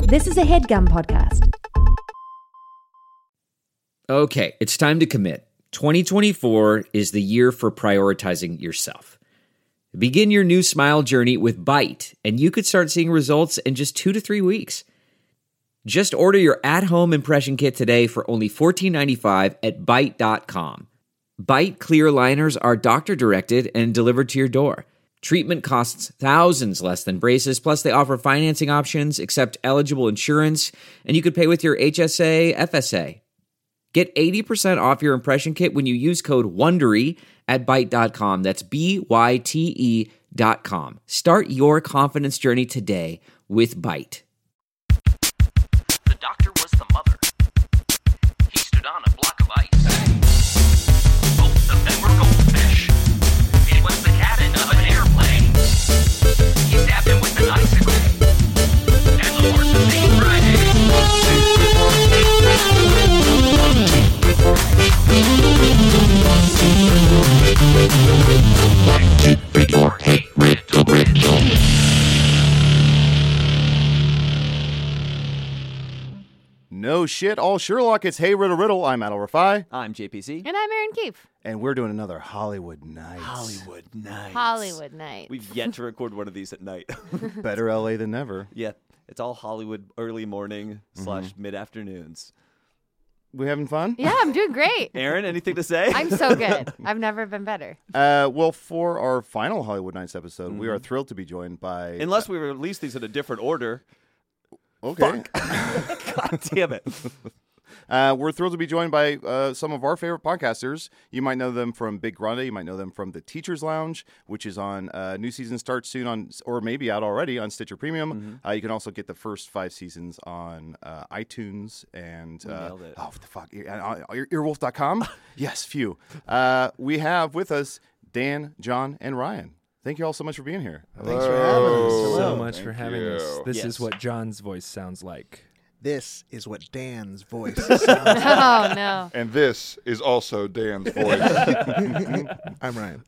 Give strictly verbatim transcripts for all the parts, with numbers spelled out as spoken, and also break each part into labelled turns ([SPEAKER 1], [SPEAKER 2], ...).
[SPEAKER 1] This is a HeadGum podcast.
[SPEAKER 2] Okay, it's time to commit. twenty twenty-four is the year for prioritizing yourself. Begin your new smile journey with Byte, and you could start seeing results in just two to three weeks. Just order your at-home impression kit today for only fourteen ninety-five at byte dot com. Byte clear liners are doctor-directed and delivered to your door. Treatment costs thousands less than braces, plus they offer financing options, accept eligible insurance, and you could pay with your H S A, F S A. Get eighty percent off your impression kit when you use code WONDERY at byte dot com. That's B Y T E dot com. Start your confidence journey today with Byte.
[SPEAKER 3] The doctor was the mother. He stood on a block of ice. Both of them were goldfish. It was the cabin of an airplane. He stabbed him with an icicle. And the horse of Saint Friday. Or hate riddle riddle.
[SPEAKER 4] No shit, all Sherlock. It's Hey Riddle Riddle. I'm Adal Rafai.
[SPEAKER 5] I'm J P C.
[SPEAKER 6] And I'm Erin Keefe.
[SPEAKER 4] And we're doing another Hollywood Nights.
[SPEAKER 5] Hollywood Nights.
[SPEAKER 6] Hollywood Nights.
[SPEAKER 5] We've yet to record one of these at night.
[SPEAKER 4] Better L A than never.
[SPEAKER 5] Yeah, it's all Hollywood early morning slash mid-afternoons.
[SPEAKER 4] We having fun?
[SPEAKER 6] Yeah, I'm doing great.
[SPEAKER 5] Aaron, anything to say?
[SPEAKER 6] I'm so good. I've never been better.
[SPEAKER 4] Uh, well, for our final Hollywood Nights episode, mm-hmm. we are thrilled to be joined by...
[SPEAKER 5] Unless we release these in a different order.
[SPEAKER 4] Okay.
[SPEAKER 5] God damn it.
[SPEAKER 4] Uh, we're thrilled to be joined by uh, some of our favorite podcasters. You might know them from Big Grande. You might know them from The Teacher's Lounge, which is on uh, new season starts soon on, or maybe out already on Stitcher Premium. Mm-hmm. Uh, you can also get the first five seasons on uh, iTunes and uh,
[SPEAKER 5] nailed it.
[SPEAKER 4] oh what the fuck, uh, ear, earwolf dot com. Yes, phew. Uh, we have with us Dan, John, and Ryan. Thank you all so much for being here.
[SPEAKER 7] Thanks for having us.
[SPEAKER 8] so
[SPEAKER 7] Hello.
[SPEAKER 8] much
[SPEAKER 7] Thank
[SPEAKER 8] for having
[SPEAKER 7] you.
[SPEAKER 8] us. This
[SPEAKER 5] Yes.
[SPEAKER 8] is what John's voice sounds like.
[SPEAKER 7] This is what Dan's voice sounds like.
[SPEAKER 6] Oh, no.
[SPEAKER 7] And this is also Dan's voice.
[SPEAKER 4] I'm Ryan.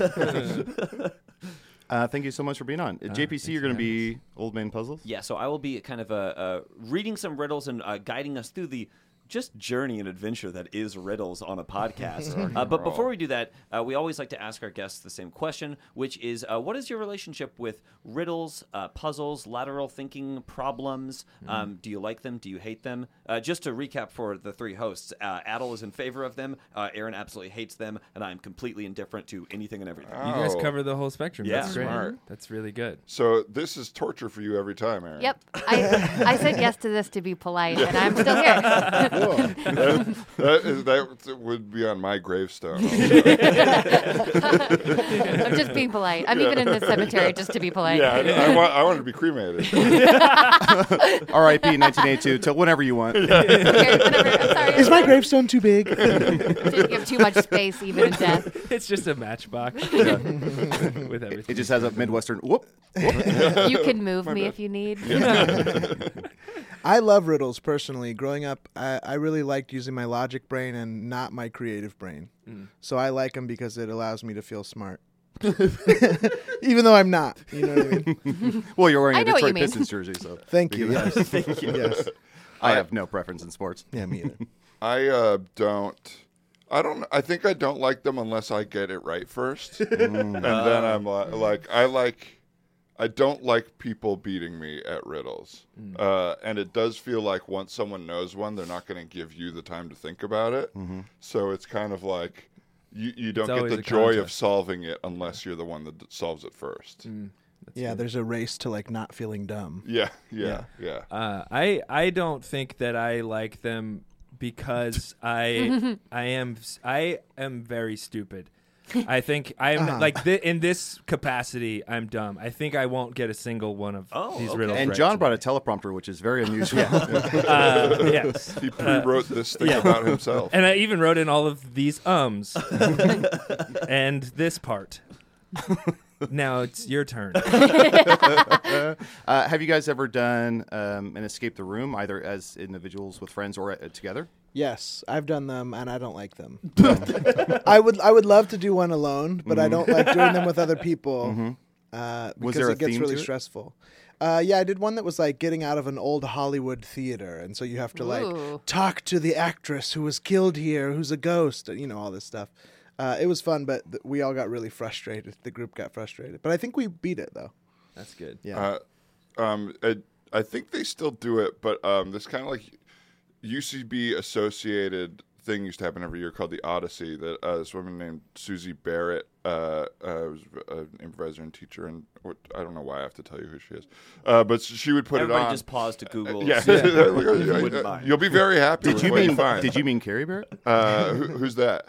[SPEAKER 4] uh, thank you so much for being on. Uh, J P C, you're going to be Old Man Puzzles?
[SPEAKER 5] Yeah, so I will be kind of uh, uh, reading some riddles and uh, guiding us through the just journey and adventure that is riddles on a podcast. uh, but before we do that, uh, we always like to ask our guests the same question, which is, uh, what is your relationship with riddles, uh, puzzles, lateral thinking problems? Mm-hmm. Um, do you like them? Do you hate them? Uh, just to recap for the three hosts, uh, Adal is in favor of them, uh, Aaron absolutely hates them, and I'm completely indifferent to anything and everything.
[SPEAKER 8] You guys
[SPEAKER 7] Oh.
[SPEAKER 8] cover the whole spectrum.
[SPEAKER 5] Yeah.
[SPEAKER 8] That's great.
[SPEAKER 7] Smart.
[SPEAKER 8] That's really good.
[SPEAKER 7] So this is torture for you every time, Aaron.
[SPEAKER 6] Yep. I, I said yes to this to be polite, and I'm still here.
[SPEAKER 7] Whoa. that, that, is, that would be on my gravestone.
[SPEAKER 6] I'm just being polite. I'm even in the cemetery just to be polite.
[SPEAKER 7] Yeah, I, I, want, I want to be cremated.
[SPEAKER 4] R I P nineteen eighty-two till whenever you want.
[SPEAKER 6] Okay, whatever. I'm sorry.
[SPEAKER 7] Is my gravestone too big?
[SPEAKER 6] You have too much space, even in death.
[SPEAKER 8] It's just a matchbox yeah. with everything.
[SPEAKER 4] It just has a Midwestern whoop.
[SPEAKER 6] You can move me if you need.
[SPEAKER 9] I love riddles personally. Growing up, I, I really liked using my logic brain and not my creative brain. Mm. So I like them because it allows me to feel smart. Even though I'm not. You know what I mean?
[SPEAKER 4] Well, you're wearing
[SPEAKER 6] I
[SPEAKER 4] a
[SPEAKER 6] know what you
[SPEAKER 4] Detroit
[SPEAKER 6] mean.
[SPEAKER 4] Pistons jersey, so.
[SPEAKER 9] Thank you. Yes.
[SPEAKER 5] Thank you.
[SPEAKER 9] Yes.
[SPEAKER 4] I have no preference in sports.
[SPEAKER 9] Yeah, me either.
[SPEAKER 7] I uh, don't. I don't. I think I don't like them unless I get it right first, and then I'm li- like, I like. I don't like people beating me at riddles, mm. uh, and it does feel like once someone knows one, they're not going to give you the time to think about it. Mm-hmm. So it's kind of like you, you don't
[SPEAKER 8] It's
[SPEAKER 7] get the
[SPEAKER 8] a
[SPEAKER 7] joy
[SPEAKER 8] contest.
[SPEAKER 7] of solving it unless you're the one that d- solves it first.
[SPEAKER 8] Mm,
[SPEAKER 9] Yeah,
[SPEAKER 8] good.
[SPEAKER 9] there's a race to like not feeling dumb.
[SPEAKER 7] Yeah, yeah, yeah.
[SPEAKER 8] Uh, I I don't think that I like them because I I am I am very stupid. I think I'm
[SPEAKER 9] Uh-huh.
[SPEAKER 8] like th- in this capacity. I'm dumb. I think I won't get a single one of
[SPEAKER 5] Oh,
[SPEAKER 8] these
[SPEAKER 5] okay.
[SPEAKER 8] riddles.
[SPEAKER 4] And
[SPEAKER 8] right
[SPEAKER 4] John
[SPEAKER 8] today.
[SPEAKER 4] brought a teleprompter, which is very unusual.
[SPEAKER 8] Uh, yes,
[SPEAKER 7] He pre-wrote this thing
[SPEAKER 8] yeah.
[SPEAKER 7] about himself.
[SPEAKER 8] and I even wrote in all of these ums and this part. Now it's your turn.
[SPEAKER 4] uh, have you guys ever done um, an escape the room, either as individuals with friends or uh, together?
[SPEAKER 9] Yes, I've done them, and I don't like them. I would I would love to do one alone, but I don't like doing them with other people
[SPEAKER 4] Mm-hmm.
[SPEAKER 9] uh,
[SPEAKER 4] Was
[SPEAKER 9] because
[SPEAKER 4] there a
[SPEAKER 9] it gets
[SPEAKER 4] theme
[SPEAKER 9] really
[SPEAKER 4] to it?
[SPEAKER 9] stressful. Uh, yeah, I did one that was like getting out of an old Hollywood theater, and so you have to
[SPEAKER 6] Ooh.
[SPEAKER 9] like talk to the actress who was killed here, who's a ghost, you know, all this stuff. Uh, it was fun, but th- we all got really frustrated. The group got frustrated, but I think we beat it though.
[SPEAKER 8] That's good.
[SPEAKER 9] Yeah.
[SPEAKER 7] Uh, um, I, I think they still do it, but um, this kind of like U C B associated thing used to happen every year called the Odyssey. That uh, this woman named Susie Barrett uh, uh, was an improviser and teacher, and what, I don't know why I have to tell you who she is, uh, but she would put
[SPEAKER 5] Everybody
[SPEAKER 7] it on.
[SPEAKER 5] just pause to Google.
[SPEAKER 7] Yeah,
[SPEAKER 5] see if you
[SPEAKER 7] Yeah.
[SPEAKER 5] wouldn't mind.
[SPEAKER 7] You'll be very happy.
[SPEAKER 4] Did
[SPEAKER 7] with
[SPEAKER 4] you
[SPEAKER 7] what
[SPEAKER 4] mean?
[SPEAKER 7] find.
[SPEAKER 4] Did you mean Carrie Barrett?
[SPEAKER 7] Uh, who, who's that?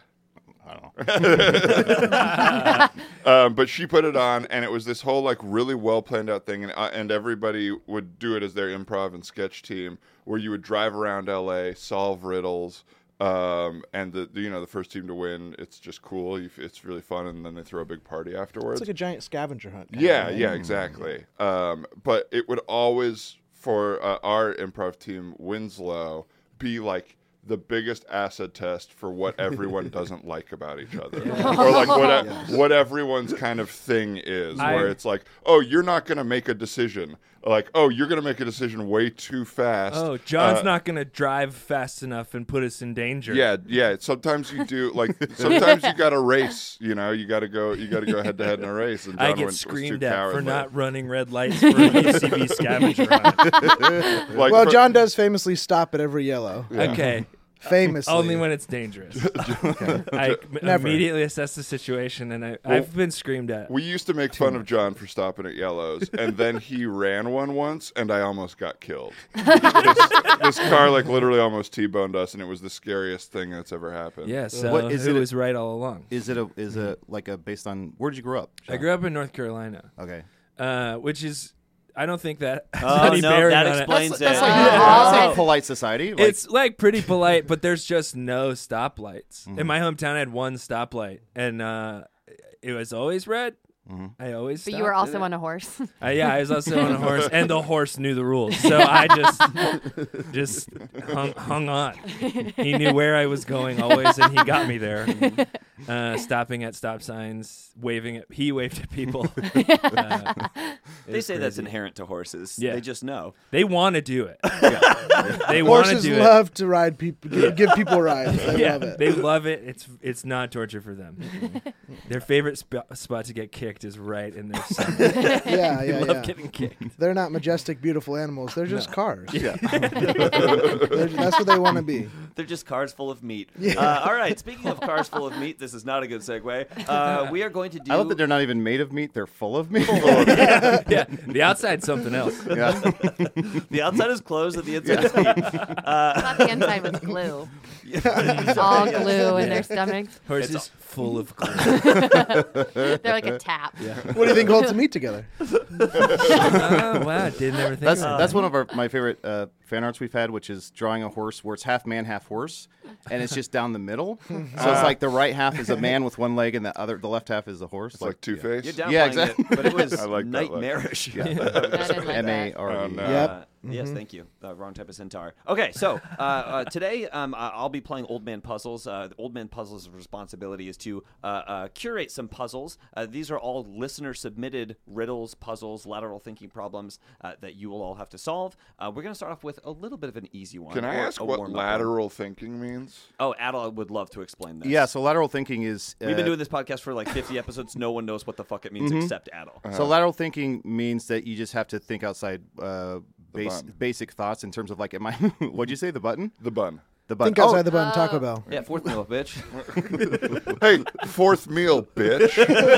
[SPEAKER 4] I don't know.
[SPEAKER 7] um, but she put it on, and it was this whole like really well planned out thing, and uh, and everybody would do it as their improv and sketch team, where you would drive around L A, solve riddles, um, and the, the you know the first team to win, it's just cool. You, it's really fun, and then they throw a big party afterwards.
[SPEAKER 9] It's like a giant scavenger hunt. kind
[SPEAKER 7] Yeah,
[SPEAKER 9] of thing.
[SPEAKER 7] yeah, exactly. Um, but it would always, for uh, our improv team, Winslow, be like the biggest acid test for what everyone doesn't like about each other, or like what what everyone's kind of thing is,
[SPEAKER 8] I-
[SPEAKER 7] where it's like, oh, you're not going to make a decision, like, oh, you're going to make a decision way too fast.
[SPEAKER 8] Oh, John's
[SPEAKER 7] Uh,
[SPEAKER 8] not going to drive fast enough and put us in danger.
[SPEAKER 7] Yeah, yeah. Sometimes you do like. Sometimes you got to race. You know, you got to go. You got to go head to head in a race. And John
[SPEAKER 8] I
[SPEAKER 7] went,
[SPEAKER 8] get
[SPEAKER 7] was too
[SPEAKER 8] screamed at for
[SPEAKER 7] cowardly.
[SPEAKER 8] not running red lights for a U C B scavenger hunt.
[SPEAKER 7] Like,
[SPEAKER 9] Well,
[SPEAKER 7] for-
[SPEAKER 9] John does famously stop at every yellow.
[SPEAKER 8] Okay.
[SPEAKER 9] Famously.
[SPEAKER 8] Only when it's dangerous. I m-
[SPEAKER 9] Never.
[SPEAKER 8] immediately assess the situation, and I, I've been screamed at.
[SPEAKER 7] We used to make fun of John for stopping at yellows, and then he ran one once, and I almost got killed. this, this car, like, literally almost T-boned us, and it was the scariest thing that's ever happened.
[SPEAKER 8] Yeah, so
[SPEAKER 4] What, is
[SPEAKER 8] who
[SPEAKER 4] it a-
[SPEAKER 8] was right all along?
[SPEAKER 4] Is it a is it like a based on where did you grow up?
[SPEAKER 8] I
[SPEAKER 4] John?
[SPEAKER 8] grew up in North Carolina,
[SPEAKER 4] Okay.
[SPEAKER 8] uh, which is, I don't think that has
[SPEAKER 5] Oh,
[SPEAKER 8] any
[SPEAKER 5] no,
[SPEAKER 8] bearing
[SPEAKER 5] that
[SPEAKER 8] on it.
[SPEAKER 5] explains
[SPEAKER 4] That's
[SPEAKER 5] it.
[SPEAKER 4] like,
[SPEAKER 6] Oh.
[SPEAKER 4] that's like polite society. Like,
[SPEAKER 8] It's like pretty polite, but there's just no stoplights. In my hometown, I had one stoplight, and uh, it was always red. I always.
[SPEAKER 6] But you were
[SPEAKER 8] stopped at
[SPEAKER 6] also
[SPEAKER 8] it.
[SPEAKER 6] on a horse.
[SPEAKER 8] Uh, yeah, I was also on a horse, and the horse knew the rules, so I just just hung, hung on. He knew where I was going always, and he got me there. Uh, stopping at stop signs, waving at he waved at people. Uh, it
[SPEAKER 5] They
[SPEAKER 8] was
[SPEAKER 5] say that's
[SPEAKER 8] crazy.
[SPEAKER 5] inherent to horses.
[SPEAKER 8] Yeah.
[SPEAKER 5] They just know.
[SPEAKER 8] They want to do it. They want to
[SPEAKER 9] Horses
[SPEAKER 8] do
[SPEAKER 9] love to ride people, give, give people rides. They
[SPEAKER 8] it. Yeah,
[SPEAKER 9] love it.
[SPEAKER 8] they love it. It's it's not torture for them. Their favorite sp- spot to get kicked is right in their stomach.
[SPEAKER 9] yeah,
[SPEAKER 8] They
[SPEAKER 9] yeah,
[SPEAKER 8] love
[SPEAKER 9] yeah.
[SPEAKER 8] getting kicked.
[SPEAKER 9] They're not majestic, beautiful animals. They're just cars. Yeah. That's what they want to be.
[SPEAKER 5] They're just cars full of meat. Uh, all right. Speaking of cars full of meat, this is not a good segue. Uh, we are going to do.
[SPEAKER 4] I love that they're not even made of meat; they're full of meat.
[SPEAKER 8] Yeah, the outside's something else.
[SPEAKER 4] yeah.
[SPEAKER 5] The outside is closed and the inside is meat.
[SPEAKER 6] I thought the inside was glue. All glue in their stomachs.
[SPEAKER 8] Horses full of glue.
[SPEAKER 6] They're like a tap.
[SPEAKER 9] What do you think holds the meat together?
[SPEAKER 8] Oh, wow, didn't ever think
[SPEAKER 4] That's
[SPEAKER 8] of
[SPEAKER 4] that's
[SPEAKER 8] that.
[SPEAKER 4] one of our my favorite uh, fan arts we've had, which is drawing a horse where it's half man, half horse, and it's just down the middle. So it's like the right half is a man with one leg, and the other, the left half is a horse.
[SPEAKER 7] It's like Two Face.
[SPEAKER 5] You're downplaying
[SPEAKER 4] Yeah, exactly.
[SPEAKER 5] it, but it was
[SPEAKER 7] I like that look.
[SPEAKER 5] nightmarish.
[SPEAKER 6] I didn't like
[SPEAKER 4] M A
[SPEAKER 6] that.
[SPEAKER 4] R
[SPEAKER 7] Oh,
[SPEAKER 4] E.
[SPEAKER 7] no.
[SPEAKER 9] Yep.
[SPEAKER 5] Uh, Yes, thank you. Uh, wrong type of centaur. Okay, so uh, uh, today um, I- I'll be playing Old Man Puzzles. Uh, the Old Man Puzzles' responsibility is to uh, uh, curate some puzzles. Uh, these are all listener-submitted riddles, puzzles, lateral thinking problems uh, that you will all have to solve. Uh, we're going to start off with a little bit of an easy one.
[SPEAKER 7] Can I
[SPEAKER 5] or
[SPEAKER 7] ask
[SPEAKER 5] a
[SPEAKER 7] what
[SPEAKER 5] warm-up one.
[SPEAKER 7] lateral thinking means?
[SPEAKER 5] Oh, Adel would love to explain this.
[SPEAKER 4] Yeah. So lateral thinking is uh,
[SPEAKER 5] We've been doing this podcast for like fifty episodes. No one knows what the fuck it means except Adel.
[SPEAKER 4] So lateral thinking means that you just have to think outside uh, base,
[SPEAKER 7] button.
[SPEAKER 4] basic thoughts in terms of like, am I? What'd you say? The button?
[SPEAKER 7] The bun.
[SPEAKER 4] The button.
[SPEAKER 9] Think outside
[SPEAKER 4] oh,
[SPEAKER 9] the button, Taco Bell.
[SPEAKER 5] Yeah, fourth meal, bitch.
[SPEAKER 7] Hey, fourth meal, bitch.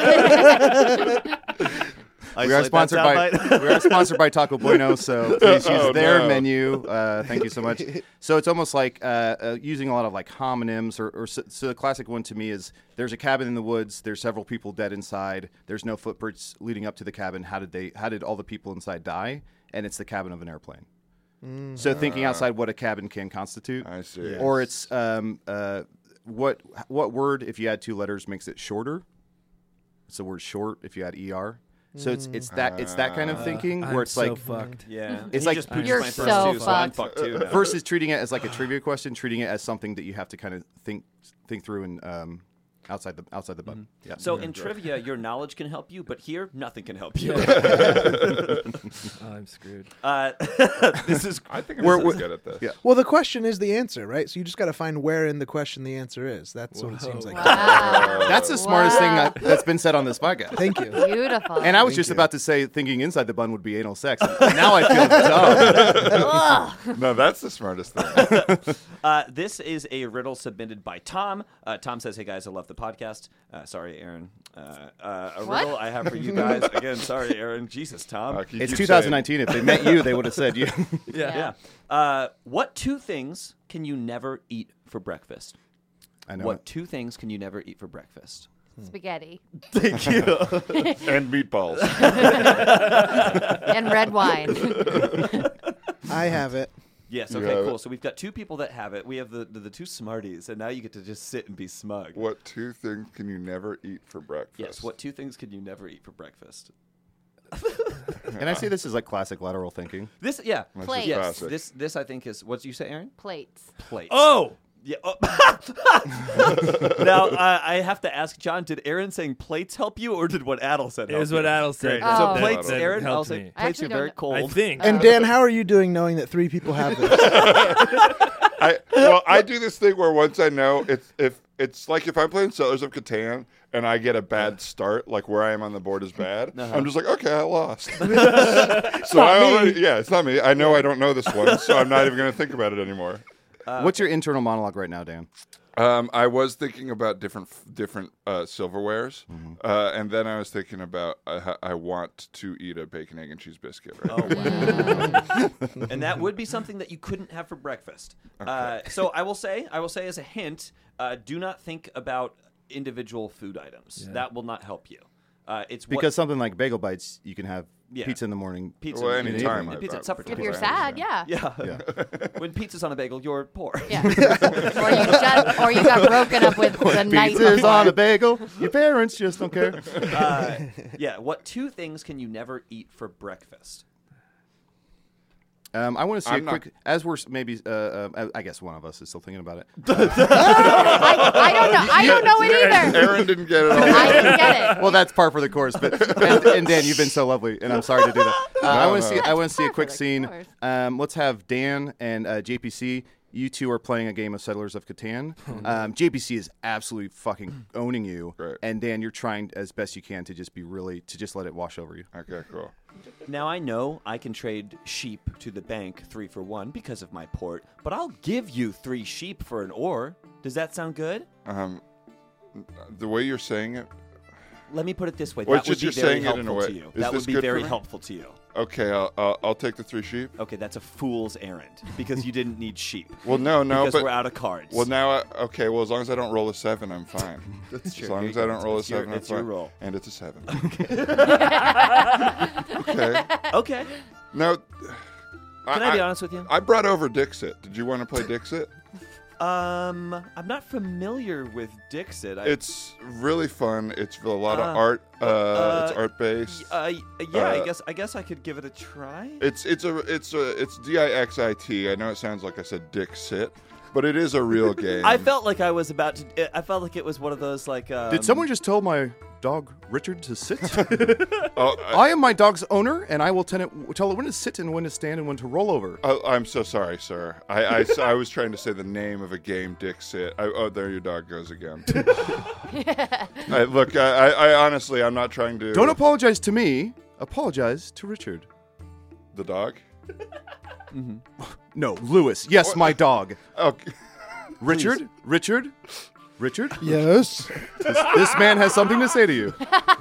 [SPEAKER 4] we are sponsored by we are sponsored by Taco Bueno, so please use
[SPEAKER 7] Oh,
[SPEAKER 4] their
[SPEAKER 7] no.
[SPEAKER 4] menu. Uh, thank you so much. So it's almost like uh, uh, using a lot of like homonyms, or, or so, so the classic one to me is: there's a cabin in the woods. There's several people dead inside. There's no footprints leading up to the cabin. How did they? How did all the people inside die? And it's the cabin of an airplane. So thinking outside what a cabin can constitute.
[SPEAKER 7] I see.
[SPEAKER 4] Or it's um, uh, what what word if you add two letters makes it shorter? It's the word short if you add er. So it's it's that it's that kind of thinking
[SPEAKER 8] I'm
[SPEAKER 4] where it's
[SPEAKER 8] so
[SPEAKER 4] like
[SPEAKER 8] fucked.
[SPEAKER 5] Yeah,
[SPEAKER 4] It's
[SPEAKER 5] He
[SPEAKER 4] like-
[SPEAKER 5] just pooched
[SPEAKER 6] You're
[SPEAKER 5] my first
[SPEAKER 6] so
[SPEAKER 5] two, so I'm
[SPEAKER 6] fucked.
[SPEAKER 5] fucked too. now.
[SPEAKER 4] versus treating it as like a trivia question, treating it as something that you have to kind of think think through and um, outside the outside the bun. Yeah.
[SPEAKER 5] So in trivia, your knowledge can help you, but here, nothing can help you.
[SPEAKER 8] Oh, I'm screwed.
[SPEAKER 5] uh, this is.
[SPEAKER 7] I think I'm
[SPEAKER 4] We're-
[SPEAKER 7] pretty
[SPEAKER 4] we're-
[SPEAKER 7] good at this.
[SPEAKER 4] yeah.
[SPEAKER 9] Well, the question is the answer, right? So you just got to find where in the question the answer is. That's what it seems like.
[SPEAKER 6] Wow.
[SPEAKER 4] That's the smartest thing
[SPEAKER 6] Wow.
[SPEAKER 4] that, that's been said on this podcast.
[SPEAKER 9] Thank you.
[SPEAKER 6] Beautiful.
[SPEAKER 4] And I was
[SPEAKER 9] Thank
[SPEAKER 4] just
[SPEAKER 9] you.
[SPEAKER 4] about to say thinking inside the bun would be anal sex. And now I feel dumb.
[SPEAKER 6] Ugh.
[SPEAKER 7] No, that's the smartest thing.
[SPEAKER 5] Uh, this is a riddle submitted by Tom. Uh, Tom says, "Hey guys, I love the podcast." Uh, sorry, Aaron. Uh, uh, a
[SPEAKER 6] What?
[SPEAKER 5] riddle I have for you guys. Again, sorry, Aaron. Jesus, Tom.
[SPEAKER 7] Uh, you
[SPEAKER 4] It's
[SPEAKER 7] keep
[SPEAKER 4] two thousand nineteen. If they met you, they would have said you.
[SPEAKER 8] Yeah.
[SPEAKER 5] Yeah. Uh, what two things can you never eat for breakfast?
[SPEAKER 4] I know.
[SPEAKER 5] What
[SPEAKER 4] it.
[SPEAKER 5] two things can you never eat for breakfast?
[SPEAKER 6] Spaghetti
[SPEAKER 5] Thank you.
[SPEAKER 7] saying. And meatballs.
[SPEAKER 6] and red wine.
[SPEAKER 9] I have it.
[SPEAKER 5] Yes.
[SPEAKER 7] You
[SPEAKER 5] Okay.
[SPEAKER 7] have
[SPEAKER 5] Cool.
[SPEAKER 7] it.
[SPEAKER 5] So we've got two people that have it. We have the, the the two smarties, and now you get to just sit and be smug.
[SPEAKER 7] What two things can you never eat for breakfast?
[SPEAKER 5] Yes. What two things can you never eat for breakfast?
[SPEAKER 4] And I say this is like classic lateral thinking.
[SPEAKER 5] This. Yeah.
[SPEAKER 7] This is
[SPEAKER 6] Plates.
[SPEAKER 5] Yes.
[SPEAKER 7] classic.
[SPEAKER 5] This. This I think is. What did you say, Aaron?
[SPEAKER 6] Plates.
[SPEAKER 5] Plates.
[SPEAKER 8] Oh,
[SPEAKER 5] Yeah. Oh. Now uh, I have to ask John. Did Aaron saying plates help you, or did what Adel said?
[SPEAKER 8] it
[SPEAKER 5] help
[SPEAKER 8] was what
[SPEAKER 5] you?
[SPEAKER 8] Adel said.
[SPEAKER 5] Great.
[SPEAKER 6] Oh.
[SPEAKER 5] So
[SPEAKER 6] That-
[SPEAKER 5] plates,
[SPEAKER 8] that
[SPEAKER 5] Aaron. I'll
[SPEAKER 8] helped
[SPEAKER 5] say
[SPEAKER 8] me.
[SPEAKER 6] I
[SPEAKER 5] plates are
[SPEAKER 6] actually
[SPEAKER 5] very
[SPEAKER 6] don't-
[SPEAKER 5] cold.
[SPEAKER 8] I think.
[SPEAKER 9] And Dan, how are you doing knowing that three people have this?
[SPEAKER 7] I well, I do this thing where once I know it's if it's like if I'm playing Settlers of Catan and I get a bad start, like where I am on the board is bad,
[SPEAKER 5] Uh-huh.
[SPEAKER 7] I'm just like, okay, I lost. So I already, yeah, it's not me. I know I don't know this one, so I'm not even going to think about it anymore.
[SPEAKER 4] What's your internal monologue right now, Dan?
[SPEAKER 7] Um, I was thinking about different different uh, silverwares,
[SPEAKER 4] Mm-hmm.
[SPEAKER 7] uh, and then I was thinking about uh, how I want to eat a bacon, egg, and cheese biscuit. Right?
[SPEAKER 5] Oh, wow. And that would be something that you couldn't have for breakfast. Uh, so I will say, I will say as a hint, uh, do not think about individual food items. That will not help you. Uh, it's what-
[SPEAKER 4] Because something like bagel bites, you can have
[SPEAKER 5] Yeah.
[SPEAKER 4] pizza in the morning.
[SPEAKER 5] pizza.
[SPEAKER 7] Well,
[SPEAKER 5] in the
[SPEAKER 7] anytime
[SPEAKER 5] evening,
[SPEAKER 7] I-
[SPEAKER 5] pizza
[SPEAKER 7] I-
[SPEAKER 5] at supper
[SPEAKER 7] If
[SPEAKER 6] If
[SPEAKER 5] time.
[SPEAKER 6] you're
[SPEAKER 7] Right.
[SPEAKER 6] sad, yeah.
[SPEAKER 5] Yeah.
[SPEAKER 4] Yeah.
[SPEAKER 5] When pizza's on a bagel, you're poor.
[SPEAKER 6] Yeah. or you just, or you got broken up with the night
[SPEAKER 4] Pizza's
[SPEAKER 6] before.
[SPEAKER 4] on a bagel. Your parents just don't care.
[SPEAKER 5] Uh, yeah. What two things can you never eat for breakfast?
[SPEAKER 4] Um, I want to see
[SPEAKER 7] I'm
[SPEAKER 4] a
[SPEAKER 7] not-
[SPEAKER 4] quick. As we're s- maybe, uh, uh, I guess one of us is still thinking about it.
[SPEAKER 6] I, I don't know. I don't know it either.
[SPEAKER 7] Aaron didn't get it all.
[SPEAKER 6] I didn't get it.
[SPEAKER 4] Well, that's par for the course. But and, and Dan, you've been so lovely, and I'm sorry to do that. Uh, I
[SPEAKER 7] No,
[SPEAKER 4] want to
[SPEAKER 7] no.
[SPEAKER 4] see. I want to see a
[SPEAKER 6] par for
[SPEAKER 4] quick
[SPEAKER 6] the
[SPEAKER 4] scene.
[SPEAKER 6] course.
[SPEAKER 4] Um, let's have Dan and uh, J P C. You two are playing a game of Settlers of Catan. Um, J P C is absolutely fucking owning you,
[SPEAKER 7] Right.
[SPEAKER 4] and Dan, you're trying as best you can to just be really to just let it wash over you.
[SPEAKER 7] Okay, cool.
[SPEAKER 5] Now I know I can trade sheep to the bank three for one because of my port, but I'll give you three sheep for an ore. Does that sound good?
[SPEAKER 7] Um, the way you're saying it,
[SPEAKER 5] Let me put it this way.
[SPEAKER 7] Well,
[SPEAKER 5] that
[SPEAKER 7] it's
[SPEAKER 5] would
[SPEAKER 7] just
[SPEAKER 5] be
[SPEAKER 7] you're
[SPEAKER 5] very
[SPEAKER 7] saying it in a
[SPEAKER 5] helpful
[SPEAKER 7] way-
[SPEAKER 5] to you.
[SPEAKER 7] is
[SPEAKER 5] That
[SPEAKER 7] this
[SPEAKER 5] would be
[SPEAKER 7] good for
[SPEAKER 5] very
[SPEAKER 7] me?
[SPEAKER 5] helpful to you.
[SPEAKER 7] okay, I'll, I'll I'll take the three sheep.
[SPEAKER 5] Okay, that's a fool's errand because you didn't need sheep.
[SPEAKER 7] Well, no, no,
[SPEAKER 5] because
[SPEAKER 7] but
[SPEAKER 5] we're out of cards.
[SPEAKER 7] well now, I, okay, well as long as I don't roll a seven, I'm fine.
[SPEAKER 5] That's
[SPEAKER 7] As long as I don't roll a
[SPEAKER 5] It's your-
[SPEAKER 7] seven, I'm
[SPEAKER 5] it's your
[SPEAKER 7] fine.
[SPEAKER 5] roll.
[SPEAKER 7] And it's a seven. okay.
[SPEAKER 5] Okay.
[SPEAKER 7] Now,
[SPEAKER 5] Can I, be honest with you?
[SPEAKER 7] I brought over Dixit. Did you want to play Dixit?
[SPEAKER 5] Um, I'm not familiar with Dixit. I,
[SPEAKER 7] It's really fun. It's a lot
[SPEAKER 5] Uh,
[SPEAKER 7] of art. Uh,
[SPEAKER 5] uh,
[SPEAKER 7] it's art based.
[SPEAKER 5] uh, yeah, I
[SPEAKER 7] uh,
[SPEAKER 5] guess I guess I could give it a try.
[SPEAKER 7] It's it's a it's a it's D I X I T. I know it sounds like I said Dixit, but it is a real game.
[SPEAKER 5] I felt like I was about to. I felt like it was one of those like. Um,
[SPEAKER 4] Did someone just tell my dog Richard to sit?
[SPEAKER 7] Oh, I,
[SPEAKER 4] I am my dog's owner, and I will tell it, tell it when to sit and when to stand and when to roll over.
[SPEAKER 7] oh, I'm so sorry, sir. I, I, I was trying to say the name of a game, Dixit. I, oh, there your dog goes again. I, look, I, I, I honestly, I'm not trying to.
[SPEAKER 4] Don't apologize to me. Apologize to Richard.
[SPEAKER 7] The dog?
[SPEAKER 4] No, Lewis. Yes, my dog.
[SPEAKER 7] Okay.
[SPEAKER 4] Richard? Richard? Richard?
[SPEAKER 9] Yes.
[SPEAKER 4] This, this man has something to say to you.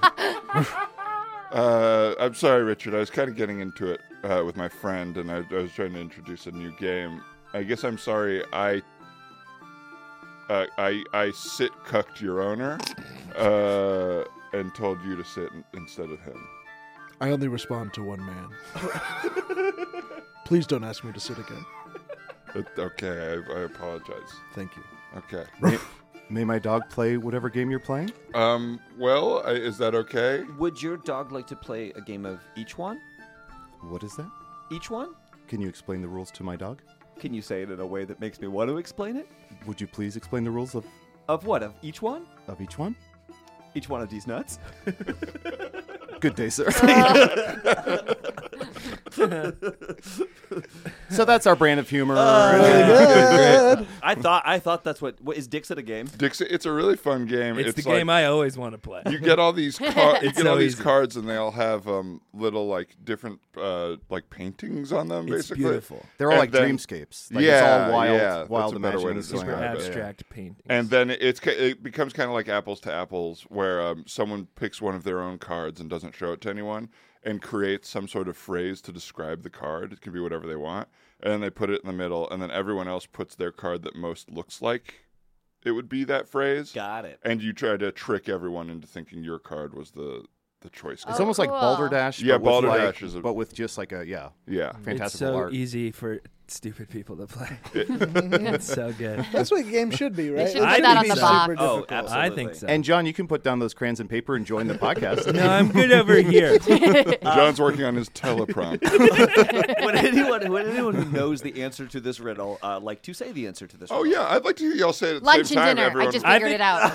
[SPEAKER 7] Uh, I'm sorry, Richard. I was kind of getting into it uh, with my friend, and I, I was trying to introduce a new game. I guess I'm sorry. I uh, I I sit cucked your owner uh, and told you to sit in, instead of him.
[SPEAKER 9] I only respond to one man. Please don't ask me to sit again.
[SPEAKER 7] Uh, okay, I, I apologize.
[SPEAKER 9] Thank you.
[SPEAKER 7] Okay.
[SPEAKER 4] May, may my dog play whatever game you're playing?
[SPEAKER 7] Um. Well, I, is that okay?
[SPEAKER 5] Would your dog like to play a game of each one?
[SPEAKER 4] What is that?
[SPEAKER 5] Each one?
[SPEAKER 4] Can you explain the rules to my dog?
[SPEAKER 5] Can you say it in a way that makes me want to explain it?
[SPEAKER 4] Would you please explain the rules of...
[SPEAKER 5] Of what? Of each one?
[SPEAKER 4] of each one.
[SPEAKER 5] Each one of these nuts.
[SPEAKER 4] Good day, sir. So that's our brand of humor.
[SPEAKER 9] Really good.
[SPEAKER 5] I thought I thought that's what, what is Dixit a game?
[SPEAKER 7] Dixit, it's a really fun game.
[SPEAKER 8] It's,
[SPEAKER 7] It's,
[SPEAKER 8] the
[SPEAKER 7] like,
[SPEAKER 8] game I always want to play.
[SPEAKER 7] You get all these car- you
[SPEAKER 8] It's
[SPEAKER 7] get all
[SPEAKER 8] so
[SPEAKER 7] these
[SPEAKER 8] easy.
[SPEAKER 7] cards, and they all have um, little like different uh, like paintings on them.
[SPEAKER 8] It's
[SPEAKER 7] basically,
[SPEAKER 8] beautiful.
[SPEAKER 4] They're all
[SPEAKER 7] And
[SPEAKER 4] like
[SPEAKER 7] then-
[SPEAKER 4] dreamscapes. Like
[SPEAKER 7] yeah,
[SPEAKER 4] it's all wild,
[SPEAKER 7] yeah, that's
[SPEAKER 4] wild
[SPEAKER 7] a better way to
[SPEAKER 4] imaginings
[SPEAKER 7] describe
[SPEAKER 4] going
[SPEAKER 7] it.
[SPEAKER 4] on.
[SPEAKER 7] Yeah.
[SPEAKER 8] Abstract paintings.
[SPEAKER 7] And then it's ca- it becomes kind of like apples to apples, where um, someone picks one of their own cards and doesn't show it to anyone, and creates some sort of phrase to describe the card. It can be whatever they want, and then they put it in the middle, and then everyone else puts their card that most looks like it would be that phrase.
[SPEAKER 5] Got it.
[SPEAKER 7] And you try to trick everyone into thinking your card was the the choice card.
[SPEAKER 4] It's almost like
[SPEAKER 6] cool.
[SPEAKER 4] Balderdash.
[SPEAKER 7] Yeah,
[SPEAKER 4] but with
[SPEAKER 7] Balderdash
[SPEAKER 4] like,
[SPEAKER 7] is a-
[SPEAKER 4] but with just like a yeah,
[SPEAKER 7] Yeah.
[SPEAKER 8] it's
[SPEAKER 4] fantastical
[SPEAKER 8] so
[SPEAKER 4] art.
[SPEAKER 8] easy for stupid people to play. It's so good.
[SPEAKER 9] That's what a game should be, right?
[SPEAKER 6] should
[SPEAKER 9] It
[SPEAKER 8] put
[SPEAKER 9] shouldn't
[SPEAKER 8] that on
[SPEAKER 9] be
[SPEAKER 8] the
[SPEAKER 9] super
[SPEAKER 6] box.
[SPEAKER 5] Oh,
[SPEAKER 9] difficult.
[SPEAKER 5] absolutely.
[SPEAKER 8] I think so.
[SPEAKER 4] And John, you can put down those crayons and paper and join the podcast.
[SPEAKER 8] no, I'm good over here.
[SPEAKER 7] John's working on his teleprompter.
[SPEAKER 5] would anyone would anyone who knows the answer to this riddle uh, like to say the answer to this
[SPEAKER 7] Oh
[SPEAKER 5] riddle?
[SPEAKER 7] yeah, I'd like to hear y'all say it at the
[SPEAKER 6] Lunch
[SPEAKER 7] same
[SPEAKER 6] and
[SPEAKER 7] time.
[SPEAKER 6] dinner.
[SPEAKER 7] Everyone.
[SPEAKER 6] I just
[SPEAKER 8] I
[SPEAKER 6] figured
[SPEAKER 8] think-
[SPEAKER 6] it out.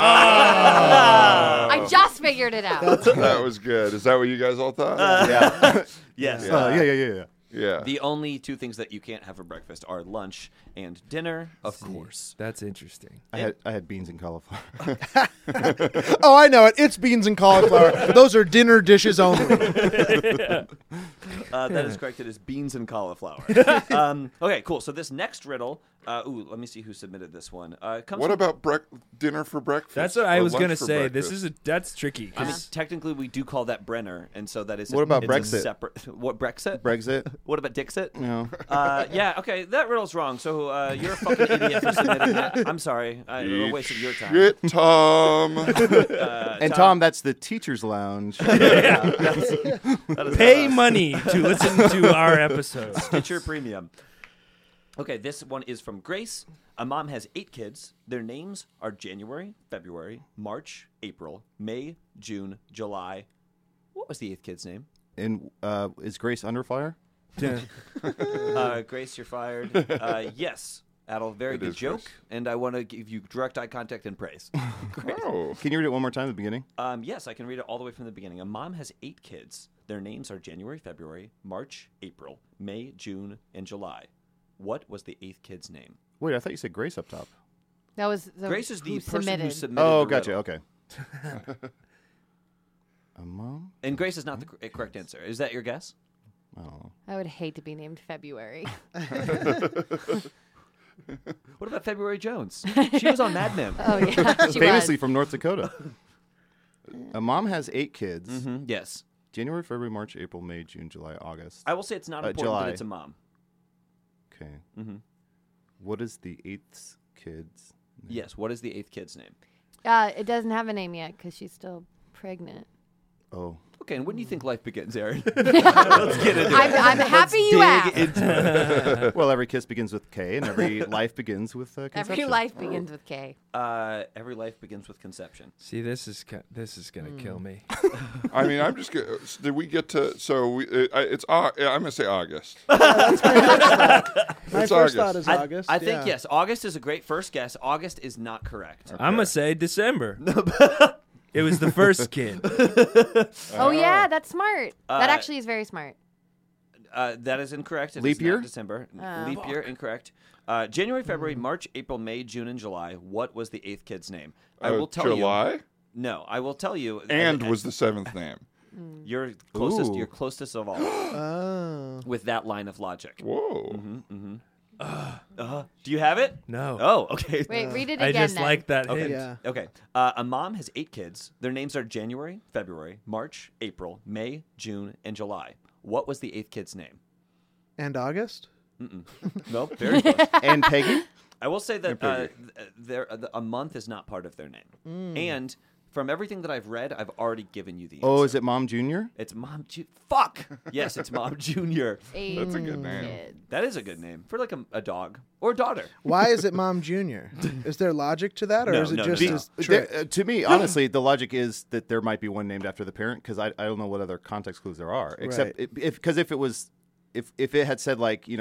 [SPEAKER 7] Oh.
[SPEAKER 6] I just figured it out.
[SPEAKER 7] That was good. Is that what you guys all thought?
[SPEAKER 4] yeah.
[SPEAKER 5] Yes.
[SPEAKER 4] Uh, yeah, yeah, yeah, yeah.
[SPEAKER 7] yeah.
[SPEAKER 5] The only two things that you can't have for breakfast are lunch and dinner, of course.
[SPEAKER 8] That's interesting.
[SPEAKER 4] I had I had beans and cauliflower.
[SPEAKER 9] Oh, I know it. It's beans and cauliflower. Those are dinner dishes only.
[SPEAKER 5] Uh, that is correct. It is beans and cauliflower. um, okay, cool. So this next riddle, uh, ooh, let me see who submitted this one. Uh, it comes
[SPEAKER 7] What
[SPEAKER 5] from-
[SPEAKER 7] about brec- dinner for breakfast?
[SPEAKER 8] That's what I
[SPEAKER 7] Or
[SPEAKER 8] was
[SPEAKER 7] lunch
[SPEAKER 8] gonna
[SPEAKER 7] for
[SPEAKER 8] say.
[SPEAKER 7] breakfast?
[SPEAKER 8] This is a that's tricky.
[SPEAKER 5] I mean,
[SPEAKER 8] 'cause
[SPEAKER 5] technically, we do call that Brenner, and so that is.
[SPEAKER 4] What about
[SPEAKER 5] it's a
[SPEAKER 4] Brexit?
[SPEAKER 5] separate. What Brexit?
[SPEAKER 4] Brexit.
[SPEAKER 5] What about Dixit?
[SPEAKER 4] No.
[SPEAKER 5] Uh, yeah. Okay, that riddle's wrong. So uh, you're a fucking idiot for submitting that. I'm sorry. I, a
[SPEAKER 7] Eat
[SPEAKER 5] waste of your time.
[SPEAKER 7] Shit, Tom.
[SPEAKER 5] Uh,
[SPEAKER 4] And Tom, that's the teacher's lounge.
[SPEAKER 5] that is,
[SPEAKER 8] pay
[SPEAKER 5] uh,
[SPEAKER 8] money to listen to our episodes.
[SPEAKER 5] Stitcher Premium. Okay, this one is from Grace. A mom has eight kids. Their names are January, February, March, April, May, June, July. What was the eighth kid's name?
[SPEAKER 4] And uh, is Grace under fire?
[SPEAKER 5] Uh, Grace, you're fired. Uh, yes, Adel, very
[SPEAKER 7] It
[SPEAKER 5] good
[SPEAKER 7] is
[SPEAKER 5] joke.
[SPEAKER 7] Grace.
[SPEAKER 5] And I want to give you direct eye contact and praise.
[SPEAKER 7] Oh.
[SPEAKER 4] Can you read it one more time at the beginning?
[SPEAKER 5] Um, yes, I can read it all the way from the beginning. A mom has eight kids. Their names are January, February, March, April, May, June, and July. What was the eighth kid's name?
[SPEAKER 4] Wait, I thought you said Grace up top.
[SPEAKER 6] That was the
[SPEAKER 5] Grace is the
[SPEAKER 6] who
[SPEAKER 5] person
[SPEAKER 6] submitted.
[SPEAKER 5] who submitted
[SPEAKER 4] Oh,
[SPEAKER 5] the
[SPEAKER 4] gotcha.
[SPEAKER 5] riddle.
[SPEAKER 4] Okay. A mom?
[SPEAKER 5] And Grace is not the cor- correct answer. Is that your guess?
[SPEAKER 4] I don't know.
[SPEAKER 6] I would hate to be named February.
[SPEAKER 5] What about February Jones? She was on Mad Men.
[SPEAKER 6] Oh yeah, she
[SPEAKER 4] Famously
[SPEAKER 6] was.
[SPEAKER 4] from North Dakota. A mom has eight kids.
[SPEAKER 5] Mhm, yes.
[SPEAKER 4] January, February, March, April, May, June, July, August.
[SPEAKER 5] I will say it's not
[SPEAKER 4] Uh,
[SPEAKER 5] important
[SPEAKER 4] July.
[SPEAKER 5] that it's a mom.
[SPEAKER 4] Okay.
[SPEAKER 5] Mhm.
[SPEAKER 4] What is the eighth kid's name?
[SPEAKER 5] Yes. What is the eighth kid's name?
[SPEAKER 6] Uh, it doesn't have a name yet because she's still pregnant.
[SPEAKER 4] Oh.
[SPEAKER 5] Okay, and when do you think life begins, Aaron? Let's get into
[SPEAKER 6] I'm,
[SPEAKER 5] it.
[SPEAKER 6] I'm happy you
[SPEAKER 5] Dig
[SPEAKER 6] asked.
[SPEAKER 5] into it.
[SPEAKER 4] Well, every kiss begins with K, and every life begins with uh, conception.
[SPEAKER 6] Every life begins with K.
[SPEAKER 5] Uh, every life begins with conception.
[SPEAKER 8] See, this is ki- this is gonna kill me.
[SPEAKER 7] I mean, I'm just. Gonna, did we get to? So we. It, I- it's. Au- I'm gonna say August.
[SPEAKER 9] My
[SPEAKER 7] It's
[SPEAKER 9] first
[SPEAKER 7] August.
[SPEAKER 9] thought is
[SPEAKER 5] I,
[SPEAKER 9] August.
[SPEAKER 5] I think
[SPEAKER 9] yeah.
[SPEAKER 5] yes. August is a great first guess. August is not correct.
[SPEAKER 8] I'm gonna say December. It was the first kid.
[SPEAKER 6] Oh yeah, that's smart. that
[SPEAKER 5] Uh,
[SPEAKER 6] actually is very smart.
[SPEAKER 5] Uh, that is incorrect. It
[SPEAKER 4] Leap
[SPEAKER 5] is not
[SPEAKER 4] year?
[SPEAKER 5] December.
[SPEAKER 6] Oh.
[SPEAKER 5] Leap year, incorrect. Uh, January, February, March, April, May, June, and July. What was the eighth kid's name? I
[SPEAKER 7] Uh,
[SPEAKER 5] will tell you.
[SPEAKER 7] July.
[SPEAKER 5] No, I will tell you.
[SPEAKER 7] And
[SPEAKER 5] I- I-
[SPEAKER 7] was the seventh name.
[SPEAKER 5] you're closest.
[SPEAKER 4] Ooh.
[SPEAKER 5] You're closest of all
[SPEAKER 9] Oh.
[SPEAKER 5] with that line of logic.
[SPEAKER 7] Whoa.
[SPEAKER 5] Mm-hmm. Uh, do you have it?
[SPEAKER 8] No.
[SPEAKER 5] Oh, okay.
[SPEAKER 6] Wait, read it
[SPEAKER 8] I
[SPEAKER 6] again.
[SPEAKER 8] just
[SPEAKER 6] then.
[SPEAKER 8] like that
[SPEAKER 5] Okay.
[SPEAKER 8] hint.
[SPEAKER 9] Yeah.
[SPEAKER 5] Okay. Uh, a mom has eight kids. Their names are January, February, March, April, May, June, and July. What was the eighth kid's name?
[SPEAKER 9] And August?
[SPEAKER 5] Mm-mm. Nope. Very close.
[SPEAKER 4] And Peggy?
[SPEAKER 5] I will say that
[SPEAKER 7] And
[SPEAKER 5] uh,
[SPEAKER 7] Peggy.
[SPEAKER 5] th- there uh, a month is not part of their name. And from everything that I've read, I've already given you the answer.
[SPEAKER 4] Oh, is it Mom Junior?
[SPEAKER 5] It's Mom. Ju- Fuck. Yes, it's Mom Junior.
[SPEAKER 6] Eight
[SPEAKER 7] That's a good name.
[SPEAKER 6] kids.
[SPEAKER 5] That is a good name for like a, a dog or daughter.
[SPEAKER 9] Why is it Mom Junior? Is there logic to that, or
[SPEAKER 5] No,
[SPEAKER 9] is it
[SPEAKER 5] no,
[SPEAKER 9] just
[SPEAKER 5] no, no.
[SPEAKER 9] a trick?
[SPEAKER 4] There- uh, to me, honestly, the logic is that there might be one named after the parent because I, I don't know what other context clues there are. Except
[SPEAKER 9] Right.
[SPEAKER 4] if because if, it was if if it had said like you know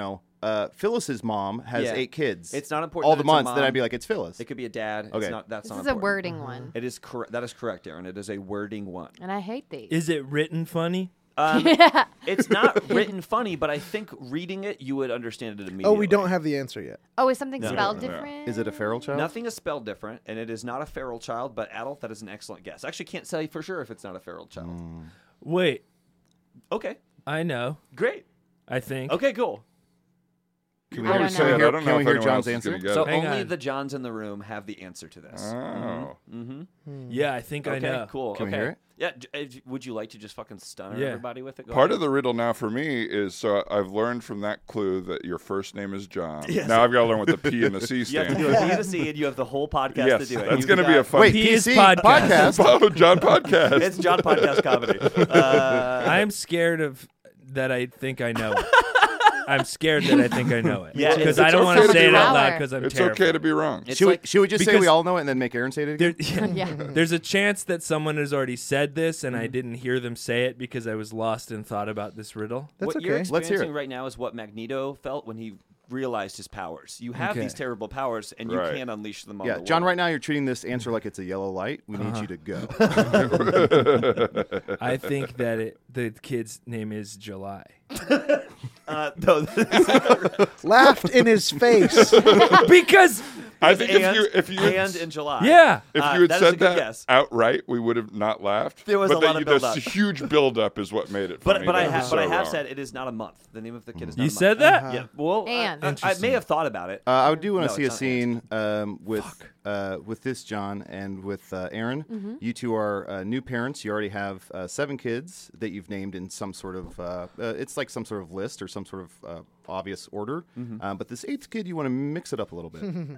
[SPEAKER 4] uh, Phyllis's mom has
[SPEAKER 5] Yeah.
[SPEAKER 4] eight kids.
[SPEAKER 5] It's not important
[SPEAKER 4] all
[SPEAKER 5] that
[SPEAKER 4] the
[SPEAKER 5] it's a
[SPEAKER 4] months. Then
[SPEAKER 5] mom.
[SPEAKER 4] I'd be like, it's Phyllis.
[SPEAKER 5] It could be a dad.
[SPEAKER 4] Okay.
[SPEAKER 5] It's not, that's
[SPEAKER 6] This
[SPEAKER 5] not
[SPEAKER 6] is a
[SPEAKER 5] important.
[SPEAKER 6] wording one,
[SPEAKER 5] It is correct. That is correct, Aaron. It is a wording one.
[SPEAKER 6] and I hate these.
[SPEAKER 8] Is it written funny?
[SPEAKER 5] Um, it's not written funny, but I think reading it, you would understand it immediately.
[SPEAKER 9] Oh, we don't have the answer yet.
[SPEAKER 6] oh, is something
[SPEAKER 5] No.
[SPEAKER 6] spelled
[SPEAKER 7] Yeah.
[SPEAKER 6] different?
[SPEAKER 4] Is it a feral child?
[SPEAKER 5] Nothing is spelled different, and it is not a feral child, but adult. That is an excellent guess. I actually can't tell you for sure if it's not a feral child.
[SPEAKER 4] Mm.
[SPEAKER 8] Wait,
[SPEAKER 5] Okay,
[SPEAKER 8] I know.
[SPEAKER 5] great.
[SPEAKER 8] I think.
[SPEAKER 5] Okay, cool.
[SPEAKER 4] Can we
[SPEAKER 6] I
[SPEAKER 4] hear,
[SPEAKER 6] don't
[SPEAKER 4] can
[SPEAKER 6] know.
[SPEAKER 4] we
[SPEAKER 7] I
[SPEAKER 4] hear,
[SPEAKER 7] don't
[SPEAKER 4] can
[SPEAKER 7] know
[SPEAKER 4] we
[SPEAKER 7] if
[SPEAKER 4] hear
[SPEAKER 7] anyone
[SPEAKER 4] John's
[SPEAKER 7] else is
[SPEAKER 4] answer?
[SPEAKER 7] gonna get
[SPEAKER 5] So
[SPEAKER 7] it.
[SPEAKER 8] Hang
[SPEAKER 5] only
[SPEAKER 8] on.
[SPEAKER 5] the Johns in the room have the answer to this.
[SPEAKER 7] Oh.
[SPEAKER 5] Mm-hmm.
[SPEAKER 8] Yeah, I think I
[SPEAKER 5] Okay,
[SPEAKER 8] know.
[SPEAKER 5] cool.
[SPEAKER 4] Can we
[SPEAKER 5] okay.
[SPEAKER 4] hear it?
[SPEAKER 5] Yeah. d- uh, d- Would you like to just fucking stun
[SPEAKER 8] Yeah.
[SPEAKER 5] everybody with it? Go
[SPEAKER 7] Part
[SPEAKER 5] ahead.
[SPEAKER 7] of the riddle now for me is so I've learned from that clue that your first name is John.
[SPEAKER 5] Yes.
[SPEAKER 7] Now I've got to learn what the P and the C
[SPEAKER 5] You have to
[SPEAKER 7] stand
[SPEAKER 5] do
[SPEAKER 7] for.
[SPEAKER 5] a B to C, and you have the whole podcast
[SPEAKER 7] Yes,
[SPEAKER 5] to do it.
[SPEAKER 7] that's
[SPEAKER 5] You've
[SPEAKER 7] going to be
[SPEAKER 5] got-
[SPEAKER 7] a fun.
[SPEAKER 4] Wait,
[SPEAKER 8] P
[SPEAKER 4] P
[SPEAKER 8] is
[SPEAKER 4] C
[SPEAKER 8] podcast.
[SPEAKER 4] podcast.
[SPEAKER 7] Oh, John podcast.
[SPEAKER 5] It's John Podcast Comedy. Uh,
[SPEAKER 8] I'm scared of that. I think I know it. I'm scared that I think I know it.
[SPEAKER 5] Yeah,
[SPEAKER 8] because
[SPEAKER 5] it's
[SPEAKER 8] I don't want
[SPEAKER 7] okay
[SPEAKER 8] to
[SPEAKER 7] to
[SPEAKER 8] say
[SPEAKER 7] be
[SPEAKER 8] it out
[SPEAKER 6] wrong.
[SPEAKER 8] loud because I'm
[SPEAKER 7] it's
[SPEAKER 8] terrified.
[SPEAKER 7] okay to be wrong.
[SPEAKER 5] it's
[SPEAKER 4] Should,
[SPEAKER 5] like,
[SPEAKER 4] we, should we just say
[SPEAKER 8] because-
[SPEAKER 4] we all know it and then make Aaron say it again?
[SPEAKER 8] There, yeah.
[SPEAKER 6] Yeah.
[SPEAKER 8] There's a chance that someone has already said this and I didn't hear them say it because I was lost in thought about this riddle.
[SPEAKER 9] That's
[SPEAKER 5] what you're
[SPEAKER 9] okay.
[SPEAKER 4] Let's hear
[SPEAKER 5] experiencing
[SPEAKER 4] it.
[SPEAKER 5] right now is what Magneto felt when he realized his powers. You have
[SPEAKER 8] Okay.
[SPEAKER 5] these terrible powers, and you
[SPEAKER 7] Right.
[SPEAKER 5] can't unleash them on
[SPEAKER 4] Yeah,
[SPEAKER 5] the
[SPEAKER 4] John,
[SPEAKER 5] world.
[SPEAKER 4] right now you're treating this answer like it's a yellow light. We need you to go.
[SPEAKER 8] I think that it, the kid's name is July.
[SPEAKER 5] Uh, no,
[SPEAKER 9] Laughed in his face.
[SPEAKER 8] Because
[SPEAKER 7] I think
[SPEAKER 5] and,
[SPEAKER 7] if you if you had,
[SPEAKER 5] and in July.
[SPEAKER 8] yeah,
[SPEAKER 7] if
[SPEAKER 5] Uh,
[SPEAKER 7] you had
[SPEAKER 5] that is a
[SPEAKER 7] said
[SPEAKER 5] good
[SPEAKER 7] that
[SPEAKER 5] guess.
[SPEAKER 7] outright, we would have not laughed.
[SPEAKER 5] There was
[SPEAKER 7] but
[SPEAKER 5] a
[SPEAKER 7] that
[SPEAKER 5] lot of
[SPEAKER 7] you,
[SPEAKER 5] build-up.
[SPEAKER 7] this huge build-up is what made it
[SPEAKER 5] But
[SPEAKER 7] funny.
[SPEAKER 5] but I
[SPEAKER 7] That
[SPEAKER 5] have
[SPEAKER 7] was
[SPEAKER 5] but
[SPEAKER 7] so
[SPEAKER 5] I have
[SPEAKER 7] wrong.
[SPEAKER 5] said it is not a month. The name of the kid is not
[SPEAKER 8] you
[SPEAKER 5] a month.
[SPEAKER 8] said that.
[SPEAKER 5] Yeah. Well, I-
[SPEAKER 6] And.
[SPEAKER 5] I, I, may
[SPEAKER 8] Interesting.
[SPEAKER 5] have thought about it.
[SPEAKER 4] Uh, I do want to
[SPEAKER 5] No,
[SPEAKER 4] see a
[SPEAKER 5] it's not Aaron's.
[SPEAKER 4] scene um, with uh, with this John and with uh, Aaron. You two are uh, new parents. You already have uh, seven kids that you've named in some sort of uh, uh, it's like some sort of list or some sort of uh, obvious order. Um, but this eighth kid, you want to mix it up a little bit.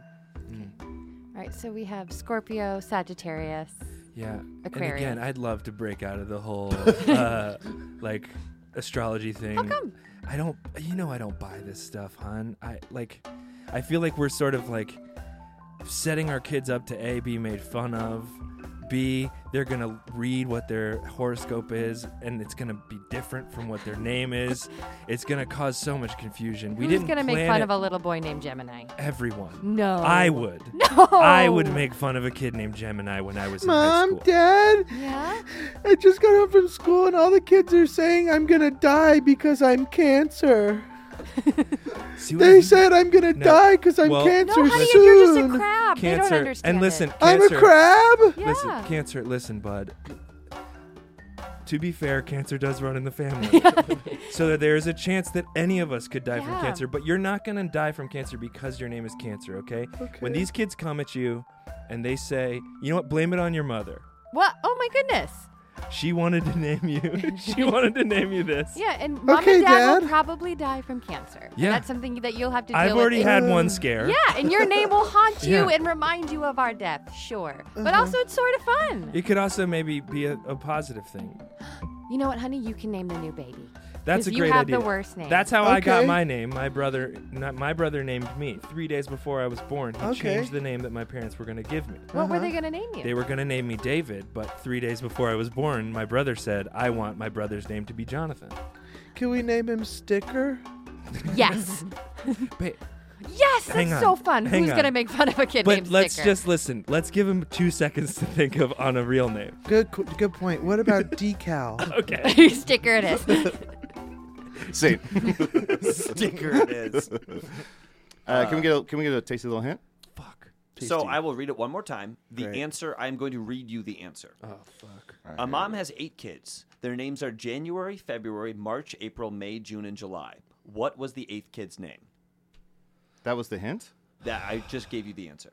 [SPEAKER 6] Right, so we have Scorpio, Sagittarius.
[SPEAKER 8] Yeah.
[SPEAKER 6] Aquarius.
[SPEAKER 8] And again, I'd love to break out of the whole uh, like astrology thing.
[SPEAKER 6] How come?
[SPEAKER 8] I don't. You know, I don't buy this stuff, hon. I like. I feel like we're sort of like setting our kids up to A, be made fun of. B, they're gonna read what their horoscope is, and it's gonna be different from what their name is. It's gonna cause so much confusion. We
[SPEAKER 6] Who's
[SPEAKER 8] didn't
[SPEAKER 6] gonna make
[SPEAKER 8] plan
[SPEAKER 6] fun
[SPEAKER 8] it.
[SPEAKER 6] of a little boy named Gemini?
[SPEAKER 8] Everyone.
[SPEAKER 6] No.
[SPEAKER 8] I would.
[SPEAKER 6] No.
[SPEAKER 8] I would make fun of a kid named Gemini when I was in high
[SPEAKER 9] Mom,
[SPEAKER 8] school.
[SPEAKER 9] Dad,
[SPEAKER 6] Yeah?
[SPEAKER 9] I just got home from school and all the kids are saying I'm gonna die because I'm cancer.
[SPEAKER 8] See what
[SPEAKER 9] They
[SPEAKER 8] I-
[SPEAKER 9] said I'm gonna
[SPEAKER 8] No.
[SPEAKER 9] die because I'm
[SPEAKER 8] Well-
[SPEAKER 9] cancer
[SPEAKER 6] No, honey,
[SPEAKER 9] soon.
[SPEAKER 6] you're just a crab. They don't
[SPEAKER 8] Cancer.
[SPEAKER 6] understand
[SPEAKER 8] And listen,
[SPEAKER 6] it.
[SPEAKER 9] I'm
[SPEAKER 8] cancer.
[SPEAKER 9] a crab.
[SPEAKER 6] Yeah.
[SPEAKER 8] Listen, cancer. Listen, bud. To be fair, cancer does run in the family. So that there is a chance that any of us could die from
[SPEAKER 6] Yeah.
[SPEAKER 8] cancer, but you're not going to die from cancer because your name is Cancer, okay? When these kids come at you and they say, you know what, blame it on your mother.
[SPEAKER 6] What? Oh my goodness.
[SPEAKER 8] She wanted to name you. she wanted to name you this.
[SPEAKER 6] Yeah, and mom
[SPEAKER 9] Okay,
[SPEAKER 6] and dad,
[SPEAKER 9] Dad.
[SPEAKER 6] will probably die from cancer. And
[SPEAKER 8] Yeah.
[SPEAKER 6] that's something that you'll have to deal
[SPEAKER 8] I've
[SPEAKER 6] with.
[SPEAKER 8] already
[SPEAKER 6] in-
[SPEAKER 8] had one scare.
[SPEAKER 6] Yeah, and your name will haunt you
[SPEAKER 8] Yeah.
[SPEAKER 6] and remind you of our death, sure. But also, it's sort of fun.
[SPEAKER 8] It could also maybe be a, a positive thing.
[SPEAKER 6] You know what, honey? You can name the new baby.
[SPEAKER 8] That's a
[SPEAKER 6] 'Cause
[SPEAKER 8] great
[SPEAKER 6] you have
[SPEAKER 8] idea.
[SPEAKER 6] the worst name.
[SPEAKER 8] That's how I got
[SPEAKER 9] Okay.
[SPEAKER 8] my name. My brother, not my brother, named me three days before I was born. He
[SPEAKER 9] Okay.
[SPEAKER 8] changed the name that my parents were going to give me.
[SPEAKER 6] What were
[SPEAKER 9] Uh-huh.
[SPEAKER 6] they going to name you?
[SPEAKER 8] They were going to name me David, but three days before I was born, my brother said, "I want my brother's name to be Jonathan."
[SPEAKER 9] Can we name him Sticker?
[SPEAKER 6] Yes.
[SPEAKER 8] Ba-
[SPEAKER 6] Yes,
[SPEAKER 8] Hang
[SPEAKER 6] that's
[SPEAKER 8] on.
[SPEAKER 6] so fun.
[SPEAKER 8] Hang
[SPEAKER 6] Who's
[SPEAKER 8] on.
[SPEAKER 6] going to make fun of a kid
[SPEAKER 8] but
[SPEAKER 6] named
[SPEAKER 8] let's
[SPEAKER 6] Sticker?
[SPEAKER 8] just listen. Let's give him two seconds to think of on a real name.
[SPEAKER 9] Good, qu- good point. What about Decal?
[SPEAKER 8] Okay.
[SPEAKER 6] Sticker it is.
[SPEAKER 4] Same.
[SPEAKER 5] Sticker it is.
[SPEAKER 4] Uh, can we get a, can we get a tasty little hint?
[SPEAKER 8] Fuck.
[SPEAKER 5] So I will read it one more time. The
[SPEAKER 9] Great.
[SPEAKER 5] answer, I'm going to read you the answer.
[SPEAKER 8] Oh fuck.
[SPEAKER 5] A mom has eight kids. Their names are January, February, March, April, May, June, and July. What was the eighth kid's name?
[SPEAKER 4] That was the hint.
[SPEAKER 5] That I just gave you the answer.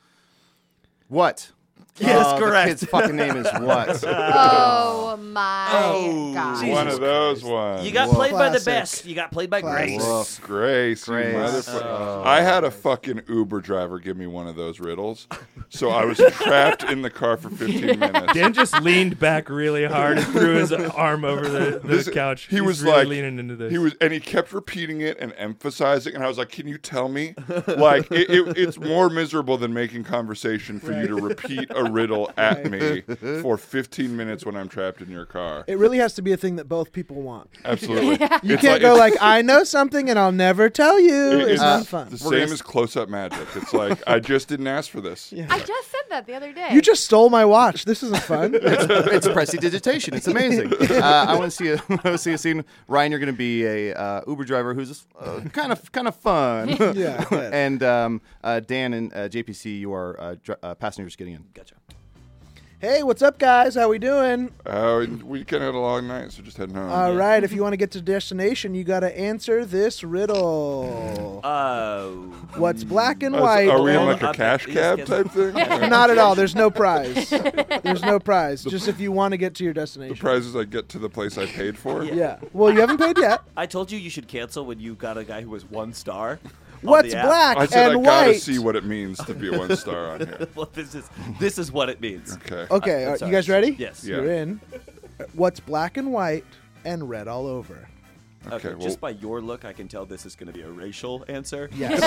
[SPEAKER 4] What?
[SPEAKER 5] Yes,
[SPEAKER 4] Uh,
[SPEAKER 5] correct.
[SPEAKER 4] The kid's fucking name is what?
[SPEAKER 6] Oh my
[SPEAKER 5] Oh,
[SPEAKER 6] god.
[SPEAKER 5] Jesus
[SPEAKER 7] One of those ones.
[SPEAKER 5] You got
[SPEAKER 4] Whoa.
[SPEAKER 5] played by the
[SPEAKER 9] Classic.
[SPEAKER 5] best. You got played by
[SPEAKER 9] Classic.
[SPEAKER 5] Grace.
[SPEAKER 4] Woof.
[SPEAKER 7] Grace, you
[SPEAKER 4] Grace.
[SPEAKER 7] motherfucker.
[SPEAKER 4] Oh.
[SPEAKER 7] I had a fucking Uber driver give me one of those riddles, so I was trapped in the car for fifteen minutes.
[SPEAKER 8] Dan just leaned back really hard and threw his arm over the, the
[SPEAKER 7] This-
[SPEAKER 8] couch.
[SPEAKER 7] He
[SPEAKER 8] He's
[SPEAKER 7] was
[SPEAKER 8] really
[SPEAKER 7] like,
[SPEAKER 8] leaning into this.
[SPEAKER 7] he was, and he kept repeating it and emphasizing. And I was like, "Can you tell me? Like, it, it, it's more miserable than making conversation for you to repeat repeat a riddle at me for fifteen minutes when I'm trapped in your car.
[SPEAKER 9] It really has to be a thing that both people want.
[SPEAKER 7] Absolutely.
[SPEAKER 9] You
[SPEAKER 7] It's
[SPEAKER 9] can't go
[SPEAKER 7] it's-
[SPEAKER 9] like, I know something and I'll never tell you.
[SPEAKER 7] it-
[SPEAKER 9] It's
[SPEAKER 7] uh,
[SPEAKER 9] not fun.
[SPEAKER 7] The same as close-up magic. It's like, I just didn't ask for this.
[SPEAKER 6] I just said that the other day.
[SPEAKER 9] You just stole my watch. This isn't fun.
[SPEAKER 4] It's prestidigitation. It's amazing. Uh, I want to see a, I want to see a scene. Ryan, you're going to be a uh, Uber driver who's uh, kind of kind of fun.
[SPEAKER 9] Yeah, good.
[SPEAKER 4] And um, uh, Dan and uh, J P C, you are uh, dr- uh, passengers getting in.
[SPEAKER 5] Gotcha.
[SPEAKER 9] Hey, what's up, guys? How we doing?
[SPEAKER 7] Uh, we kind of had a long night, so just heading home.
[SPEAKER 9] All right. If you want to get to destination, you got to answer this riddle.
[SPEAKER 5] Uh,
[SPEAKER 9] What's black and
[SPEAKER 7] Uh,
[SPEAKER 9] white?
[SPEAKER 7] Are we in
[SPEAKER 5] Hold
[SPEAKER 7] like
[SPEAKER 5] on,
[SPEAKER 7] a cash
[SPEAKER 5] yes,
[SPEAKER 7] cab
[SPEAKER 5] yes.
[SPEAKER 7] type thing?
[SPEAKER 9] Not at all. There's no prize. There's no prize. Just if you want to get to your
[SPEAKER 7] The
[SPEAKER 9] destination.
[SPEAKER 7] prize is I get to the place I paid for.
[SPEAKER 9] Yeah. Well, you haven't paid yet.
[SPEAKER 5] I told you you should cancel when you got a guy who was one star. on
[SPEAKER 9] What's
[SPEAKER 5] the app.
[SPEAKER 9] black
[SPEAKER 7] I said
[SPEAKER 9] and
[SPEAKER 7] I gotta
[SPEAKER 9] white?
[SPEAKER 7] see what it means to be a one star on here.
[SPEAKER 5] Well, this is this is what it means.
[SPEAKER 7] Okay.
[SPEAKER 9] Okay.
[SPEAKER 5] I'm
[SPEAKER 9] are
[SPEAKER 5] sorry.
[SPEAKER 9] you guys ready?
[SPEAKER 5] Yes.
[SPEAKER 7] Yeah.
[SPEAKER 9] You're in. What's black and white and red all over?
[SPEAKER 5] Okay.
[SPEAKER 7] Okay,
[SPEAKER 5] just
[SPEAKER 7] well-
[SPEAKER 5] by your look, I can tell this is going to be a racial answer.
[SPEAKER 9] Yes.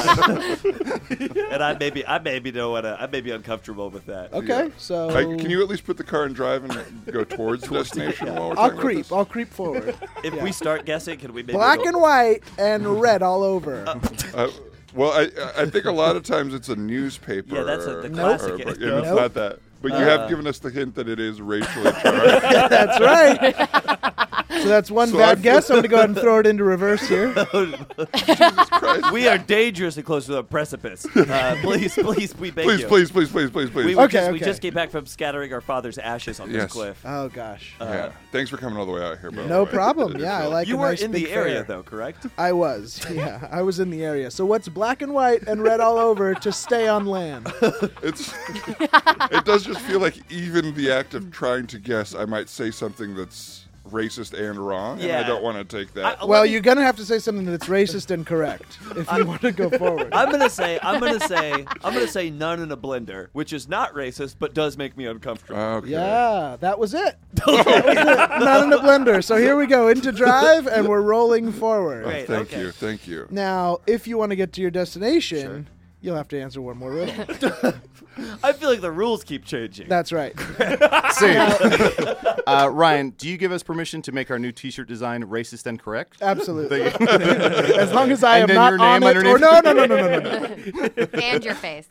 [SPEAKER 5] And I maybe I maybe don't want to. I may be uncomfortable with that.
[SPEAKER 9] Okay.
[SPEAKER 7] Yeah.
[SPEAKER 9] So
[SPEAKER 7] I, can you at least put the car in drive and go towards the destination while we're
[SPEAKER 9] I'll
[SPEAKER 7] talking about
[SPEAKER 9] creep.
[SPEAKER 7] this?
[SPEAKER 9] I'll creep forward.
[SPEAKER 5] If
[SPEAKER 9] Yeah.
[SPEAKER 5] we start guessing, can we maybe
[SPEAKER 9] Black
[SPEAKER 5] go-
[SPEAKER 9] and white and red all over.
[SPEAKER 7] Uh, well, I I think a lot of times it's a newspaper.
[SPEAKER 5] Yeah, that's a- the
[SPEAKER 7] or-
[SPEAKER 5] classic
[SPEAKER 7] or-
[SPEAKER 5] is-
[SPEAKER 7] and it's
[SPEAKER 9] Nope.
[SPEAKER 7] not that. But you
[SPEAKER 5] Uh,
[SPEAKER 7] have given us the hint that it is racially charged.
[SPEAKER 9] That's right. So that's one
[SPEAKER 7] So I
[SPEAKER 9] bad
[SPEAKER 7] feel-
[SPEAKER 9] guess. I'm going to go ahead and throw it into reverse here.
[SPEAKER 7] Christ.
[SPEAKER 5] We are dangerously close to the precipice. Uh, please, please, we beg
[SPEAKER 7] Please,
[SPEAKER 5] you.
[SPEAKER 7] please, please, please, please, please.
[SPEAKER 5] We, were
[SPEAKER 9] Okay,
[SPEAKER 5] just, we
[SPEAKER 9] okay.
[SPEAKER 5] just came back from scattering our father's ashes on
[SPEAKER 7] Yes.
[SPEAKER 5] this cliff.
[SPEAKER 9] Oh, gosh.
[SPEAKER 7] yeah. Thanks for coming all the way out here, by the
[SPEAKER 9] No
[SPEAKER 7] way.
[SPEAKER 9] problem.
[SPEAKER 7] It- it
[SPEAKER 9] Yeah, I
[SPEAKER 7] felt-
[SPEAKER 9] like
[SPEAKER 5] You
[SPEAKER 9] a
[SPEAKER 5] were
[SPEAKER 9] nice
[SPEAKER 5] in
[SPEAKER 9] big
[SPEAKER 5] the area,
[SPEAKER 9] fair.
[SPEAKER 5] though, correct?
[SPEAKER 9] I was. Yeah, I was in the area. So what's black and white and red all over to stay on land?
[SPEAKER 7] It's it does just feel like even the act of trying to guess, I might say something that's racist and wrong, and
[SPEAKER 5] Yeah.
[SPEAKER 7] I don't want to take that.
[SPEAKER 5] I-
[SPEAKER 9] Well,
[SPEAKER 5] let me-
[SPEAKER 9] you're going to have to say something that's racist and correct if you want to go forward.
[SPEAKER 5] I'm gonna say, I'm gonna say, I'm gonna say none in a blender, which is not racist, but does make me uncomfortable.
[SPEAKER 7] okay.
[SPEAKER 9] Yeah, that was it. That was it. Not in a blender. So here we go into drive, and we're rolling forward.
[SPEAKER 5] Great.
[SPEAKER 7] Thank
[SPEAKER 5] okay.
[SPEAKER 7] you, thank you.
[SPEAKER 9] Now, if you want to get to your destination, you'll have to answer one more riddle.
[SPEAKER 5] I feel like the rules keep changing.
[SPEAKER 9] That's right.
[SPEAKER 4] See, uh, Ryan, do you give us permission to make our new T-shirt design racist and correct?
[SPEAKER 9] Absolutely. As long as I
[SPEAKER 4] And
[SPEAKER 9] am
[SPEAKER 4] then
[SPEAKER 9] not
[SPEAKER 4] your name
[SPEAKER 9] on it. Or
[SPEAKER 4] underneath?
[SPEAKER 9] no, no, no, no, no, no, no.
[SPEAKER 6] And your face.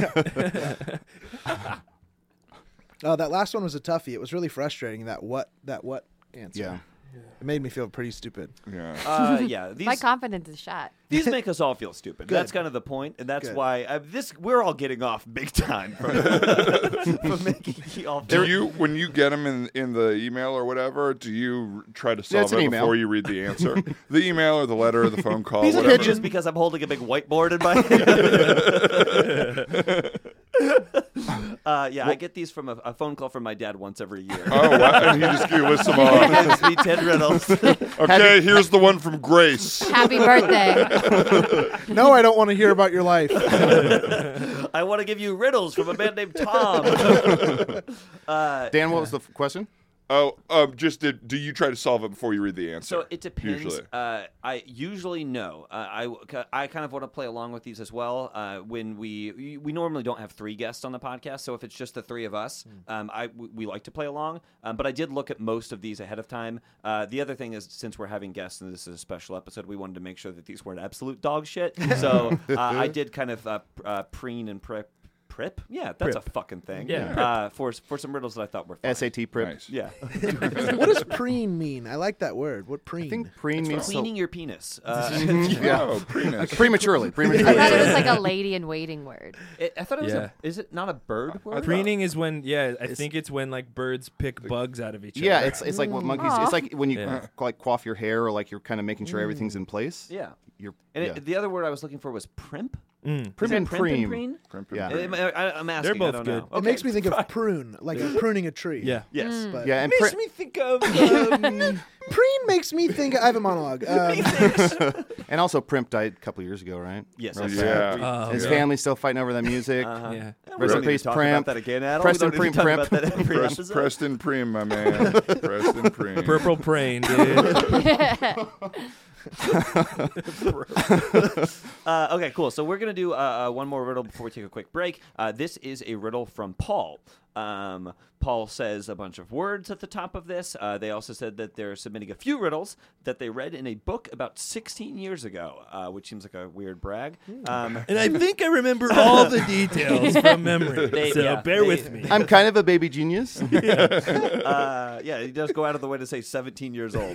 [SPEAKER 9] Oh, that last one was a toughie. It was really frustrating. That what? That what answer.
[SPEAKER 4] Yeah.
[SPEAKER 9] It made me feel pretty stupid.
[SPEAKER 7] Yeah.
[SPEAKER 5] Uh, yeah, these
[SPEAKER 6] My confidence is shot.
[SPEAKER 5] these make us all feel stupid.
[SPEAKER 9] Good.
[SPEAKER 5] That's kind of the point, and that's
[SPEAKER 9] Good.
[SPEAKER 5] why uh, this we're all getting off big time from, from making you all.
[SPEAKER 7] Do you, when you get them in in the email or whatever, do you r- try to
[SPEAKER 4] it's
[SPEAKER 7] solve
[SPEAKER 4] an
[SPEAKER 7] it
[SPEAKER 4] email.
[SPEAKER 7] before you read the answer? The email or the letter or the phone call,
[SPEAKER 5] These are
[SPEAKER 7] whatever.
[SPEAKER 5] just because I'm holding a big whiteboard in my hand. uh, yeah, I get these from a, a phone call from my dad once every year.
[SPEAKER 7] Oh, wow. And he just you list them all.
[SPEAKER 5] He gives me ten riddles.
[SPEAKER 7] Okay, here's the one from Grace.
[SPEAKER 6] Happy birthday.
[SPEAKER 9] No, I don't want to hear about your life.
[SPEAKER 5] I want to give you riddles from a man named Tom. uh,
[SPEAKER 4] Dan, what was the f- question?
[SPEAKER 7] Oh, um, just did, do you try to solve it before you read the answer?
[SPEAKER 5] So it depends.
[SPEAKER 7] Usually.
[SPEAKER 5] Uh, I usually no. Uh, I, I kind of want to play along with these as well. Uh, when we we normally don't have three guests on the podcast, so if it's just the three of us, um, I we, we like to play along. Um, but I did look at most of these ahead of time. Uh, the other thing is, since we're having guests and this is a special episode, we wanted to make sure that these weren't absolute dog shit. So uh, I did kind of uh, pr- uh, preen and prep. Prep? Yeah, that's a fucking thing.
[SPEAKER 8] Yeah.
[SPEAKER 5] Uh, for for some riddles that I thought were fun.
[SPEAKER 4] S A T prep.
[SPEAKER 7] Nice.
[SPEAKER 5] Yeah.
[SPEAKER 9] What does preen mean? I like that word. What preen?
[SPEAKER 4] I think preen means so-
[SPEAKER 5] Cleaning your penis. Uh,
[SPEAKER 4] Yeah.
[SPEAKER 7] Oh, penis.
[SPEAKER 4] prematurely.
[SPEAKER 6] I
[SPEAKER 4] Prematurely.
[SPEAKER 6] thought it was like a lady in waiting word.
[SPEAKER 5] It, I thought it was
[SPEAKER 8] Yeah.
[SPEAKER 5] a. Is it not a bird word?
[SPEAKER 8] Preening is when, yeah, I think it's when like birds pick bugs out of each
[SPEAKER 4] Yeah,
[SPEAKER 8] other.
[SPEAKER 4] it's it's like what monkeys.
[SPEAKER 6] Aw.
[SPEAKER 4] It's like when you
[SPEAKER 8] Yeah.
[SPEAKER 4] like coif your hair, or like you're kind of making sure everything's in place.
[SPEAKER 5] Yeah.
[SPEAKER 4] You're
[SPEAKER 5] And
[SPEAKER 4] yeah.
[SPEAKER 5] it, the other word I was looking for was primp.
[SPEAKER 8] Mm.
[SPEAKER 4] Prim
[SPEAKER 5] Is it
[SPEAKER 4] and
[SPEAKER 5] primp and
[SPEAKER 4] preem.
[SPEAKER 5] preen?
[SPEAKER 7] Crimp and
[SPEAKER 4] Yeah.
[SPEAKER 7] preen.
[SPEAKER 5] I, I, I'm asking.
[SPEAKER 8] both
[SPEAKER 5] I don't
[SPEAKER 8] good.
[SPEAKER 5] know.
[SPEAKER 9] It
[SPEAKER 5] Okay.
[SPEAKER 9] makes me think of prune, like a pruning a tree.
[SPEAKER 8] Yeah.
[SPEAKER 5] Yes.
[SPEAKER 9] But
[SPEAKER 4] Yeah, and
[SPEAKER 8] Makes
[SPEAKER 4] pri-
[SPEAKER 8] me think of. Um,
[SPEAKER 9] preen makes me think. I have a monologue. Um,
[SPEAKER 4] and also Primp died a couple years ago, right?
[SPEAKER 5] Yes.
[SPEAKER 7] Oh,
[SPEAKER 5] I
[SPEAKER 7] yeah.
[SPEAKER 5] said-
[SPEAKER 8] Oh,
[SPEAKER 4] His
[SPEAKER 7] yeah.
[SPEAKER 4] family's still fighting over that music.
[SPEAKER 5] Uh-huh.
[SPEAKER 8] yeah.
[SPEAKER 5] We
[SPEAKER 4] Rest
[SPEAKER 5] don't
[SPEAKER 4] in
[SPEAKER 5] need
[SPEAKER 4] peace,
[SPEAKER 5] to talk
[SPEAKER 4] Primp.
[SPEAKER 5] about that again, Adam.
[SPEAKER 4] Preston
[SPEAKER 5] we don't need to
[SPEAKER 4] Preem
[SPEAKER 5] talk
[SPEAKER 4] Primp.
[SPEAKER 5] about that every
[SPEAKER 7] Prest-
[SPEAKER 5] episode.
[SPEAKER 7] Preston Preem, my man. Preston Preem.
[SPEAKER 8] Purple praying, dude.
[SPEAKER 5] Uh, okay, cool. So we're gonna do uh, uh, one more riddle before we take a quick break. Uh, this is a riddle from Paul. Um, Paul says a bunch of words at the top of this. Uh, they also said that they're submitting a few riddles that they read in a book about sixteen years ago, uh, which seems like a weird brag. Um,
[SPEAKER 8] And I think I remember all the details from memory.
[SPEAKER 5] They-
[SPEAKER 8] so
[SPEAKER 5] yeah,
[SPEAKER 8] bear
[SPEAKER 5] they-
[SPEAKER 8] with me.
[SPEAKER 4] I'm kind of a baby genius.
[SPEAKER 5] uh, yeah, he does go out of the way to say seventeen years old.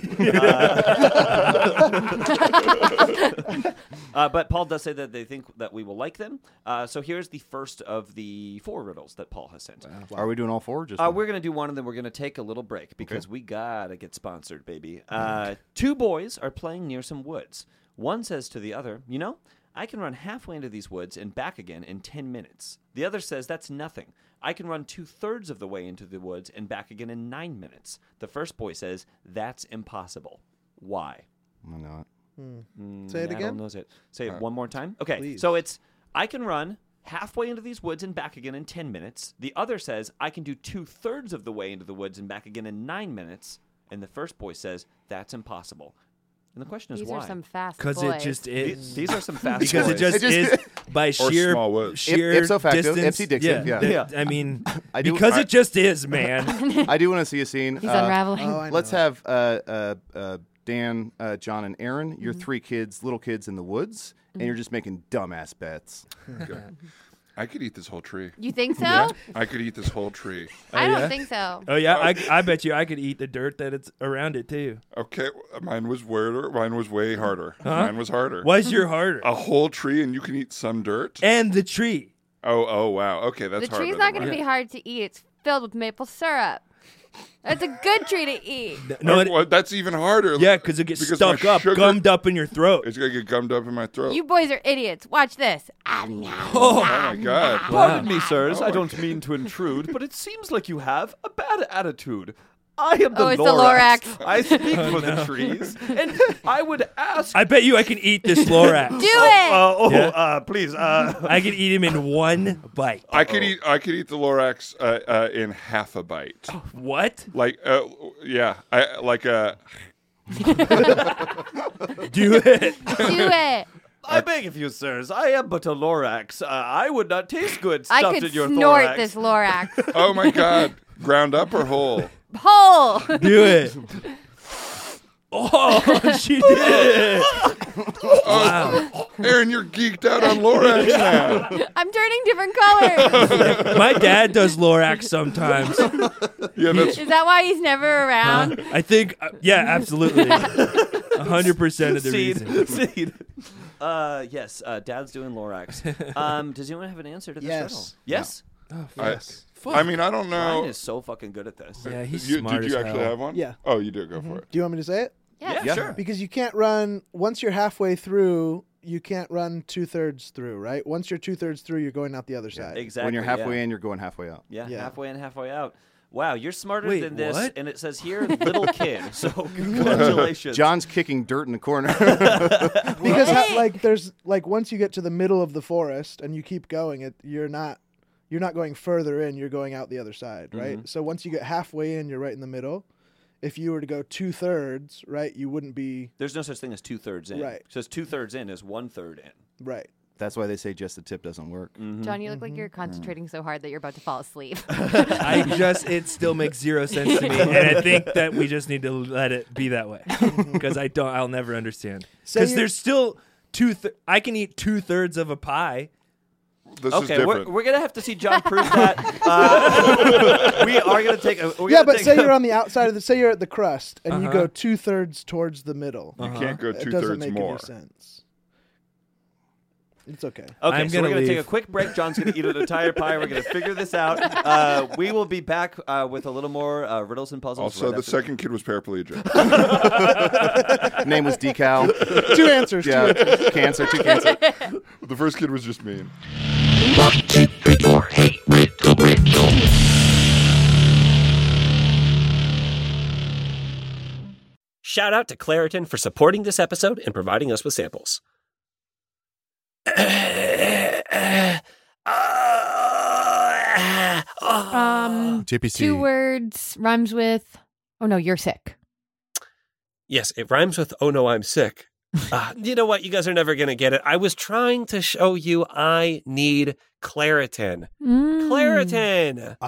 [SPEAKER 5] Uh, uh, but Paul does say that they think that we will like them. Uh, so here's the first of the four riddles that Paul has sent.
[SPEAKER 4] Are we doing all four? Or just
[SPEAKER 5] Uh,
[SPEAKER 4] one?
[SPEAKER 5] we're going to do one, and then we're going to take a little break because we got to get sponsored, baby. Uh, two boys are playing near some woods. One says to the other, you know, I can run halfway into these woods and back again in ten minutes. The other says, that's nothing. I can run two-thirds of the way into the woods and back again in nine minutes. The first boy says, that's impossible. Why?
[SPEAKER 4] I know it.
[SPEAKER 5] Mm,
[SPEAKER 9] Say it
[SPEAKER 5] Adel
[SPEAKER 9] again?
[SPEAKER 5] knows it. Say it one more time. Okay,
[SPEAKER 9] Please.
[SPEAKER 5] so it's, I can run halfway into these woods and back again in ten minutes. The other says, I can do two-thirds of the way into the woods and back again in nine minutes. And the first boy says, that's impossible. And the question is
[SPEAKER 6] These
[SPEAKER 5] why?
[SPEAKER 6] are some fast
[SPEAKER 8] Because
[SPEAKER 6] boys.
[SPEAKER 8] it just
[SPEAKER 5] These,
[SPEAKER 8] is.
[SPEAKER 5] these are some fast
[SPEAKER 8] Because it
[SPEAKER 5] boys.
[SPEAKER 8] just,
[SPEAKER 4] It just-
[SPEAKER 8] is by sheer
[SPEAKER 7] small woods.
[SPEAKER 8] sheer
[SPEAKER 4] Ip- ipso facto,
[SPEAKER 8] distance.
[SPEAKER 4] Ipsy Dixit, yeah.
[SPEAKER 8] that-
[SPEAKER 5] Yeah.
[SPEAKER 8] I mean,
[SPEAKER 4] I do-
[SPEAKER 8] because
[SPEAKER 4] I-
[SPEAKER 8] it just is, man.
[SPEAKER 4] I do want to see a scene.
[SPEAKER 6] He's
[SPEAKER 4] Uh,
[SPEAKER 6] unraveling.
[SPEAKER 9] Oh, I
[SPEAKER 4] Let's
[SPEAKER 9] know.
[SPEAKER 4] have uh, uh, uh, Dan, uh, John, and Aaron. Your
[SPEAKER 6] Mm-hmm.
[SPEAKER 4] three kids, little kids in the woods, and you're just making dumbass bets.
[SPEAKER 7] I could eat this whole tree.
[SPEAKER 6] You think so?
[SPEAKER 7] I could eat this whole tree.
[SPEAKER 6] I
[SPEAKER 8] Oh,
[SPEAKER 6] don't
[SPEAKER 8] yeah?
[SPEAKER 6] think so.
[SPEAKER 8] Oh yeah, I, I bet you I could eat the dirt that it's around it too.
[SPEAKER 7] Okay, mine was weirder. Mine was way harder. Mine was harder.
[SPEAKER 8] Why's your harder?
[SPEAKER 7] A whole tree and you can eat some dirt?
[SPEAKER 8] And the tree.
[SPEAKER 7] Oh, oh, wow. Okay, that's
[SPEAKER 6] The
[SPEAKER 7] harder.
[SPEAKER 6] tree's not
[SPEAKER 7] than
[SPEAKER 6] going to
[SPEAKER 7] mine.
[SPEAKER 6] be hard to eat. It's filled with maple syrup. It's a good tree to eat.
[SPEAKER 8] No, it,
[SPEAKER 7] Well, that's even harder.
[SPEAKER 8] yeah, because it gets
[SPEAKER 7] Because
[SPEAKER 8] stuck
[SPEAKER 7] my
[SPEAKER 8] up,
[SPEAKER 7] sugar-
[SPEAKER 8] gummed up in your throat.
[SPEAKER 7] It's gonna get gummed up in my throat.
[SPEAKER 6] You boys are idiots. Watch this. Ah, no.
[SPEAKER 7] oh my god.
[SPEAKER 5] Pardon me, sirs.
[SPEAKER 7] Oh
[SPEAKER 5] I
[SPEAKER 7] my
[SPEAKER 5] don't mean to intrude, but it seems like you have a bad attitude. I am the
[SPEAKER 6] Oh, it's the
[SPEAKER 5] Lorax.
[SPEAKER 6] Lorax.
[SPEAKER 5] I speak for the trees, and I would ask.
[SPEAKER 8] I bet you I can eat this Lorax.
[SPEAKER 6] Do it.
[SPEAKER 5] Uh, oh,
[SPEAKER 8] Yeah.
[SPEAKER 5] uh, please. Uh,
[SPEAKER 8] I can eat him in one bite.
[SPEAKER 7] I could eat. I could eat the Lorax uh, uh, in half a bite.
[SPEAKER 8] What?
[SPEAKER 7] Like, uh, yeah, I like a.
[SPEAKER 8] Do it.
[SPEAKER 6] Do it.
[SPEAKER 5] I beg of you, sirs. I am but a Lorax. Uh, I would not taste good
[SPEAKER 6] I
[SPEAKER 5] stuffed
[SPEAKER 6] could
[SPEAKER 5] in your
[SPEAKER 6] snort
[SPEAKER 5] thorax.
[SPEAKER 6] this Lorax.
[SPEAKER 7] Oh my god, ground up or whole?
[SPEAKER 6] Whole.
[SPEAKER 8] Do it. Oh, she did it. Wow.
[SPEAKER 7] Aaron, you're geeked out on Lorax now.
[SPEAKER 6] I'm turning different colors.
[SPEAKER 8] My dad does Lorax sometimes.
[SPEAKER 7] Yeah, that's.
[SPEAKER 6] Is that why he's never around?
[SPEAKER 8] I think, uh, yeah, absolutely. one hundred percent of the
[SPEAKER 5] Seed.
[SPEAKER 8] reason.
[SPEAKER 5] Seed. Uh, yes, uh, Dad's doing Lorax. Um, does anyone have an answer to this
[SPEAKER 9] Yes.
[SPEAKER 5] riddle? Yes.
[SPEAKER 7] I, I mean, I don't
[SPEAKER 5] Ryan
[SPEAKER 7] know.
[SPEAKER 5] is so fucking good at this.
[SPEAKER 8] Yeah, he's
[SPEAKER 7] You,
[SPEAKER 8] smart
[SPEAKER 7] did you
[SPEAKER 8] as
[SPEAKER 7] actually
[SPEAKER 8] hell.
[SPEAKER 7] have one?
[SPEAKER 9] Yeah.
[SPEAKER 7] Oh, you do. Go for it.
[SPEAKER 9] Do you want me to say it?
[SPEAKER 6] Yes.
[SPEAKER 5] Yeah, sure.
[SPEAKER 9] Because you can't run once you're halfway through. You can't run two thirds through, right? Once you're two thirds through, you're going out the other side.
[SPEAKER 5] Exactly.
[SPEAKER 4] when you're halfway
[SPEAKER 5] yeah.
[SPEAKER 4] in, you're going halfway out.
[SPEAKER 5] Yeah,
[SPEAKER 9] Yeah.
[SPEAKER 5] halfway in, halfway out. Wow, you're smarter
[SPEAKER 8] Wait,
[SPEAKER 5] than this.
[SPEAKER 8] what?
[SPEAKER 5] And it says here, little kid. So congratulations.
[SPEAKER 4] John's kicking dirt in the corner.
[SPEAKER 9] Because ha- like there's like once you get to the middle of the forest and you keep going, it you're not you're not going further in. You're going out the other side, right?
[SPEAKER 5] Mm-hmm.
[SPEAKER 9] So once you get halfway in, you're right in the middle. If you were to go two thirds, right, you wouldn't be
[SPEAKER 5] There's no such thing as two thirds in.
[SPEAKER 9] Right.
[SPEAKER 5] It says two thirds in is one third in.
[SPEAKER 9] right.
[SPEAKER 4] That's why they say just the tip doesn't work.
[SPEAKER 6] John, you look like you're concentrating so hard that you're about to fall asleep.
[SPEAKER 8] I just, it still makes zero sense to me. And I think that we just need to let it be that way. Because I don't, I'll never understand.
[SPEAKER 9] Say
[SPEAKER 8] Because
[SPEAKER 9] you're-
[SPEAKER 8] there's still two, th- I can eat two thirds of a pie.
[SPEAKER 7] This is
[SPEAKER 5] Okay, we're,
[SPEAKER 7] different.
[SPEAKER 5] we're gonna have to see John prove that. Uh, we are gonna take a. We're
[SPEAKER 9] Yeah,
[SPEAKER 5] gonna
[SPEAKER 9] but
[SPEAKER 5] take
[SPEAKER 9] say
[SPEAKER 5] a,
[SPEAKER 9] you're on the outside of the say you're at the crust and you
[SPEAKER 8] Uh-huh.
[SPEAKER 9] go two thirds towards the middle.
[SPEAKER 7] you can't go
[SPEAKER 9] It
[SPEAKER 7] two
[SPEAKER 9] doesn't
[SPEAKER 7] thirds
[SPEAKER 9] make
[SPEAKER 7] more.
[SPEAKER 9] any sense. It's okay.
[SPEAKER 5] Okay,
[SPEAKER 8] I'm
[SPEAKER 5] so we're
[SPEAKER 8] gonna
[SPEAKER 5] gonna take a
[SPEAKER 8] leave.
[SPEAKER 5] quick break. John's gonna eat an entire pie. We're gonna figure this out. Uh, we will be back uh, with a little more uh, riddles and puzzles.
[SPEAKER 7] Also,
[SPEAKER 5] right
[SPEAKER 7] the
[SPEAKER 5] after-
[SPEAKER 7] second kid was paraplegic.
[SPEAKER 4] Name was Decal.
[SPEAKER 9] Two answers.
[SPEAKER 4] yeah,
[SPEAKER 9] Two answers.
[SPEAKER 4] cancer, two cancer.
[SPEAKER 7] The first kid was just mean.
[SPEAKER 10] Shout out to Claritin for supporting this episode and providing us with samples.
[SPEAKER 6] Um,
[SPEAKER 11] J P C.
[SPEAKER 6] two words rhymes with. Oh no, you're sick.
[SPEAKER 10] Yes, it rhymes with "Oh no, I'm sick," Uh, you know what? You guys are never going to get it. I was trying to show you I need Claritin.
[SPEAKER 6] Mm.
[SPEAKER 10] Claritin.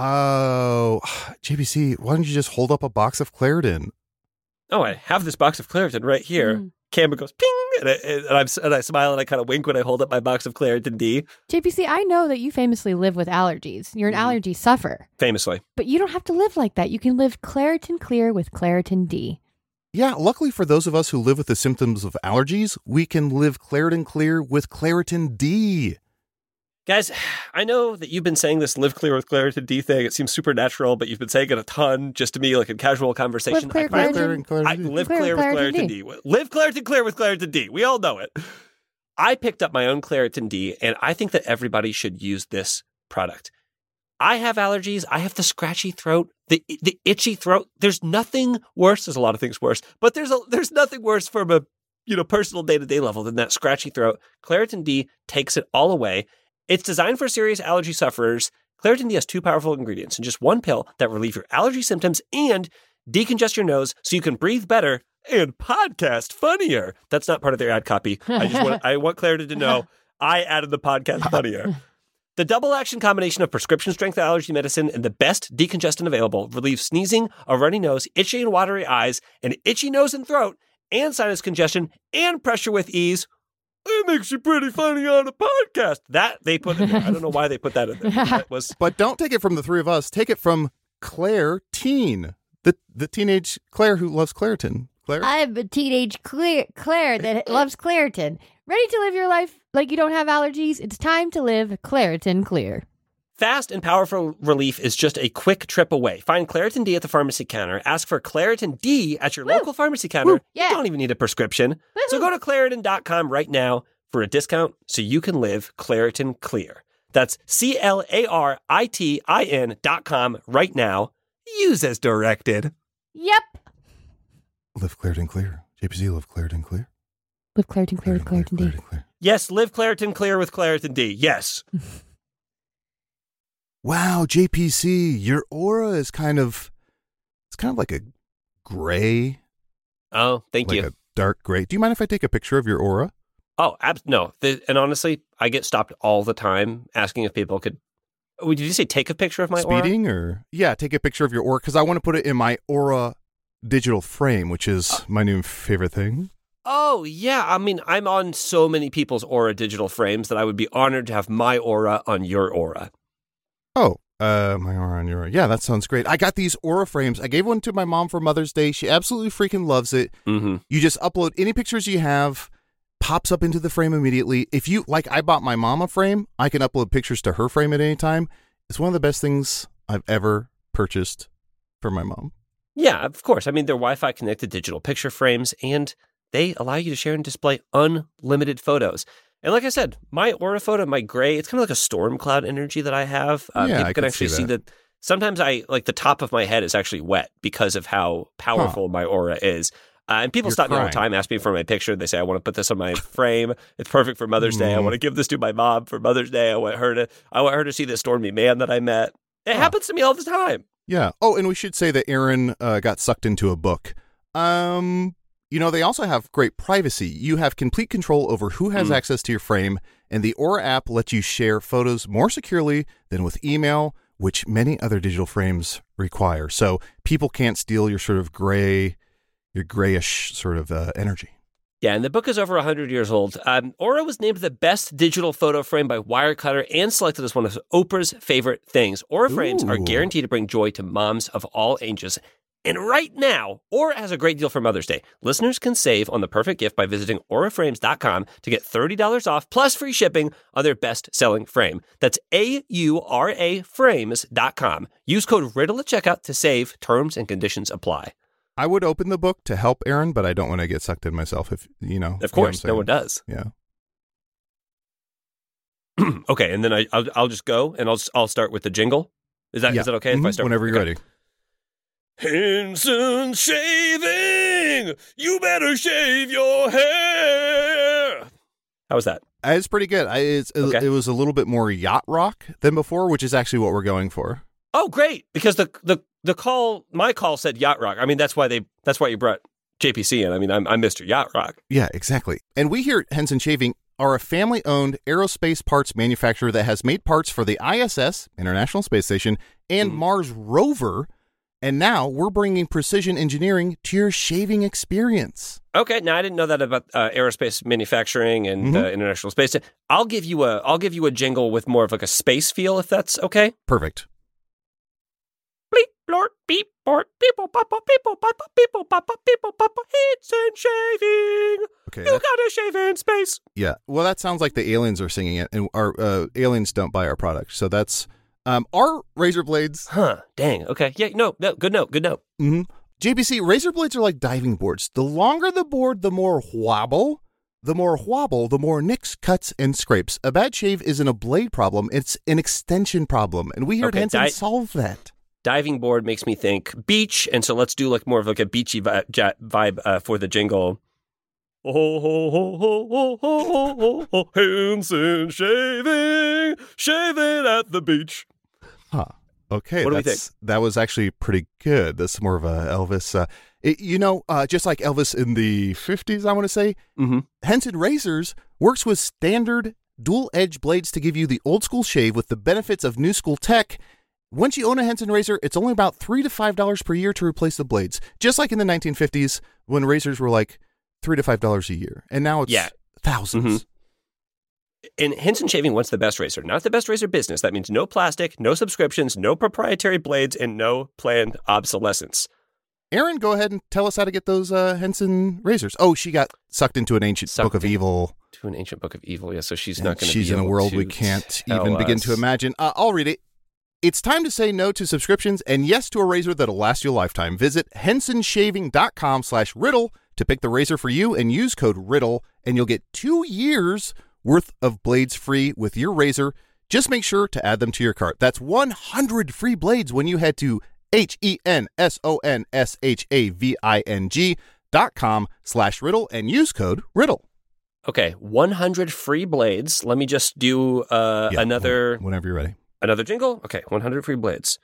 [SPEAKER 4] Oh, J P C, why don't you just hold up a box of Claritin?
[SPEAKER 10] Oh, I have this box of Claritin right here.
[SPEAKER 6] Mm.
[SPEAKER 10] Camera goes ping, and I, and, I'm, and I smile and I kind of wink when I hold up my box of Claritin D.
[SPEAKER 6] J P C, I know that you famously live with allergies. You're an
[SPEAKER 10] Mm-hmm.
[SPEAKER 6] allergy sufferer.
[SPEAKER 10] Famously.
[SPEAKER 6] But you don't have to live like that. You can live Claritin Clear with Claritin D.
[SPEAKER 4] Yeah, luckily for those of us who live with the symptoms of allergies, we can live Claritin Clear with Claritin D.
[SPEAKER 10] Guys, I know that you've been saying this live clear with Claritin D thing. It seems supernatural, but you've been saying it a ton just to me, like in casual conversation.
[SPEAKER 6] Live clear,
[SPEAKER 10] I find-
[SPEAKER 6] Claritin.
[SPEAKER 4] Claritin,
[SPEAKER 10] I
[SPEAKER 4] Claritin D.
[SPEAKER 10] live
[SPEAKER 6] Clear
[SPEAKER 10] clear,
[SPEAKER 6] with
[SPEAKER 10] with
[SPEAKER 6] Claritin
[SPEAKER 10] Claritin
[SPEAKER 6] D.
[SPEAKER 10] D. Live Claritin Clear with Claritin D. We all know it. I picked up my own Claritin D, and I think that everybody should use this product. I have allergies. I have the scratchy throat, the the itchy throat. There's nothing worse. There's a lot of things worse, but there's a there's nothing worse from a you know personal day to day level than that scratchy throat. Claritin D takes it all away. It's designed for serious allergy sufferers. Claritin D has two powerful ingredients in just one pill that relieve your allergy symptoms and decongest your nose so you can breathe better and podcast funnier. That's not part of their ad copy. I just want I want Claritin to know I added the podcast funnier. The double action combination of prescription strength allergy medicine and the best decongestant available relieves sneezing, a runny nose, itchy and watery eyes, an itchy nose and throat, and sinus congestion and pressure with ease. It makes you pretty funny on a podcast. That they put in there. I don't know why they put that in there. That was
[SPEAKER 4] But don't take it from the three of us. Take it from Claire Teen, the the teenage Claire who loves Claritin. Claire?
[SPEAKER 6] I'm a teenage Claire, Claire that loves Claritin. Ready to live your life like you don't have allergies? It's time to live Claritin Clear.
[SPEAKER 10] fast and powerful relief is just a quick trip away. Find Claritin D at the pharmacy counter. Ask for Claritin D at your
[SPEAKER 6] Woo.
[SPEAKER 10] local pharmacy counter.
[SPEAKER 6] Woo. Yeah.
[SPEAKER 10] You don't even need a prescription. So go to Claritin dot com right now for a discount so you can live Claritin Clear. That's C L A R I T I N dot com right now. Use as directed.
[SPEAKER 6] Yep.
[SPEAKER 4] Live Claritin Clear. J P C, live Claritin Clear.
[SPEAKER 6] Live Claritin Clear with Claritin D.
[SPEAKER 4] Claritin Clear.
[SPEAKER 10] Yes, live Claritin Clear with Claritin D. Yes.
[SPEAKER 4] Wow, J P C, your aura is kind of, it's kind of like a gray,
[SPEAKER 10] Oh, thank
[SPEAKER 4] like
[SPEAKER 10] you.
[SPEAKER 4] a dark gray. Do you mind if I take a picture of your aura?
[SPEAKER 10] Oh, ab- no. The, and honestly, I get stopped all the time asking if people could. Oh, did you say take a picture of my aura?
[SPEAKER 4] Speeding or? Yeah, take a picture of your aura because I want to put it in my aura digital frame, which is
[SPEAKER 10] Uh,
[SPEAKER 4] my new favorite thing.
[SPEAKER 10] Oh, yeah. I mean, I'm on so many people's aura digital frames that I would be honored to have my aura on your aura.
[SPEAKER 4] Oh, uh, my aura on your aura. Yeah, that sounds great. I got these aura frames. I gave one to my mom for Mother's Day. She absolutely freaking loves it.
[SPEAKER 10] Mm-hmm.
[SPEAKER 4] You just upload any pictures you have, pops up into the frame immediately. If you, like I bought my mom a frame, I can upload pictures to her frame at any time. It's one of the best things I've ever purchased for my mom.
[SPEAKER 10] Yeah, of course. I mean, they're Wi-Fi connected digital picture frames, and they allow you to share and display unlimited photos. And like I said, my aura photo, my gray, it's kind of like a storm cloud energy that I have. Uh,
[SPEAKER 4] Yeah,
[SPEAKER 10] people
[SPEAKER 4] I
[SPEAKER 10] can
[SPEAKER 4] could
[SPEAKER 10] actually
[SPEAKER 4] see
[SPEAKER 10] see
[SPEAKER 4] that.
[SPEAKER 10] that. Sometimes I, like the top of my head is actually wet because of how powerful my aura is. Uh, and people
[SPEAKER 4] You're
[SPEAKER 10] stop me all the
[SPEAKER 4] crying.
[SPEAKER 10] time, ask me for my picture. They say, I want to put this on my frame. It's perfect for Mother's Day. I
[SPEAKER 4] Mm.
[SPEAKER 10] want to give this to my mom for Mother's Day. I want her to, I want her to see this stormy man that I met. It
[SPEAKER 4] Huh.
[SPEAKER 10] happens to me all the time.
[SPEAKER 4] Yeah. Oh, and we should say that Aaron uh, got sucked into a book. Um, you know, they also have great privacy. You have complete control over who has
[SPEAKER 10] Mm.
[SPEAKER 4] access to your frame, and the Aura app lets you share photos more securely than with email, which many other digital frames require. So people can't steal your sort of gray, your grayish sort of uh, energy.
[SPEAKER 10] Yeah, and the book is over one hundred years old. Um, Aura was named the best digital photo frame by Wirecutter and selected as one of Oprah's favorite things. Aura frames are
[SPEAKER 4] Ooh.
[SPEAKER 10] guaranteed to bring joy to moms of all ages. And right now, Aura has a great deal for Mother's Day. Listeners can save on the perfect gift by visiting aura frames dot com to get thirty dollars off plus free shipping on their best-selling frame. That's A U R A frames dot com. Use code RIDDLE at checkout to save. Terms and conditions apply.
[SPEAKER 4] I would open the book to help Aaron, but I don't want to get sucked in myself. If you know,
[SPEAKER 10] Of
[SPEAKER 4] you know what
[SPEAKER 10] course,
[SPEAKER 4] I'm
[SPEAKER 10] no one
[SPEAKER 4] saying.
[SPEAKER 10] does.
[SPEAKER 4] Yeah.
[SPEAKER 10] Okay, and then I, I'll, I'll just go and I'll just, I'll start with the jingle. Is that is
[SPEAKER 4] Yeah.
[SPEAKER 10] that okay if I
[SPEAKER 4] Mhm.
[SPEAKER 10] start
[SPEAKER 4] Whenever
[SPEAKER 10] with,
[SPEAKER 4] you're
[SPEAKER 10] okay.
[SPEAKER 4] ready.
[SPEAKER 10] Henson Shaving, you better shave your hair. How was that?
[SPEAKER 4] Uh, It's pretty good. I, it's, it-
[SPEAKER 10] Okay.
[SPEAKER 4] It was a little bit more yacht rock than before, which is actually what we're going for.
[SPEAKER 10] Oh, great! Because the the the call, my call said yacht rock. I mean, that's why they that's why you brought J P C in. I mean, I'm, I'm Mister Yacht Rock.
[SPEAKER 4] Yeah, exactly. And we here at Henson Shaving are a family-owned aerospace parts manufacturer that has made parts for the I S S, International Space Station, and mm. Mars rover. And now we're bringing precision engineering to your shaving experience.
[SPEAKER 10] Okay, now I didn't know that about uh, aerospace manufacturing and mm-hmm. uh, International Space Station. I'll give you a I'll give you a jingle with more of like a space feel, if that's okay.
[SPEAKER 4] Perfect.
[SPEAKER 10] Bleep, blort, beep, bort, people, papa, people, papa, people, papa, people, papa, hits and shaving.
[SPEAKER 4] Okay,
[SPEAKER 10] you gotta shave in space.
[SPEAKER 4] Yeah, well, that sounds like the aliens are singing it, and our uh, aliens don't buy our product, so that's. Um, our razor blades...
[SPEAKER 10] Huh, dang, okay. Yeah, no, no, good note, good note.
[SPEAKER 4] Mm-hmm. J P C, razor blades are like diving boards. The longer the board, the more wobble. The more wobble, the more nicks, cuts, and scrapes. A bad shave isn't a blade problem, it's an extension problem. And we here
[SPEAKER 10] okay,
[SPEAKER 4] at Henson
[SPEAKER 10] di-
[SPEAKER 4] solve that.
[SPEAKER 10] Diving board makes me think beach, and so let's do like more of like a beachy vi- j- vibe uh, for the jingle. Oh, ho, ho, ho, ho, ho, ho, ho, Henson shaving, shaving at the beach.
[SPEAKER 4] Huh. Okay.
[SPEAKER 10] What do we
[SPEAKER 4] that's,
[SPEAKER 10] think?
[SPEAKER 4] That was actually pretty good. That's more of a Elvis. Uh, it, you know, uh, just like Elvis in the fifties, I want to say,
[SPEAKER 10] mm-hmm.
[SPEAKER 4] Henson Razors works with standard dual edge blades to give you the old school shave with the benefits of new school tech. Once you own a Henson Razor, it's only about three to five dollars per year to replace the blades. Just like in the nineteen fifties when razors were like three to five dollars a year, and now it's
[SPEAKER 10] yeah.
[SPEAKER 4] thousands.
[SPEAKER 10] Mm-hmm. And Henson Shaving wants the best razor, not the best razor business. That means no plastic, no subscriptions, no proprietary blades, and no planned obsolescence.
[SPEAKER 4] Aaron, go ahead and tell us how to get those uh, Henson razors. Oh, she got sucked into an ancient
[SPEAKER 10] sucked
[SPEAKER 4] book of evil.
[SPEAKER 10] To an ancient book of evil, yeah. So she's
[SPEAKER 4] and
[SPEAKER 10] not going to.
[SPEAKER 4] She's
[SPEAKER 10] be
[SPEAKER 4] in a
[SPEAKER 10] able
[SPEAKER 4] world
[SPEAKER 10] to
[SPEAKER 4] we can't
[SPEAKER 10] tell
[SPEAKER 4] even begin
[SPEAKER 10] us.
[SPEAKER 4] to imagine. Uh, I'll read it. It's time to say no to subscriptions and yes to a razor that'll last you a lifetime. Visit henson shaving dot com slash riddle to pick the razor for you and use code riddle, and you'll get two years worth of blades free with your razor. Just make sure to add them to your cart. That's one hundred free blades when you head to H-E-N-S-O-N-S-H-A-V-I-N-G dot com slash riddle and use code riddle.
[SPEAKER 10] Okay, one hundred free blades. Let me just do uh,
[SPEAKER 4] Yeah,
[SPEAKER 10] another
[SPEAKER 4] Whenever you're ready.
[SPEAKER 10] another jingle. Okay, one hundred free blades.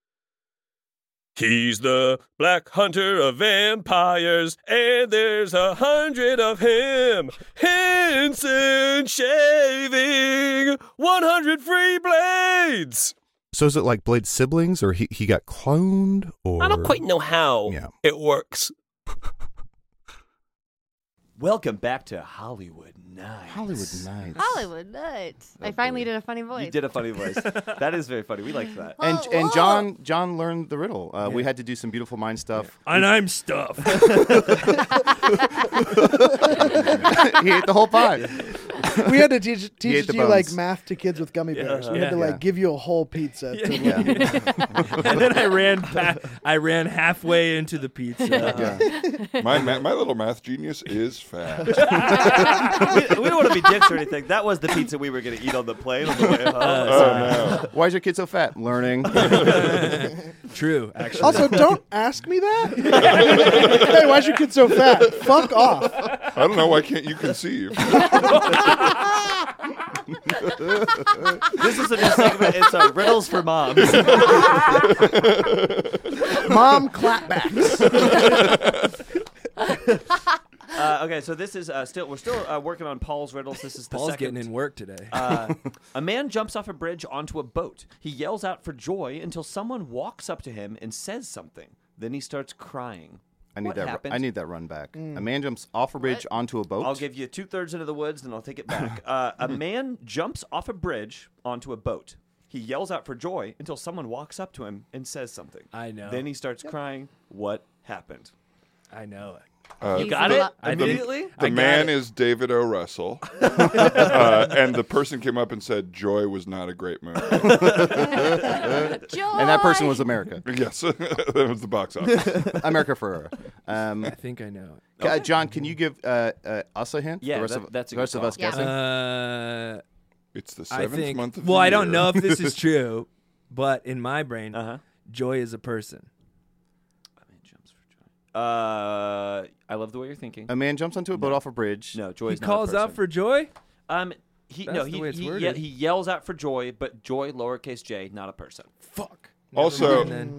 [SPEAKER 10] He's the black hunter of vampires, and there's a hundred of him. Henson Shaving, one hundred free blades.
[SPEAKER 4] So is it like Blade siblings, or he, he got cloned? Or
[SPEAKER 10] I don't quite know how
[SPEAKER 4] Yeah.
[SPEAKER 10] it works.
[SPEAKER 5] Welcome back to Hollywood Nights.
[SPEAKER 4] Hollywood Nights.
[SPEAKER 6] Hollywood nuts. I finally did a funny voice.
[SPEAKER 5] You did a funny voice. That is very funny. We liked that.
[SPEAKER 4] And
[SPEAKER 6] Whoa,
[SPEAKER 4] and
[SPEAKER 6] whoa.
[SPEAKER 4] John John learned the riddle. Uh, We had to do some beautiful mind stuff.
[SPEAKER 8] And I'm stuff.
[SPEAKER 4] He ate the whole pie.
[SPEAKER 9] We had to teach,
[SPEAKER 4] ate
[SPEAKER 9] teach
[SPEAKER 4] the
[SPEAKER 9] you like
[SPEAKER 4] bones.
[SPEAKER 9] math to kids with gummy bears. We
[SPEAKER 8] Yeah.
[SPEAKER 9] had to like
[SPEAKER 4] Yeah.
[SPEAKER 9] give you a whole pizza. To
[SPEAKER 4] Yeah.
[SPEAKER 8] And then I ran pa- I ran halfway into the pizza.
[SPEAKER 4] Yeah.
[SPEAKER 7] My ma- my little math genius is fat.
[SPEAKER 5] we, we don't want to be dicks or anything. That was the pizza we were going to eat on the plane on the way home.
[SPEAKER 7] Oh no!
[SPEAKER 4] Why is your kid so fat? Learning.
[SPEAKER 8] True, actually.
[SPEAKER 9] Also, don't ask me that. Hey, why's your kid so fat? Fuck off.
[SPEAKER 7] I don't know. Why can't you conceive?
[SPEAKER 5] This is a new segment. It's uh, Riddles for Moms.
[SPEAKER 9] Mom clapbacks.
[SPEAKER 5] Uh, okay, so this is uh, still we're still uh, working on Paul's riddles. This is the
[SPEAKER 8] Paul's
[SPEAKER 5] second.
[SPEAKER 8] getting in work today.
[SPEAKER 5] Uh, a man jumps off a bridge onto a boat. He yells out for joy until someone walks up to him and says something. Then he starts crying.
[SPEAKER 4] I need
[SPEAKER 5] What
[SPEAKER 4] that.
[SPEAKER 5] happened?
[SPEAKER 4] I need that run back. A man jumps off a bridge onto a boat.
[SPEAKER 5] I'll give you two thirds into the woods, then I'll take it back. Uh, a man jumps off a bridge onto a boat. He yells out for joy until someone walks up to him and says something.
[SPEAKER 8] I know.
[SPEAKER 5] Then he starts crying. What happened?
[SPEAKER 8] I know it.
[SPEAKER 7] Uh,
[SPEAKER 5] You got it
[SPEAKER 8] I did.
[SPEAKER 5] immediately?
[SPEAKER 7] The
[SPEAKER 8] I got
[SPEAKER 7] man
[SPEAKER 8] it.
[SPEAKER 7] is David O. Russell, uh, and the person came up and said, "Joy was not a great movie."
[SPEAKER 6] Joy.
[SPEAKER 4] and that person was America.
[SPEAKER 7] Yes, that was the box office.
[SPEAKER 4] America Ferrera. Um,
[SPEAKER 8] I think I know it.
[SPEAKER 4] uh, John, can you give uh, uh, us a hint?
[SPEAKER 5] Yeah,
[SPEAKER 4] the rest
[SPEAKER 5] that-
[SPEAKER 4] of,
[SPEAKER 5] that's a
[SPEAKER 4] the rest
[SPEAKER 5] good
[SPEAKER 4] of us
[SPEAKER 5] call.
[SPEAKER 4] guessing.
[SPEAKER 8] Uh,
[SPEAKER 7] It's the
[SPEAKER 8] I
[SPEAKER 7] seventh
[SPEAKER 8] think.
[SPEAKER 7] month of
[SPEAKER 8] Well,
[SPEAKER 7] the
[SPEAKER 8] I don't
[SPEAKER 7] year.
[SPEAKER 8] know if this is true, but in my brain,
[SPEAKER 5] Uh-huh.
[SPEAKER 8] joy is a person.
[SPEAKER 5] A man jumps for joy. Uh, I love the way you're thinking.
[SPEAKER 4] A man jumps onto a boat off a bridge.
[SPEAKER 5] No, joy
[SPEAKER 8] He
[SPEAKER 5] is not a
[SPEAKER 8] calls out
[SPEAKER 5] person.
[SPEAKER 8] for joy.
[SPEAKER 5] Um, he
[SPEAKER 8] That's
[SPEAKER 5] no,
[SPEAKER 8] the
[SPEAKER 5] he
[SPEAKER 8] way it's
[SPEAKER 5] he,
[SPEAKER 8] worded.
[SPEAKER 5] ye- he yells out for joy, but joy lowercase j, not a person.
[SPEAKER 8] Fuck.
[SPEAKER 7] Also,
[SPEAKER 8] Never mind then.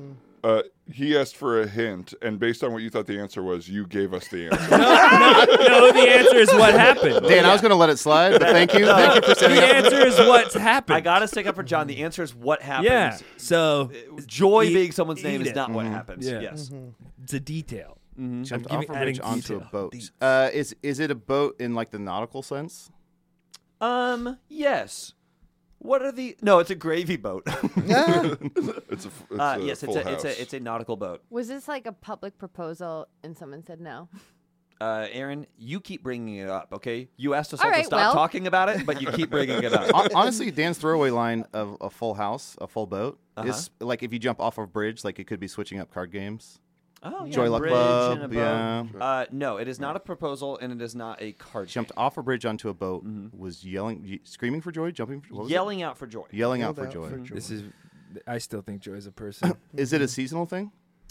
[SPEAKER 7] Uh, he asked for a hint, and based on what you thought the answer was, you gave us the answer.
[SPEAKER 8] no, no, no, the answer is what happened.
[SPEAKER 4] Dan, I was going to let it slide, but thank you. Thank you for setting
[SPEAKER 8] The
[SPEAKER 4] up.
[SPEAKER 8] answer is what's happened.
[SPEAKER 5] I gotta stick up for John. The answer is what happens.
[SPEAKER 8] Yeah. So
[SPEAKER 5] Joy
[SPEAKER 8] eat-
[SPEAKER 5] being someone's name
[SPEAKER 8] eat
[SPEAKER 5] is
[SPEAKER 8] it.
[SPEAKER 5] not what happens.
[SPEAKER 8] Yeah.
[SPEAKER 5] Yes.
[SPEAKER 8] It's a detail.
[SPEAKER 4] Jumped
[SPEAKER 8] I'm
[SPEAKER 4] off
[SPEAKER 8] giving-
[SPEAKER 4] a bridge
[SPEAKER 8] adding
[SPEAKER 4] onto a
[SPEAKER 8] detail.
[SPEAKER 4] boat.
[SPEAKER 8] Detail.
[SPEAKER 4] Uh, is is it a boat in like the nautical sense?
[SPEAKER 5] Um. Yes. What are the? No, it's a gravy boat.
[SPEAKER 9] Yeah.
[SPEAKER 7] It's a, f- it's
[SPEAKER 5] uh,
[SPEAKER 7] a
[SPEAKER 5] yes, it's
[SPEAKER 7] full
[SPEAKER 5] a it's
[SPEAKER 7] house.
[SPEAKER 5] a it's a nautical boat.
[SPEAKER 6] Was this like a public proposal and someone said no?
[SPEAKER 5] Uh, Aaron, you keep bringing it up. Okay, you asked us
[SPEAKER 6] All
[SPEAKER 5] all to
[SPEAKER 6] right,
[SPEAKER 5] stop
[SPEAKER 6] well.
[SPEAKER 5] talking about it, but you keep bringing it up.
[SPEAKER 4] Hon- Honestly, Dan's throwaway line of a full house, a full boat,
[SPEAKER 5] Uh-huh.
[SPEAKER 4] is like if you jump off a bridge, like it could be switching up card games.
[SPEAKER 5] Oh, yeah,
[SPEAKER 4] Joy Luck
[SPEAKER 5] bridge
[SPEAKER 4] Club,
[SPEAKER 5] and a boat.
[SPEAKER 4] yeah.
[SPEAKER 5] Uh, no, it is not a proposal, and it is not a card.
[SPEAKER 4] Jumped
[SPEAKER 5] game.
[SPEAKER 4] off a bridge onto a boat, was yelling, y- screaming for joy, jumping, for, what was it?
[SPEAKER 5] Yelling out for joy.
[SPEAKER 4] yelling out
[SPEAKER 9] Yelled
[SPEAKER 4] for
[SPEAKER 9] out
[SPEAKER 4] joy.
[SPEAKER 9] for joy.
[SPEAKER 8] This is. I still think Joy's a person.
[SPEAKER 4] Is it a seasonal thing?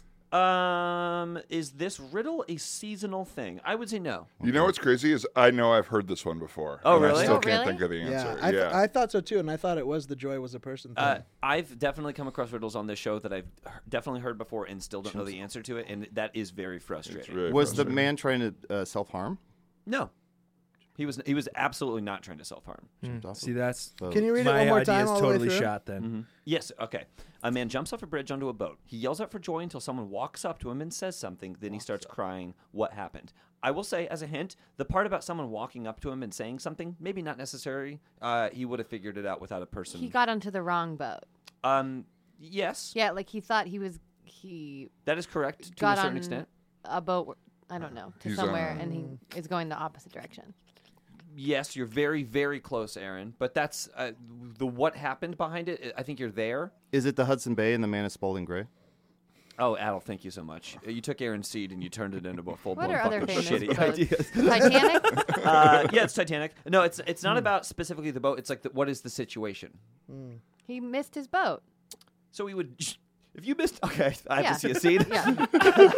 [SPEAKER 5] Um, is this riddle a seasonal thing? I would say no.
[SPEAKER 7] You know what's crazy is I know I've heard this one before.
[SPEAKER 5] Oh,
[SPEAKER 7] and
[SPEAKER 5] really?
[SPEAKER 7] I still
[SPEAKER 6] Oh,
[SPEAKER 7] can't
[SPEAKER 6] really?
[SPEAKER 7] think of the
[SPEAKER 9] Yeah,
[SPEAKER 7] answer.
[SPEAKER 9] I, th-
[SPEAKER 7] yeah.
[SPEAKER 9] I thought so too, and I thought it was the joy was a person thing.
[SPEAKER 5] Uh, I've definitely come across riddles on this show that I've he- definitely heard before and still don't know the answer to it, and that is very frustrating.
[SPEAKER 7] It's really
[SPEAKER 4] Was the
[SPEAKER 7] frustrating.
[SPEAKER 4] man trying to uh, self harm?
[SPEAKER 5] No, he was he was absolutely not trying to self harm.
[SPEAKER 4] off
[SPEAKER 8] See, that's
[SPEAKER 9] Can you read it
[SPEAKER 8] my
[SPEAKER 9] one more
[SPEAKER 8] idea
[SPEAKER 9] time
[SPEAKER 8] is
[SPEAKER 9] all the way
[SPEAKER 8] totally
[SPEAKER 9] through?
[SPEAKER 8] shot. Then
[SPEAKER 5] Mm-hmm. Yes. Okay. A man jumps off a bridge onto a boat. He yells out for joy until someone walks up to him and says something. Then he starts crying. What happened? I will say, as a hint, the part about someone walking up to him and saying something, maybe not necessary. Uh, he would have figured it out without a person.
[SPEAKER 6] He got onto the wrong boat.
[SPEAKER 5] um. Yes.
[SPEAKER 6] Yeah, like he thought he was he
[SPEAKER 5] That is correct to
[SPEAKER 6] got
[SPEAKER 5] a certain
[SPEAKER 6] on
[SPEAKER 5] extent.
[SPEAKER 6] a boat. I don't know to
[SPEAKER 7] He's
[SPEAKER 6] somewhere,
[SPEAKER 7] on-
[SPEAKER 6] and he is going the opposite direction.
[SPEAKER 5] Yes, you're very, very close, Aaron. But that's uh, the what happened behind it. I think you're there.
[SPEAKER 4] Is it the Hudson Bay and the man is Spalding Gray?
[SPEAKER 5] Oh, Adel, thank you so much. Uh, You took Aaron's seed and you turned it into a full blown
[SPEAKER 6] What are other
[SPEAKER 5] fucking
[SPEAKER 6] famous
[SPEAKER 5] shitty
[SPEAKER 6] boats?
[SPEAKER 5] ideas.
[SPEAKER 6] Titanic.
[SPEAKER 5] uh, yeah, it's Titanic. No, it's it's
[SPEAKER 6] Hmm.
[SPEAKER 5] not about specifically the boat. It's like the, what is the situation?
[SPEAKER 6] He missed his boat.
[SPEAKER 5] So we would. If you missed, okay, I have
[SPEAKER 6] Yeah.
[SPEAKER 5] to see a scene.
[SPEAKER 6] Yeah.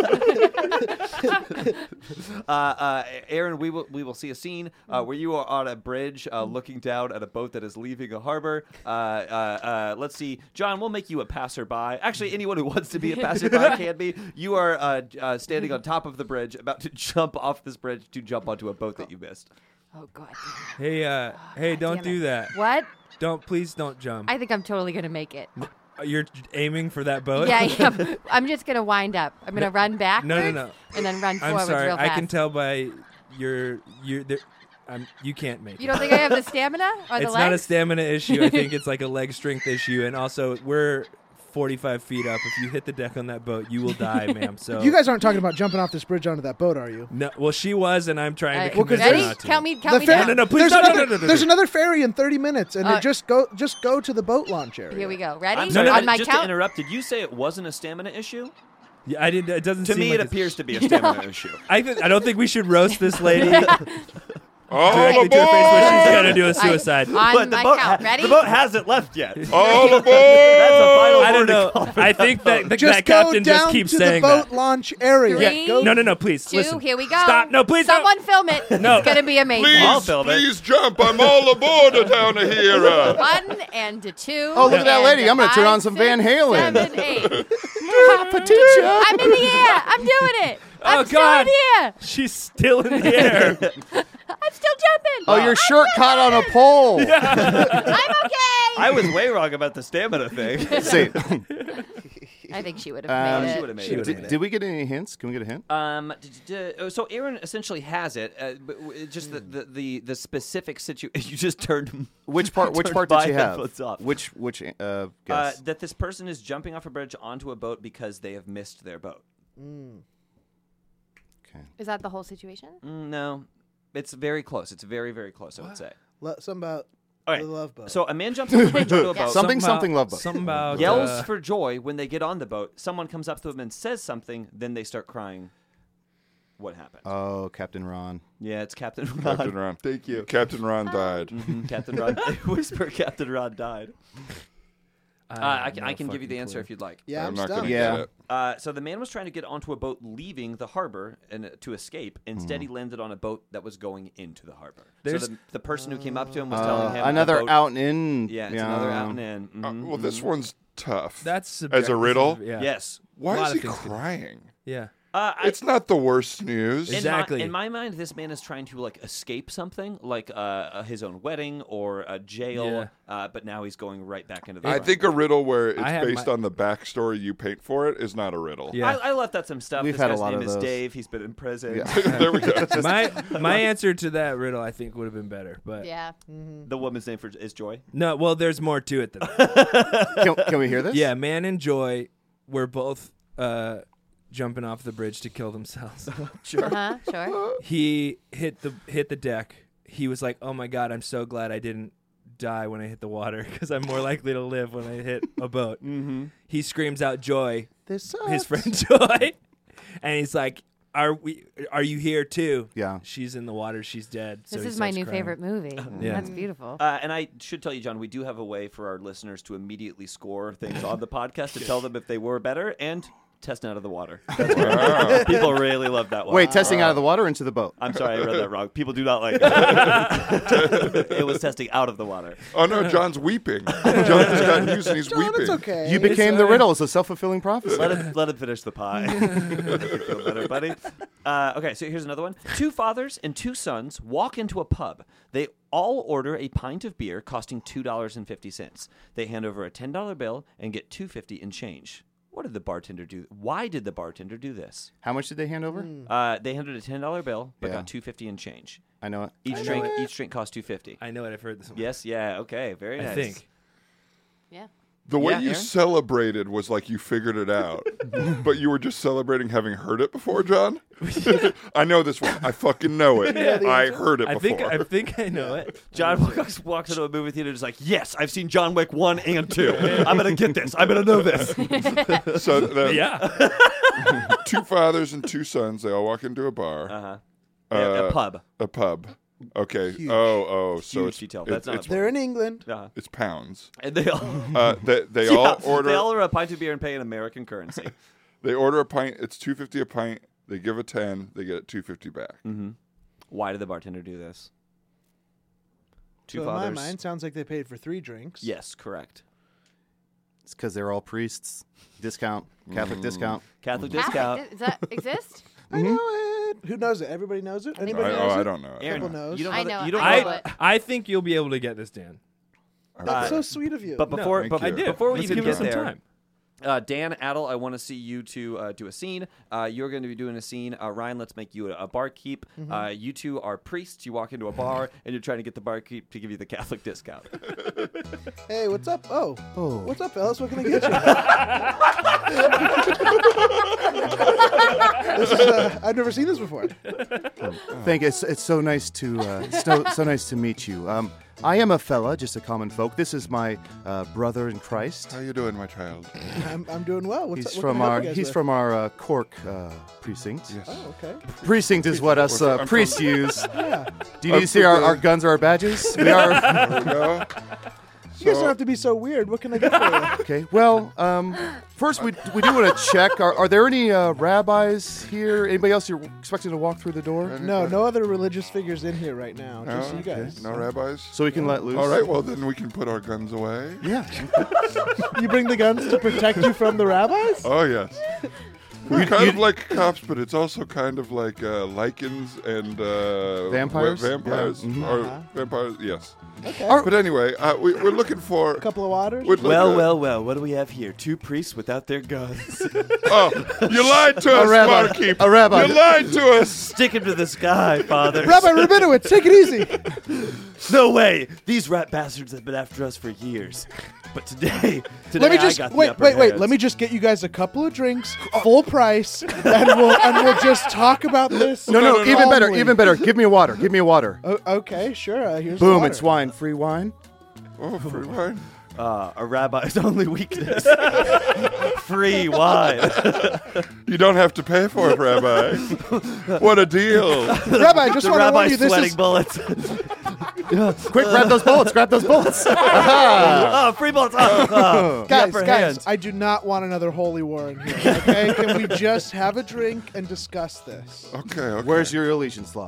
[SPEAKER 5] uh, uh, Aaron, we will we will see a scene uh, where you are on a bridge uh, looking down at a boat that is leaving a harbor. Uh, uh, uh, let's see, John, we'll make you a passerby. Actually, anyone who wants to be a passerby can be. You are uh, uh, standing on top of the bridge, about to jump off this bridge to jump onto a boat that you missed.
[SPEAKER 6] Oh God.
[SPEAKER 8] hey, uh, hey, don't
[SPEAKER 6] damn
[SPEAKER 8] do
[SPEAKER 6] it.
[SPEAKER 8] that.
[SPEAKER 6] What?
[SPEAKER 8] Don't please don't jump.
[SPEAKER 6] I think I'm totally gonna make it.
[SPEAKER 8] You're aiming for that boat.
[SPEAKER 6] Yeah, yeah. I'm just gonna wind up. I'm gonna run back.
[SPEAKER 8] No, no, no.
[SPEAKER 6] And then run
[SPEAKER 8] I'm
[SPEAKER 6] forward
[SPEAKER 8] sorry.
[SPEAKER 6] real
[SPEAKER 8] I
[SPEAKER 6] fast.
[SPEAKER 8] can tell by your your. there- I'm, you can't make
[SPEAKER 6] You
[SPEAKER 8] it.
[SPEAKER 6] don't think I have the stamina or the
[SPEAKER 8] It's
[SPEAKER 6] legs?
[SPEAKER 8] not a stamina issue. I think it's like a leg strength issue. And also, we're forty-five feet up. If you hit the deck on that boat, you will die, ma'am. So
[SPEAKER 9] You guys aren't talking about jumping off this bridge onto that boat, are you?
[SPEAKER 8] No, well, she was, and I'm trying
[SPEAKER 6] All
[SPEAKER 8] to
[SPEAKER 6] right,
[SPEAKER 8] convince
[SPEAKER 9] Well,
[SPEAKER 8] her
[SPEAKER 6] ready?
[SPEAKER 8] not to.
[SPEAKER 6] Count me, count
[SPEAKER 9] The
[SPEAKER 6] me
[SPEAKER 9] fer-
[SPEAKER 6] down.
[SPEAKER 8] No, no, please,
[SPEAKER 9] there's
[SPEAKER 8] no, no,
[SPEAKER 9] another,
[SPEAKER 8] no, no, no,
[SPEAKER 9] There's
[SPEAKER 8] no.
[SPEAKER 9] another ferry in thirty minutes, and
[SPEAKER 6] Uh,
[SPEAKER 9] it just go just go to the boat launch area.
[SPEAKER 6] Here we go. Ready?
[SPEAKER 5] I'm sorry,
[SPEAKER 8] no, no,
[SPEAKER 6] On my
[SPEAKER 5] just
[SPEAKER 6] count.
[SPEAKER 5] to interrupt, did you say it wasn't a stamina issue?
[SPEAKER 8] Yeah, I did. It doesn't.
[SPEAKER 5] To
[SPEAKER 8] seem
[SPEAKER 5] me,
[SPEAKER 8] like
[SPEAKER 5] it
[SPEAKER 8] it's-
[SPEAKER 5] appears to be a stamina issue.
[SPEAKER 8] I th- I don't think we should roast this lady
[SPEAKER 7] All
[SPEAKER 8] directly to her face when she's gonna do a
[SPEAKER 6] I-
[SPEAKER 8] suicide.
[SPEAKER 6] on
[SPEAKER 5] But the
[SPEAKER 6] my
[SPEAKER 5] boat,
[SPEAKER 6] count.
[SPEAKER 5] ha-
[SPEAKER 6] Ready?
[SPEAKER 5] the boat hasn't left yet.
[SPEAKER 7] All aboard!
[SPEAKER 5] That's a final
[SPEAKER 8] I don't
[SPEAKER 5] word to
[SPEAKER 8] know.
[SPEAKER 5] call for
[SPEAKER 8] I
[SPEAKER 5] that
[SPEAKER 8] think
[SPEAKER 5] boat.
[SPEAKER 8] that the,
[SPEAKER 9] Just
[SPEAKER 8] that
[SPEAKER 9] go
[SPEAKER 8] captain
[SPEAKER 9] down
[SPEAKER 8] just keeps
[SPEAKER 9] to
[SPEAKER 8] saying
[SPEAKER 9] the boat
[SPEAKER 8] that.
[SPEAKER 9] launch area.
[SPEAKER 6] Three,
[SPEAKER 9] Go
[SPEAKER 8] No, no, no, please
[SPEAKER 6] Two,
[SPEAKER 8] listen.
[SPEAKER 6] here we go.
[SPEAKER 8] Stop. No, please. don't.
[SPEAKER 6] Someone film it.
[SPEAKER 8] No.
[SPEAKER 6] It's gonna be amazing.
[SPEAKER 5] I'll
[SPEAKER 7] Please,
[SPEAKER 5] film it.
[SPEAKER 7] please jump. I'm all aboard down here.
[SPEAKER 6] One and a two.
[SPEAKER 4] Oh, look at that
[SPEAKER 6] and
[SPEAKER 4] lady.
[SPEAKER 6] a
[SPEAKER 4] I'm gonna turn
[SPEAKER 6] five,
[SPEAKER 4] on some
[SPEAKER 6] six,
[SPEAKER 4] Van Halen.
[SPEAKER 6] Seven, eight. I'm in the air. I'm doing it. I'm
[SPEAKER 8] Oh,
[SPEAKER 6] still
[SPEAKER 8] God.
[SPEAKER 6] in the air.
[SPEAKER 8] She's still in the air.
[SPEAKER 6] I'm still jumping.
[SPEAKER 4] Oh, your shirt caught on a pole.
[SPEAKER 6] I'm okay.
[SPEAKER 5] I was way wrong about the stamina thing.
[SPEAKER 4] See,
[SPEAKER 6] I think she would have
[SPEAKER 4] Um,
[SPEAKER 6] made
[SPEAKER 5] She
[SPEAKER 6] it.
[SPEAKER 5] would have made
[SPEAKER 8] She
[SPEAKER 5] it.
[SPEAKER 8] would've
[SPEAKER 4] did, did we get any hints? Can we get a hint?
[SPEAKER 5] Um, d- d- d- oh, so Aaron essentially has it, uh, but w- it's just the, the, the, the specific situation. You just turned
[SPEAKER 4] Which part? Which
[SPEAKER 5] turned
[SPEAKER 4] part did
[SPEAKER 5] my
[SPEAKER 4] she have?
[SPEAKER 5] headphones off.
[SPEAKER 4] Which which uh,
[SPEAKER 5] uh,
[SPEAKER 4] guess?
[SPEAKER 5] that this person is jumping off a bridge onto a boat because they have missed their boat.
[SPEAKER 4] Okay.
[SPEAKER 6] Is that the whole situation?
[SPEAKER 5] Mm, no, it's very close. It's very very close. I would say.
[SPEAKER 9] Lo- something about
[SPEAKER 5] Okay.
[SPEAKER 9] the love boat.
[SPEAKER 5] So a man jumps off a bridge onto a boat.
[SPEAKER 4] Something,
[SPEAKER 8] about-
[SPEAKER 4] something, love boat.
[SPEAKER 8] Something about
[SPEAKER 5] Yells
[SPEAKER 8] uh,
[SPEAKER 5] for joy when they get on the boat. Someone comes up to them and says something. Then they start crying. What happened?
[SPEAKER 4] Oh, Captain Ron.
[SPEAKER 5] yeah, it's Captain Ron.
[SPEAKER 7] Captain Ron. Thank you. Captain Ron died.
[SPEAKER 5] Mhm, Captain Ron. Whisper, Captain Ron died. Uh, I
[SPEAKER 8] have
[SPEAKER 5] can,
[SPEAKER 8] no
[SPEAKER 5] I can give you the
[SPEAKER 8] fucking
[SPEAKER 5] answer
[SPEAKER 8] clue.
[SPEAKER 5] if you'd like.
[SPEAKER 9] yeah, I'm,
[SPEAKER 7] I'm not
[SPEAKER 9] stumped.
[SPEAKER 7] going to
[SPEAKER 4] Yeah.
[SPEAKER 7] get it.
[SPEAKER 5] Uh, so the man was trying to get onto a boat leaving the harbor and uh, to escape. Instead, he landed on a boat that was going into the harbor.
[SPEAKER 8] There's-
[SPEAKER 5] so the, the person who came up to him was
[SPEAKER 4] Uh,
[SPEAKER 5] telling him
[SPEAKER 4] another
[SPEAKER 5] the boat,
[SPEAKER 4] out and in.
[SPEAKER 5] Yeah, it's another out and in.
[SPEAKER 7] Uh,
[SPEAKER 5] Mhm,
[SPEAKER 7] well, this
[SPEAKER 5] mhm.
[SPEAKER 7] one's tough.
[SPEAKER 8] That's
[SPEAKER 7] as a
[SPEAKER 8] subjective.
[SPEAKER 7] riddle.
[SPEAKER 8] Yeah.
[SPEAKER 5] Yes.
[SPEAKER 7] Why
[SPEAKER 8] lot
[SPEAKER 7] is
[SPEAKER 8] of
[SPEAKER 7] he
[SPEAKER 8] things could-
[SPEAKER 7] crying?
[SPEAKER 8] Yeah.
[SPEAKER 5] Uh, I,
[SPEAKER 7] It's not the worst news.
[SPEAKER 5] in my-
[SPEAKER 8] Exactly.
[SPEAKER 5] In my, mind, this man is trying to like escape something, like uh, uh, his own wedding or a jail.
[SPEAKER 8] Yeah.
[SPEAKER 5] Uh, but now he's going right back into the.
[SPEAKER 7] I
[SPEAKER 5] grind.
[SPEAKER 7] think a riddle where it's
[SPEAKER 8] I have
[SPEAKER 7] based
[SPEAKER 8] my-
[SPEAKER 7] on the backstory you paint for it is not a riddle.
[SPEAKER 8] Yeah.
[SPEAKER 5] I, I left out some stuff.
[SPEAKER 4] We've
[SPEAKER 5] this
[SPEAKER 4] had a
[SPEAKER 5] guy's
[SPEAKER 4] lot
[SPEAKER 5] name
[SPEAKER 4] of
[SPEAKER 5] is
[SPEAKER 4] those.
[SPEAKER 5] Dave. He's been in prison.
[SPEAKER 7] There we go.
[SPEAKER 8] my my answer to that riddle, I think, would have been better. But
[SPEAKER 6] Yeah.
[SPEAKER 5] The woman's name for is Joy.
[SPEAKER 8] no, well, there's more to it than that.
[SPEAKER 4] Can, can we hear this?
[SPEAKER 8] Yeah, Man and Joy were both uh, jumping off the bridge to kill themselves.
[SPEAKER 5] Sure.
[SPEAKER 6] Uh-huh, sure.
[SPEAKER 8] He hit the hit the deck. He was like, "Oh my god, I'm so glad I didn't die when I hit the water because I'm more likely to live when I hit a boat."
[SPEAKER 5] Mm-hmm.
[SPEAKER 8] He screams out, "Joy!"
[SPEAKER 9] This sucks.
[SPEAKER 8] His friend Joy, and he's like, "Are we? Are you here too?"
[SPEAKER 4] Yeah.
[SPEAKER 8] She's in the water. She's dead. So
[SPEAKER 6] This
[SPEAKER 8] he
[SPEAKER 6] is my
[SPEAKER 8] starts
[SPEAKER 6] new
[SPEAKER 8] crying.
[SPEAKER 6] favorite movie.
[SPEAKER 8] Yeah.
[SPEAKER 6] That's beautiful.
[SPEAKER 5] Uh, and I should tell you, John, we do have a way for our listeners to immediately score things on the podcast to tell them if they were better and testing out of the water.
[SPEAKER 7] Wow.
[SPEAKER 5] People really love that one.
[SPEAKER 4] Wait, testing out of the water or into the boat?
[SPEAKER 5] I'm sorry, I read that wrong. People do not like that. It was testing out of the water.
[SPEAKER 7] Oh no, John's weeping. John just got news and he's
[SPEAKER 9] John,
[SPEAKER 7] weeping.
[SPEAKER 9] it's okay.
[SPEAKER 4] You became the riddle. It's a self-fulfilling prophecy.
[SPEAKER 5] Let him, let him finish the pie. Make you feel better, buddy. Uh, okay, so here's another one. Two fathers and two sons walk into a pub. They all order a pint of beer costing two dollars and fifty cents. They hand over a ten dollar bill and get two dollars and fifty cents in change. What did the bartender do? Why did the bartender do this?
[SPEAKER 4] How much did they hand over?
[SPEAKER 5] Uh, they handed a ten dollar bill, but
[SPEAKER 4] Yeah.
[SPEAKER 5] got two dollars and fifty cents in change.
[SPEAKER 4] I know it.
[SPEAKER 5] Each drink, each drink cost two dollars and fifty cents.
[SPEAKER 8] I know it. I've heard this one.
[SPEAKER 5] Yes, yeah, okay, very
[SPEAKER 8] I
[SPEAKER 5] nice.
[SPEAKER 8] think.
[SPEAKER 6] Yeah.
[SPEAKER 7] The way
[SPEAKER 5] Yeah,
[SPEAKER 7] you
[SPEAKER 5] Aaron?
[SPEAKER 7] celebrated was like you figured it out, but you were just celebrating having heard it before, John. I know this one. I fucking know it. I heard it
[SPEAKER 8] I
[SPEAKER 7] before.
[SPEAKER 8] think I think I know it.
[SPEAKER 5] John walks, walks into a movie theater and is like, yes, I've seen John Wick one and two. I'm going to get this. I'm going to know this.
[SPEAKER 7] so the,
[SPEAKER 8] Yeah.
[SPEAKER 7] two fathers and two sons. They all walk into a bar,
[SPEAKER 5] Uh-huh.
[SPEAKER 7] uh,
[SPEAKER 5] Yeah, a pub.
[SPEAKER 7] a pub. Okay.
[SPEAKER 9] Huge.
[SPEAKER 7] Oh, oh. So
[SPEAKER 5] Huge
[SPEAKER 7] it's
[SPEAKER 5] detail.
[SPEAKER 7] it-
[SPEAKER 5] That's not
[SPEAKER 7] it's,
[SPEAKER 5] a-
[SPEAKER 9] They're in England.
[SPEAKER 5] Uh-huh.
[SPEAKER 7] it's pounds.
[SPEAKER 5] And they all,
[SPEAKER 7] Uh, they they
[SPEAKER 5] yeah,
[SPEAKER 7] all order.
[SPEAKER 5] They all order a pint of beer and pay in American currency.
[SPEAKER 7] They order a pint. It's two fifty a pint. They give a ten. They get two fifty back.
[SPEAKER 5] Mm-hmm. Why did the bartender do this? Two
[SPEAKER 9] So
[SPEAKER 5] fathers.
[SPEAKER 9] in my mind, sounds like they paid for three drinks.
[SPEAKER 5] Yes, correct.
[SPEAKER 4] It's because they're all priests. Discount. Catholic discount.
[SPEAKER 5] Catholic
[SPEAKER 6] Catholic,
[SPEAKER 5] discount.
[SPEAKER 6] Does that exist?
[SPEAKER 9] I know it. Who knows it? Everybody knows it.
[SPEAKER 7] I,
[SPEAKER 9] Anybody
[SPEAKER 7] oh,
[SPEAKER 9] knows
[SPEAKER 7] I
[SPEAKER 9] it?
[SPEAKER 7] don't know. it.
[SPEAKER 5] Aaron,
[SPEAKER 9] Couple knows.
[SPEAKER 5] you don't
[SPEAKER 6] I
[SPEAKER 5] know.
[SPEAKER 6] know
[SPEAKER 5] that-
[SPEAKER 6] it.
[SPEAKER 5] You don't
[SPEAKER 6] I
[SPEAKER 5] know
[SPEAKER 6] know
[SPEAKER 5] that-
[SPEAKER 6] it.
[SPEAKER 8] I I think you'll be able to get this, Dan.
[SPEAKER 9] That's
[SPEAKER 5] Uh,
[SPEAKER 9] so sweet of you.
[SPEAKER 5] But before,
[SPEAKER 7] Thank
[SPEAKER 5] bef-
[SPEAKER 7] you.
[SPEAKER 8] I did.
[SPEAKER 5] before we
[SPEAKER 8] Let's
[SPEAKER 5] even
[SPEAKER 8] give it
[SPEAKER 5] get
[SPEAKER 8] some
[SPEAKER 5] there,
[SPEAKER 8] time.
[SPEAKER 5] Uh, Dan, Adel, I want to see you two uh, do a scene. Uh, you're going to be doing a scene. Uh, Ryan, let's make you a, a barkeep.
[SPEAKER 9] Mm-hmm.
[SPEAKER 5] Uh, you two are priests. You walk into a bar, and you're trying to get the barkeep to give you the Catholic discount.
[SPEAKER 9] Hey, what's up? Oh.
[SPEAKER 4] Oh.
[SPEAKER 9] What's up, fellas? What can I get you? this is, uh, I've never seen this before.
[SPEAKER 4] Thank you. It's, it's so nice to uh, so, so nice to meet you. Um, I am a fella, just a common folk. This is my uh, brother in Christ.
[SPEAKER 7] How you doing, my child?
[SPEAKER 9] I'm, I'm doing well. What's
[SPEAKER 4] He's
[SPEAKER 9] up? What
[SPEAKER 4] from
[SPEAKER 9] can I help
[SPEAKER 4] our
[SPEAKER 9] you guys
[SPEAKER 4] he's
[SPEAKER 9] with?
[SPEAKER 4] from our uh, Cork uh, precinct.
[SPEAKER 7] Yes.
[SPEAKER 9] Oh, okay.
[SPEAKER 4] Precinct is what us uh,
[SPEAKER 7] I'm from-
[SPEAKER 4] priests use.
[SPEAKER 9] Yeah.
[SPEAKER 4] Do you need to see our, our guns or our badges? We are
[SPEAKER 7] There we go.
[SPEAKER 9] You guys
[SPEAKER 7] So-
[SPEAKER 9] don't have to be so weird. What can I get for you?
[SPEAKER 4] okay. Well, um, first we we do want to check. Are, are there any uh, rabbis here? Anybody else you're expecting to walk through the door?
[SPEAKER 9] No, no other religious figures in here right now.
[SPEAKER 7] No?
[SPEAKER 9] Just you guys.
[SPEAKER 7] No rabbis?
[SPEAKER 4] So we can let loose.
[SPEAKER 7] All right, well, then we can put our guns away.
[SPEAKER 4] Yeah.
[SPEAKER 9] You bring the guns to protect you from the rabbis?
[SPEAKER 7] Oh, yes. We're kind of like cops, but it's also kind of like uh, lichens and uh,
[SPEAKER 4] Vampires?
[SPEAKER 7] wa- Vampires,
[SPEAKER 4] Yeah. Mhm.
[SPEAKER 7] or
[SPEAKER 9] Uh-huh.
[SPEAKER 7] vampires. Yes.
[SPEAKER 9] Okay.
[SPEAKER 7] But anyway, uh, we, we're looking for.
[SPEAKER 9] A couple of waters?
[SPEAKER 7] we'd like
[SPEAKER 5] well,
[SPEAKER 7] a-
[SPEAKER 5] well, well. What do we have here? Two priests without their guns.
[SPEAKER 7] Oh, you lied to us,
[SPEAKER 4] rabbi.
[SPEAKER 7] barkeep.
[SPEAKER 4] A rabbi.
[SPEAKER 7] You lied to us.
[SPEAKER 5] Stick him to the sky, Father.
[SPEAKER 9] Rabbi Rabinowitz, take it easy.
[SPEAKER 5] No way. These rat bastards have been after us for years. But today, today
[SPEAKER 9] Let me
[SPEAKER 5] I
[SPEAKER 9] just
[SPEAKER 5] got the
[SPEAKER 9] wait,
[SPEAKER 5] upper
[SPEAKER 9] wait, wait.
[SPEAKER 5] hand.
[SPEAKER 9] Let me just get you guys a couple of drinks, full price, and we'll and we'll just talk about this.
[SPEAKER 4] No, no, even better,
[SPEAKER 9] calmly.
[SPEAKER 4] even better. Give me a water. Give me a water.
[SPEAKER 9] O- okay, sure. Uh, here's the
[SPEAKER 4] Boom,
[SPEAKER 9] water.
[SPEAKER 4] it's wine. Free wine.
[SPEAKER 7] Oh, free wine.
[SPEAKER 5] Uh, a rabbi's only weakness. Free wine.
[SPEAKER 7] You don't have to pay for it, Rabbi. What a deal.
[SPEAKER 9] Rabbi, I just
[SPEAKER 5] the
[SPEAKER 9] want to warn
[SPEAKER 5] rabbi's
[SPEAKER 9] you, this
[SPEAKER 5] sweating
[SPEAKER 9] is
[SPEAKER 5] bullets.
[SPEAKER 4] Quick, grab those bullets. Grab those bullets.
[SPEAKER 5] oh, free bullets. Oh, oh. The
[SPEAKER 9] guys,
[SPEAKER 5] upper
[SPEAKER 9] guys.
[SPEAKER 5] hand.
[SPEAKER 9] I do not want another holy war in here. Okay, can we just have a drink and discuss this?
[SPEAKER 7] Okay, okay.
[SPEAKER 4] Where's your allegiance lie?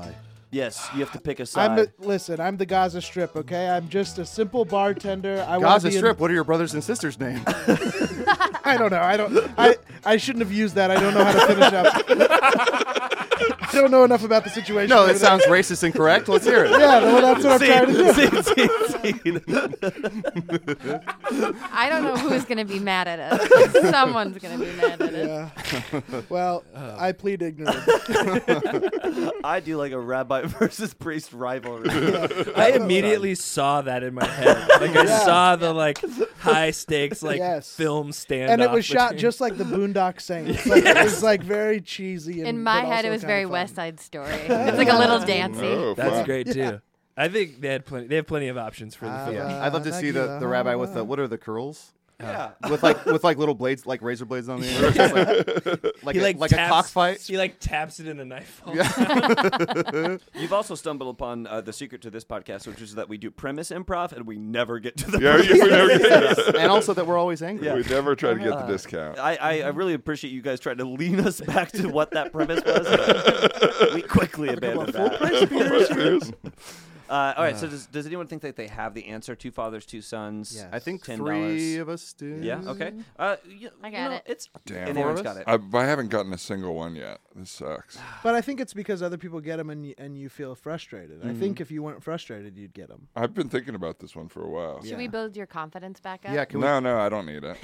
[SPEAKER 5] Yes, you have to pick a side.
[SPEAKER 9] I'm the, listen, I'm the Gaza Strip, okay? I'm just a simple bartender. I wanna
[SPEAKER 4] Gaza
[SPEAKER 9] be in-
[SPEAKER 4] Strip. What are your brothers and sisters' names?
[SPEAKER 9] I don't know. I don't. I I shouldn't have used that. I don't know how to finish up. I don't know enough about the situation.
[SPEAKER 4] No,
[SPEAKER 9] over
[SPEAKER 4] it
[SPEAKER 9] there.
[SPEAKER 4] sounds racist and correct. Let's hear it.
[SPEAKER 9] Yeah, well, that's what I'm trying to do.
[SPEAKER 6] I don't know who's going to be mad at us. Someone's going to be mad at us.
[SPEAKER 9] Yeah. Well, I plead ignorance.
[SPEAKER 5] I do like a rabbi versus priest rivalry.
[SPEAKER 8] I immediately saw that in my head. Like I
[SPEAKER 9] Yeah.
[SPEAKER 8] saw the like high stakes like
[SPEAKER 9] Yes.
[SPEAKER 8] film standoff.
[SPEAKER 9] And it was shot
[SPEAKER 8] between-
[SPEAKER 9] just like the Boondock Saints. Like, It was like very cheesy. And,
[SPEAKER 6] In my
[SPEAKER 9] but
[SPEAKER 6] head, it
[SPEAKER 9] also
[SPEAKER 6] was
[SPEAKER 9] kinda
[SPEAKER 6] very
[SPEAKER 9] fun.
[SPEAKER 6] West Side Story. It's like a little dancey.
[SPEAKER 7] Oh,
[SPEAKER 8] That's
[SPEAKER 7] fun.
[SPEAKER 8] great too. I think they had plenty. They have plenty of options for the
[SPEAKER 9] Ah,
[SPEAKER 8] film.
[SPEAKER 9] yeah.
[SPEAKER 4] I'd love to see the, the rabbi with the what are the curls?
[SPEAKER 5] Yeah.
[SPEAKER 4] With like with like little blades, like razor blades on the end, Just like, like,
[SPEAKER 8] He
[SPEAKER 4] a,
[SPEAKER 8] like
[SPEAKER 4] like a
[SPEAKER 8] taps-
[SPEAKER 4] cockfight.
[SPEAKER 8] He like taps it in a knife.
[SPEAKER 5] You've also stumbled upon uh, the secret to this podcast, which is that we do premise improv and we never get to the
[SPEAKER 7] Yeah,
[SPEAKER 5] premise.
[SPEAKER 7] you we never get
[SPEAKER 4] And also that we're always angry.
[SPEAKER 5] Yeah.
[SPEAKER 7] We never try to get
[SPEAKER 5] Uh,
[SPEAKER 7] the discount.
[SPEAKER 5] I, I, I really appreciate you guys trying to lean us back to what that premise was. But we quickly abandoned that. Uh, all right. So does, does anyone think that they have the answer? Two fathers, two sons.
[SPEAKER 9] Yes.
[SPEAKER 4] I think
[SPEAKER 5] ten
[SPEAKER 4] three
[SPEAKER 5] dollars.
[SPEAKER 4] of us do.
[SPEAKER 5] Yeah. Okay. Uh, you,
[SPEAKER 6] I
[SPEAKER 5] you
[SPEAKER 6] got
[SPEAKER 5] know,
[SPEAKER 6] it.
[SPEAKER 5] It's
[SPEAKER 7] Damn.
[SPEAKER 5] and
[SPEAKER 7] Four
[SPEAKER 5] Aaron's
[SPEAKER 4] of
[SPEAKER 5] got
[SPEAKER 4] us?
[SPEAKER 5] it.
[SPEAKER 7] I, I haven't gotten a single one yet. This sucks.
[SPEAKER 9] But I think it's because other people get them and you, and you feel frustrated. I
[SPEAKER 5] Mm-hmm.
[SPEAKER 9] think if you weren't frustrated, you'd get them.
[SPEAKER 7] I've been thinking about this one for a while.
[SPEAKER 6] Should we build your confidence back up?
[SPEAKER 4] Yeah. Can we?
[SPEAKER 7] No, no, I don't need it.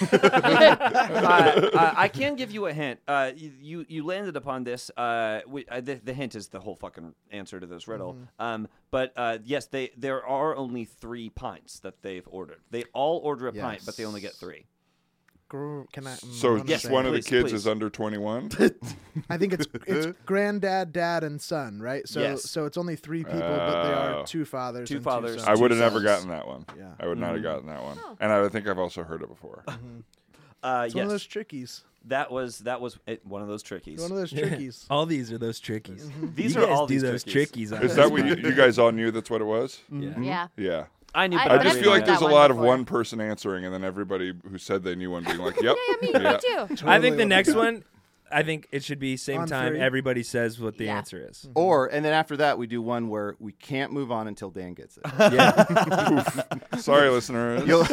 [SPEAKER 5] uh, uh, I can give you a hint. Uh, you you landed upon this. Uh, we, uh, the, the hint is the whole fucking answer to this riddle. Um, but uh, yes, they there are only three pints that they've ordered. They all order a pint, but they only get three.
[SPEAKER 9] Gr- Can I? mm,
[SPEAKER 7] So
[SPEAKER 9] I
[SPEAKER 7] just
[SPEAKER 9] understand.
[SPEAKER 7] one of the
[SPEAKER 5] Please,
[SPEAKER 7] kids
[SPEAKER 5] please.
[SPEAKER 7] is under twenty-one?
[SPEAKER 9] I think it's it's granddad, dad, and son, right? So
[SPEAKER 5] Yes.
[SPEAKER 9] so it's only three people, but they
[SPEAKER 7] Oh.
[SPEAKER 9] are two fathers.
[SPEAKER 5] Two
[SPEAKER 9] and
[SPEAKER 5] fathers.
[SPEAKER 9] Two
[SPEAKER 7] I
[SPEAKER 9] sons.
[SPEAKER 7] would have
[SPEAKER 5] Two
[SPEAKER 7] never
[SPEAKER 5] sons.
[SPEAKER 7] gotten that one.
[SPEAKER 9] Yeah.
[SPEAKER 7] I would not have gotten that one.
[SPEAKER 6] Oh.
[SPEAKER 7] And I think I've also heard it before.
[SPEAKER 5] Uh,
[SPEAKER 9] It's
[SPEAKER 5] yes,
[SPEAKER 9] one of those trickies.
[SPEAKER 5] that was that was it, one of those trickies.
[SPEAKER 9] One of those trickies.
[SPEAKER 8] All these are those trickies.
[SPEAKER 5] These
[SPEAKER 8] you
[SPEAKER 5] are
[SPEAKER 8] guys
[SPEAKER 5] all
[SPEAKER 8] do
[SPEAKER 5] these
[SPEAKER 8] those
[SPEAKER 5] trickies.
[SPEAKER 8] trickies. on
[SPEAKER 7] Is
[SPEAKER 8] this
[SPEAKER 7] that what you, you guys all knew that's what it was?
[SPEAKER 8] Yeah.
[SPEAKER 6] Yeah.
[SPEAKER 7] Yeah.
[SPEAKER 5] I knew.
[SPEAKER 6] I-
[SPEAKER 7] I
[SPEAKER 6] but
[SPEAKER 5] better
[SPEAKER 7] just
[SPEAKER 6] I've
[SPEAKER 7] feel
[SPEAKER 5] than
[SPEAKER 7] like
[SPEAKER 6] heard
[SPEAKER 7] there's
[SPEAKER 6] that
[SPEAKER 7] a
[SPEAKER 6] one
[SPEAKER 7] lot of
[SPEAKER 6] before.
[SPEAKER 7] one person answering and then everybody who said they knew one being like, yep.
[SPEAKER 6] Yeah, me,
[SPEAKER 7] yeah.
[SPEAKER 6] me too.
[SPEAKER 8] I think
[SPEAKER 9] Totally
[SPEAKER 8] the
[SPEAKER 9] what
[SPEAKER 8] next
[SPEAKER 9] we got.
[SPEAKER 8] one, I think it should be same
[SPEAKER 9] On
[SPEAKER 8] time.
[SPEAKER 9] three.
[SPEAKER 8] Everybody says what the
[SPEAKER 6] Yeah.
[SPEAKER 8] answer is.
[SPEAKER 4] Or and then after that we do one where we can't move on until Dan gets it.
[SPEAKER 8] Yeah.
[SPEAKER 7] Sorry, listeners.
[SPEAKER 4] You'll,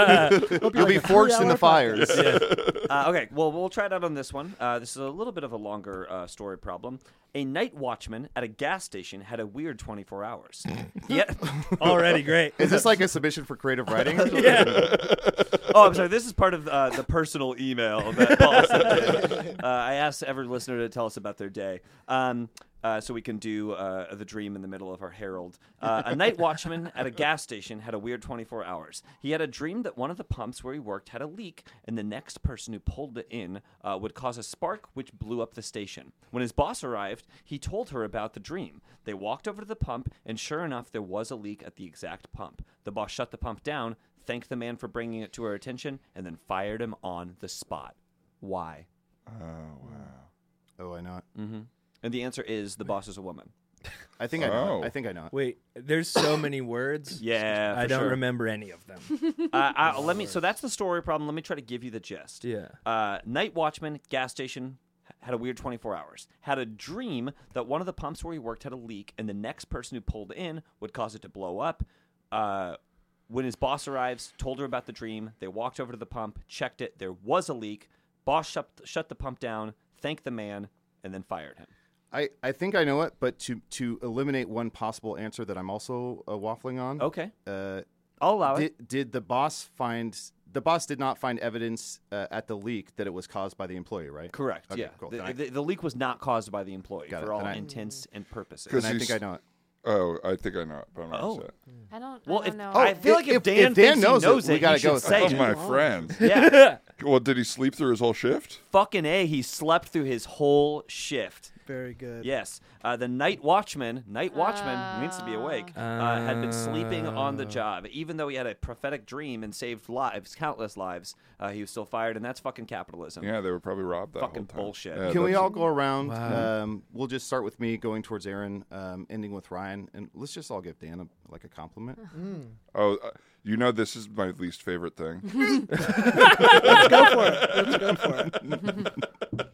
[SPEAKER 4] you'll be forged in the fires.
[SPEAKER 5] Uh, okay, well, we'll try it out on this one. Uh, this is a little bit of a longer uh, story problem. A night watchman at a gas station had a weird twenty-four hours. yeah.
[SPEAKER 8] Already great.
[SPEAKER 4] Is this like a submission for creative writing?
[SPEAKER 8] Yeah.
[SPEAKER 5] Oh, I'm sorry. This is part of uh, the personal email that Paul sent in. Uh, I asked every listener to tell us about their day. Um, uh, so we can do uh, the dream in the middle of our herald. Uh, a night watchman at a gas station had a weird twenty-four hours. He had a dream that one of the pumps where he worked had a leak, and the next person who pulled it in uh, would cause a spark which blew up the station. When his boss arrived, he told her about the dream. They walked over to the pump, and sure enough, there was a leak at the exact pump. The boss shut the pump down, thanked the man for bringing it to her attention, and then fired him on the spot. Why?
[SPEAKER 7] Oh, wow.
[SPEAKER 4] Oh, I know it.
[SPEAKER 5] Mm-hmm. And the answer is the boss is a woman.
[SPEAKER 4] I think I know
[SPEAKER 7] Oh.
[SPEAKER 4] it. I think I know it.
[SPEAKER 8] Wait, there's so many words.
[SPEAKER 5] Yeah,
[SPEAKER 8] I
[SPEAKER 5] for
[SPEAKER 8] don't
[SPEAKER 5] sure.
[SPEAKER 8] remember any of them.
[SPEAKER 5] Uh, I, let me. So that's the story problem. Let me try to give you the gist.
[SPEAKER 8] Yeah.
[SPEAKER 5] Uh, night watchman, gas station, had a weird twenty-four hours. Had a dream that one of the pumps where he worked had a leak, and the next person who pulled in would cause it to blow up. Uh, when his boss arrives, told her about the dream. They walked over to the pump, checked it. There was a leak. Boss shut, shut the pump down, thanked the man, and then fired him.
[SPEAKER 4] I, I think I know it, but to to eliminate one possible answer that I'm also uh, waffling on.
[SPEAKER 5] Okay.
[SPEAKER 4] Uh,
[SPEAKER 5] I'll allow it.
[SPEAKER 4] did, did the boss find the boss did not find evidence uh, at the leak that it was caused by the employee, right?
[SPEAKER 5] Correct.
[SPEAKER 4] Okay,
[SPEAKER 5] yeah.
[SPEAKER 4] cool.
[SPEAKER 5] The,
[SPEAKER 4] Then I-
[SPEAKER 5] the, the leak was not caused by the employee
[SPEAKER 4] Got it.
[SPEAKER 5] for all
[SPEAKER 4] Then I-
[SPEAKER 5] intents and purposes.
[SPEAKER 7] Because
[SPEAKER 4] And I
[SPEAKER 7] he's-
[SPEAKER 4] think I know it.
[SPEAKER 7] Oh, I think I know it, but I'm not
[SPEAKER 5] Oh.
[SPEAKER 7] upset.
[SPEAKER 6] I don't,
[SPEAKER 5] Well,
[SPEAKER 6] I
[SPEAKER 5] if
[SPEAKER 6] don't know.
[SPEAKER 4] Oh,
[SPEAKER 5] I feel like if,
[SPEAKER 4] if-
[SPEAKER 5] Dan,
[SPEAKER 4] if Dan
[SPEAKER 5] thinks
[SPEAKER 4] knows
[SPEAKER 5] he
[SPEAKER 4] it,
[SPEAKER 5] knows
[SPEAKER 4] we
[SPEAKER 5] it,
[SPEAKER 4] gotta
[SPEAKER 5] he
[SPEAKER 4] go
[SPEAKER 5] should
[SPEAKER 4] with
[SPEAKER 5] say
[SPEAKER 7] Oh,
[SPEAKER 5] it.
[SPEAKER 7] my friend.
[SPEAKER 5] Yeah.
[SPEAKER 7] Well, did he sleep through his whole shift?
[SPEAKER 5] Fucking A, he slept through his whole shift.
[SPEAKER 9] Very good.
[SPEAKER 5] Yes. Uh, the night watchman, night watchman who needs to be awake, uh, had been sleeping on the
[SPEAKER 8] Oh.
[SPEAKER 5] job. Even though he had a prophetic dream and saved lives, countless lives, uh, he was still fired, and that's fucking capitalism.
[SPEAKER 7] Yeah, they were probably robbed that
[SPEAKER 5] Fucking
[SPEAKER 7] whole time.
[SPEAKER 5] bullshit.
[SPEAKER 7] Yeah,
[SPEAKER 4] Can we
[SPEAKER 7] that's-
[SPEAKER 4] all go around?
[SPEAKER 8] Wow.
[SPEAKER 4] Um, we'll just start with me, going towards Aaron, um, ending with Ryan, and let's just all give Dan a, like a compliment.
[SPEAKER 7] Oh, uh, you know this is my least favorite thing.
[SPEAKER 9] Let's go for it. Let's go for it.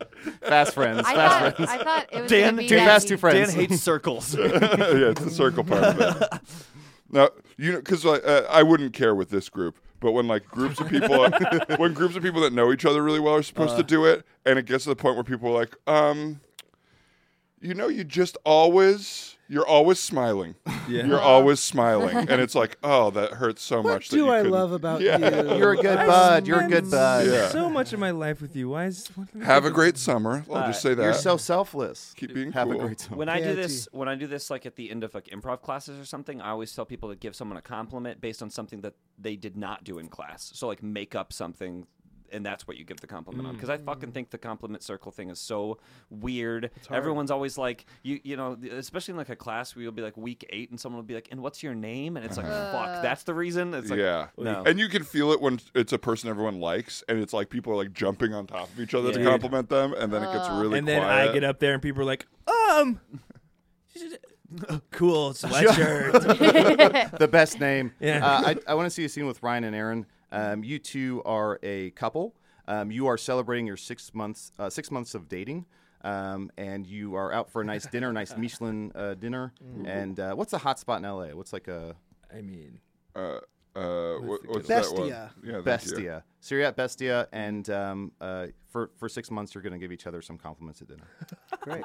[SPEAKER 4] Fast friends.
[SPEAKER 6] I
[SPEAKER 4] fast
[SPEAKER 6] thought,
[SPEAKER 4] friends.
[SPEAKER 6] I thought it was
[SPEAKER 5] Dan-
[SPEAKER 6] gonna be
[SPEAKER 4] Too
[SPEAKER 6] that
[SPEAKER 4] fast,
[SPEAKER 6] you-
[SPEAKER 4] too friends.
[SPEAKER 5] Dan hates circles.
[SPEAKER 7] yeah, it's the circle part of it. No, you know, because like, uh, I wouldn't care with this group, but when like groups of people, when groups of people that know each other really well are supposed
[SPEAKER 5] Uh.
[SPEAKER 7] to do it, and it gets to the point where people are like, um, you know, you just always, you're always smiling.
[SPEAKER 8] Yeah.
[SPEAKER 7] You're always smiling, and it's like, oh, that hurts so
[SPEAKER 9] What
[SPEAKER 7] much. that
[SPEAKER 9] do
[SPEAKER 7] you
[SPEAKER 9] I
[SPEAKER 7] couldn't-
[SPEAKER 9] love about
[SPEAKER 7] Yeah.
[SPEAKER 9] you?
[SPEAKER 4] You're a good
[SPEAKER 8] I
[SPEAKER 4] bud. You're a
[SPEAKER 8] spend
[SPEAKER 4] good bud.
[SPEAKER 7] Yeah.
[SPEAKER 8] So much of my life with you. Why is what-
[SPEAKER 7] Have a great summer. I'll just say that.
[SPEAKER 4] You're so selfless.
[SPEAKER 7] Keep being
[SPEAKER 4] Have
[SPEAKER 7] cool.
[SPEAKER 4] a great time.
[SPEAKER 5] When I do
[SPEAKER 9] K I T.
[SPEAKER 5] this, when I do this, like at the end of like improv classes or something, I always tell people to give someone a compliment based on something that they did not do in class. So like make up something, and that's what you give the compliment on. Because I fucking think the compliment circle thing is so weird. Everyone's always like, you you know, especially in like a class where you'll be like week eight, and someone will be like, "And what's your name?" And it's like, "Fuck, that's the reason." It's like,
[SPEAKER 7] yeah,
[SPEAKER 5] no.
[SPEAKER 7] and you can feel it when it's a person everyone likes, and it's like people are like jumping on top of each other to
[SPEAKER 5] Yeah.
[SPEAKER 7] compliment them, and then it gets really
[SPEAKER 8] And then
[SPEAKER 7] quiet.
[SPEAKER 8] I get up there and people are like, um, cool sweatshirt.
[SPEAKER 4] the best name.
[SPEAKER 8] Yeah.
[SPEAKER 4] Uh, I, I want to see a scene with Ryan and Aaron. Um, you two are a couple. Um, you are celebrating your six months uh, six months of dating, um, and you are out for a nice dinner, nice Michelin uh, dinner. And uh, what's a hot spot in L A? What's like a
[SPEAKER 8] I mean,
[SPEAKER 7] Uh, uh, what, what's
[SPEAKER 9] good
[SPEAKER 7] that one?
[SPEAKER 9] Bestia.
[SPEAKER 7] Yeah, thank you.
[SPEAKER 4] Bestia? So you're at Bestia, and um, uh, for for six months you're going to give each other some compliments at dinner.
[SPEAKER 9] Great.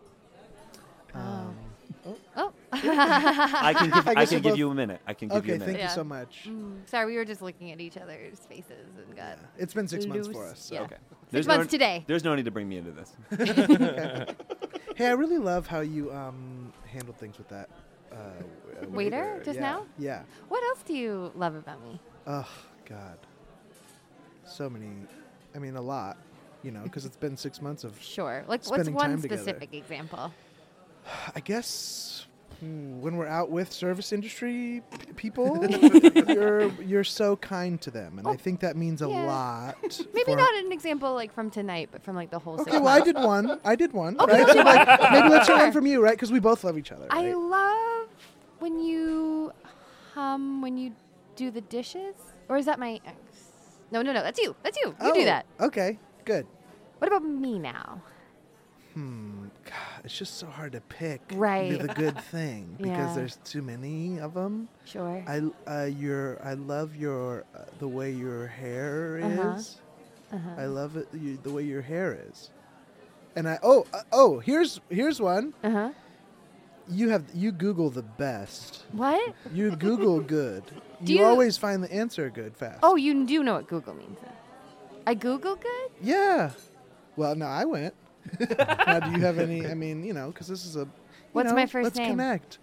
[SPEAKER 6] Oh,
[SPEAKER 5] I can give,
[SPEAKER 9] I
[SPEAKER 5] I,
[SPEAKER 9] guess
[SPEAKER 5] can
[SPEAKER 9] we're
[SPEAKER 5] give
[SPEAKER 9] both-
[SPEAKER 5] you a minute. I can give you
[SPEAKER 9] Okay,
[SPEAKER 5] a minute.
[SPEAKER 9] thank
[SPEAKER 6] Yeah.
[SPEAKER 9] you so much.
[SPEAKER 6] sorry, we were just looking at each other's faces and got
[SPEAKER 9] It's been six months for
[SPEAKER 6] loose.
[SPEAKER 9] us. So.
[SPEAKER 6] Yeah.
[SPEAKER 5] Okay.
[SPEAKER 6] Six
[SPEAKER 5] no,
[SPEAKER 6] months today.
[SPEAKER 5] There's no need to bring me into this.
[SPEAKER 9] Hey, I really love how you um handled things with that uh, w-
[SPEAKER 6] Waiter just
[SPEAKER 9] yeah.
[SPEAKER 6] now?
[SPEAKER 9] Yeah.
[SPEAKER 6] What else do you love about me?
[SPEAKER 9] Oh God. So many. I mean, a lot. You know, because it's been six months of.
[SPEAKER 6] Sure. Like, what's
[SPEAKER 9] Spending
[SPEAKER 6] one
[SPEAKER 9] time together.
[SPEAKER 6] specific example?
[SPEAKER 9] I guess hmm, when we're out with service industry p- people, you're you're so kind to them, and I think that means a
[SPEAKER 6] yeah.
[SPEAKER 9] lot.
[SPEAKER 6] Maybe
[SPEAKER 9] for-
[SPEAKER 6] not an example like from tonight, but from like the whole.
[SPEAKER 9] Okay,
[SPEAKER 6] six
[SPEAKER 9] well, I
[SPEAKER 6] months.
[SPEAKER 9] did one. I did one.
[SPEAKER 6] Okay,
[SPEAKER 9] right? So
[SPEAKER 6] you
[SPEAKER 9] like,
[SPEAKER 6] did one.
[SPEAKER 9] maybe let's hear
[SPEAKER 6] Sure.
[SPEAKER 9] one from you, right? Because we both love each other.
[SPEAKER 6] I
[SPEAKER 9] Right?
[SPEAKER 6] love when you hum when you do the dishes, or is that my ex? No, no, no. That's you. That's you. You
[SPEAKER 9] oh,
[SPEAKER 6] do that.
[SPEAKER 9] Okay, good.
[SPEAKER 6] What about me now?
[SPEAKER 9] Hmm. God, it's just so hard to pick
[SPEAKER 6] Right.
[SPEAKER 9] the good thing because
[SPEAKER 6] Yeah.
[SPEAKER 9] there's too many of them.
[SPEAKER 6] Sure.
[SPEAKER 9] I uh, your I love your uh, the way your hair
[SPEAKER 6] Uh-huh.
[SPEAKER 9] is. I love it you, the way your hair is. And I oh uh, oh here's here's one.
[SPEAKER 6] Uh huh.
[SPEAKER 9] You have you Google the best.
[SPEAKER 6] What?
[SPEAKER 9] You Google good.
[SPEAKER 6] Do
[SPEAKER 9] you,
[SPEAKER 6] you-
[SPEAKER 9] always find the answer good fast.
[SPEAKER 6] Oh, you do know what Google means. Then. I Google good.
[SPEAKER 9] yeah. Well, no, I went. Now, do you have any? I mean, you know, because this is a. you
[SPEAKER 6] What's
[SPEAKER 9] know,
[SPEAKER 6] my first
[SPEAKER 9] let's
[SPEAKER 6] name?
[SPEAKER 9] connect.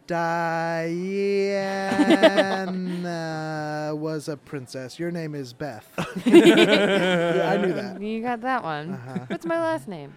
[SPEAKER 9] Diana was a princess. Your name is Beth. Yeah, I knew that.
[SPEAKER 6] You got that one.
[SPEAKER 9] Uh-huh.
[SPEAKER 6] What's my last name?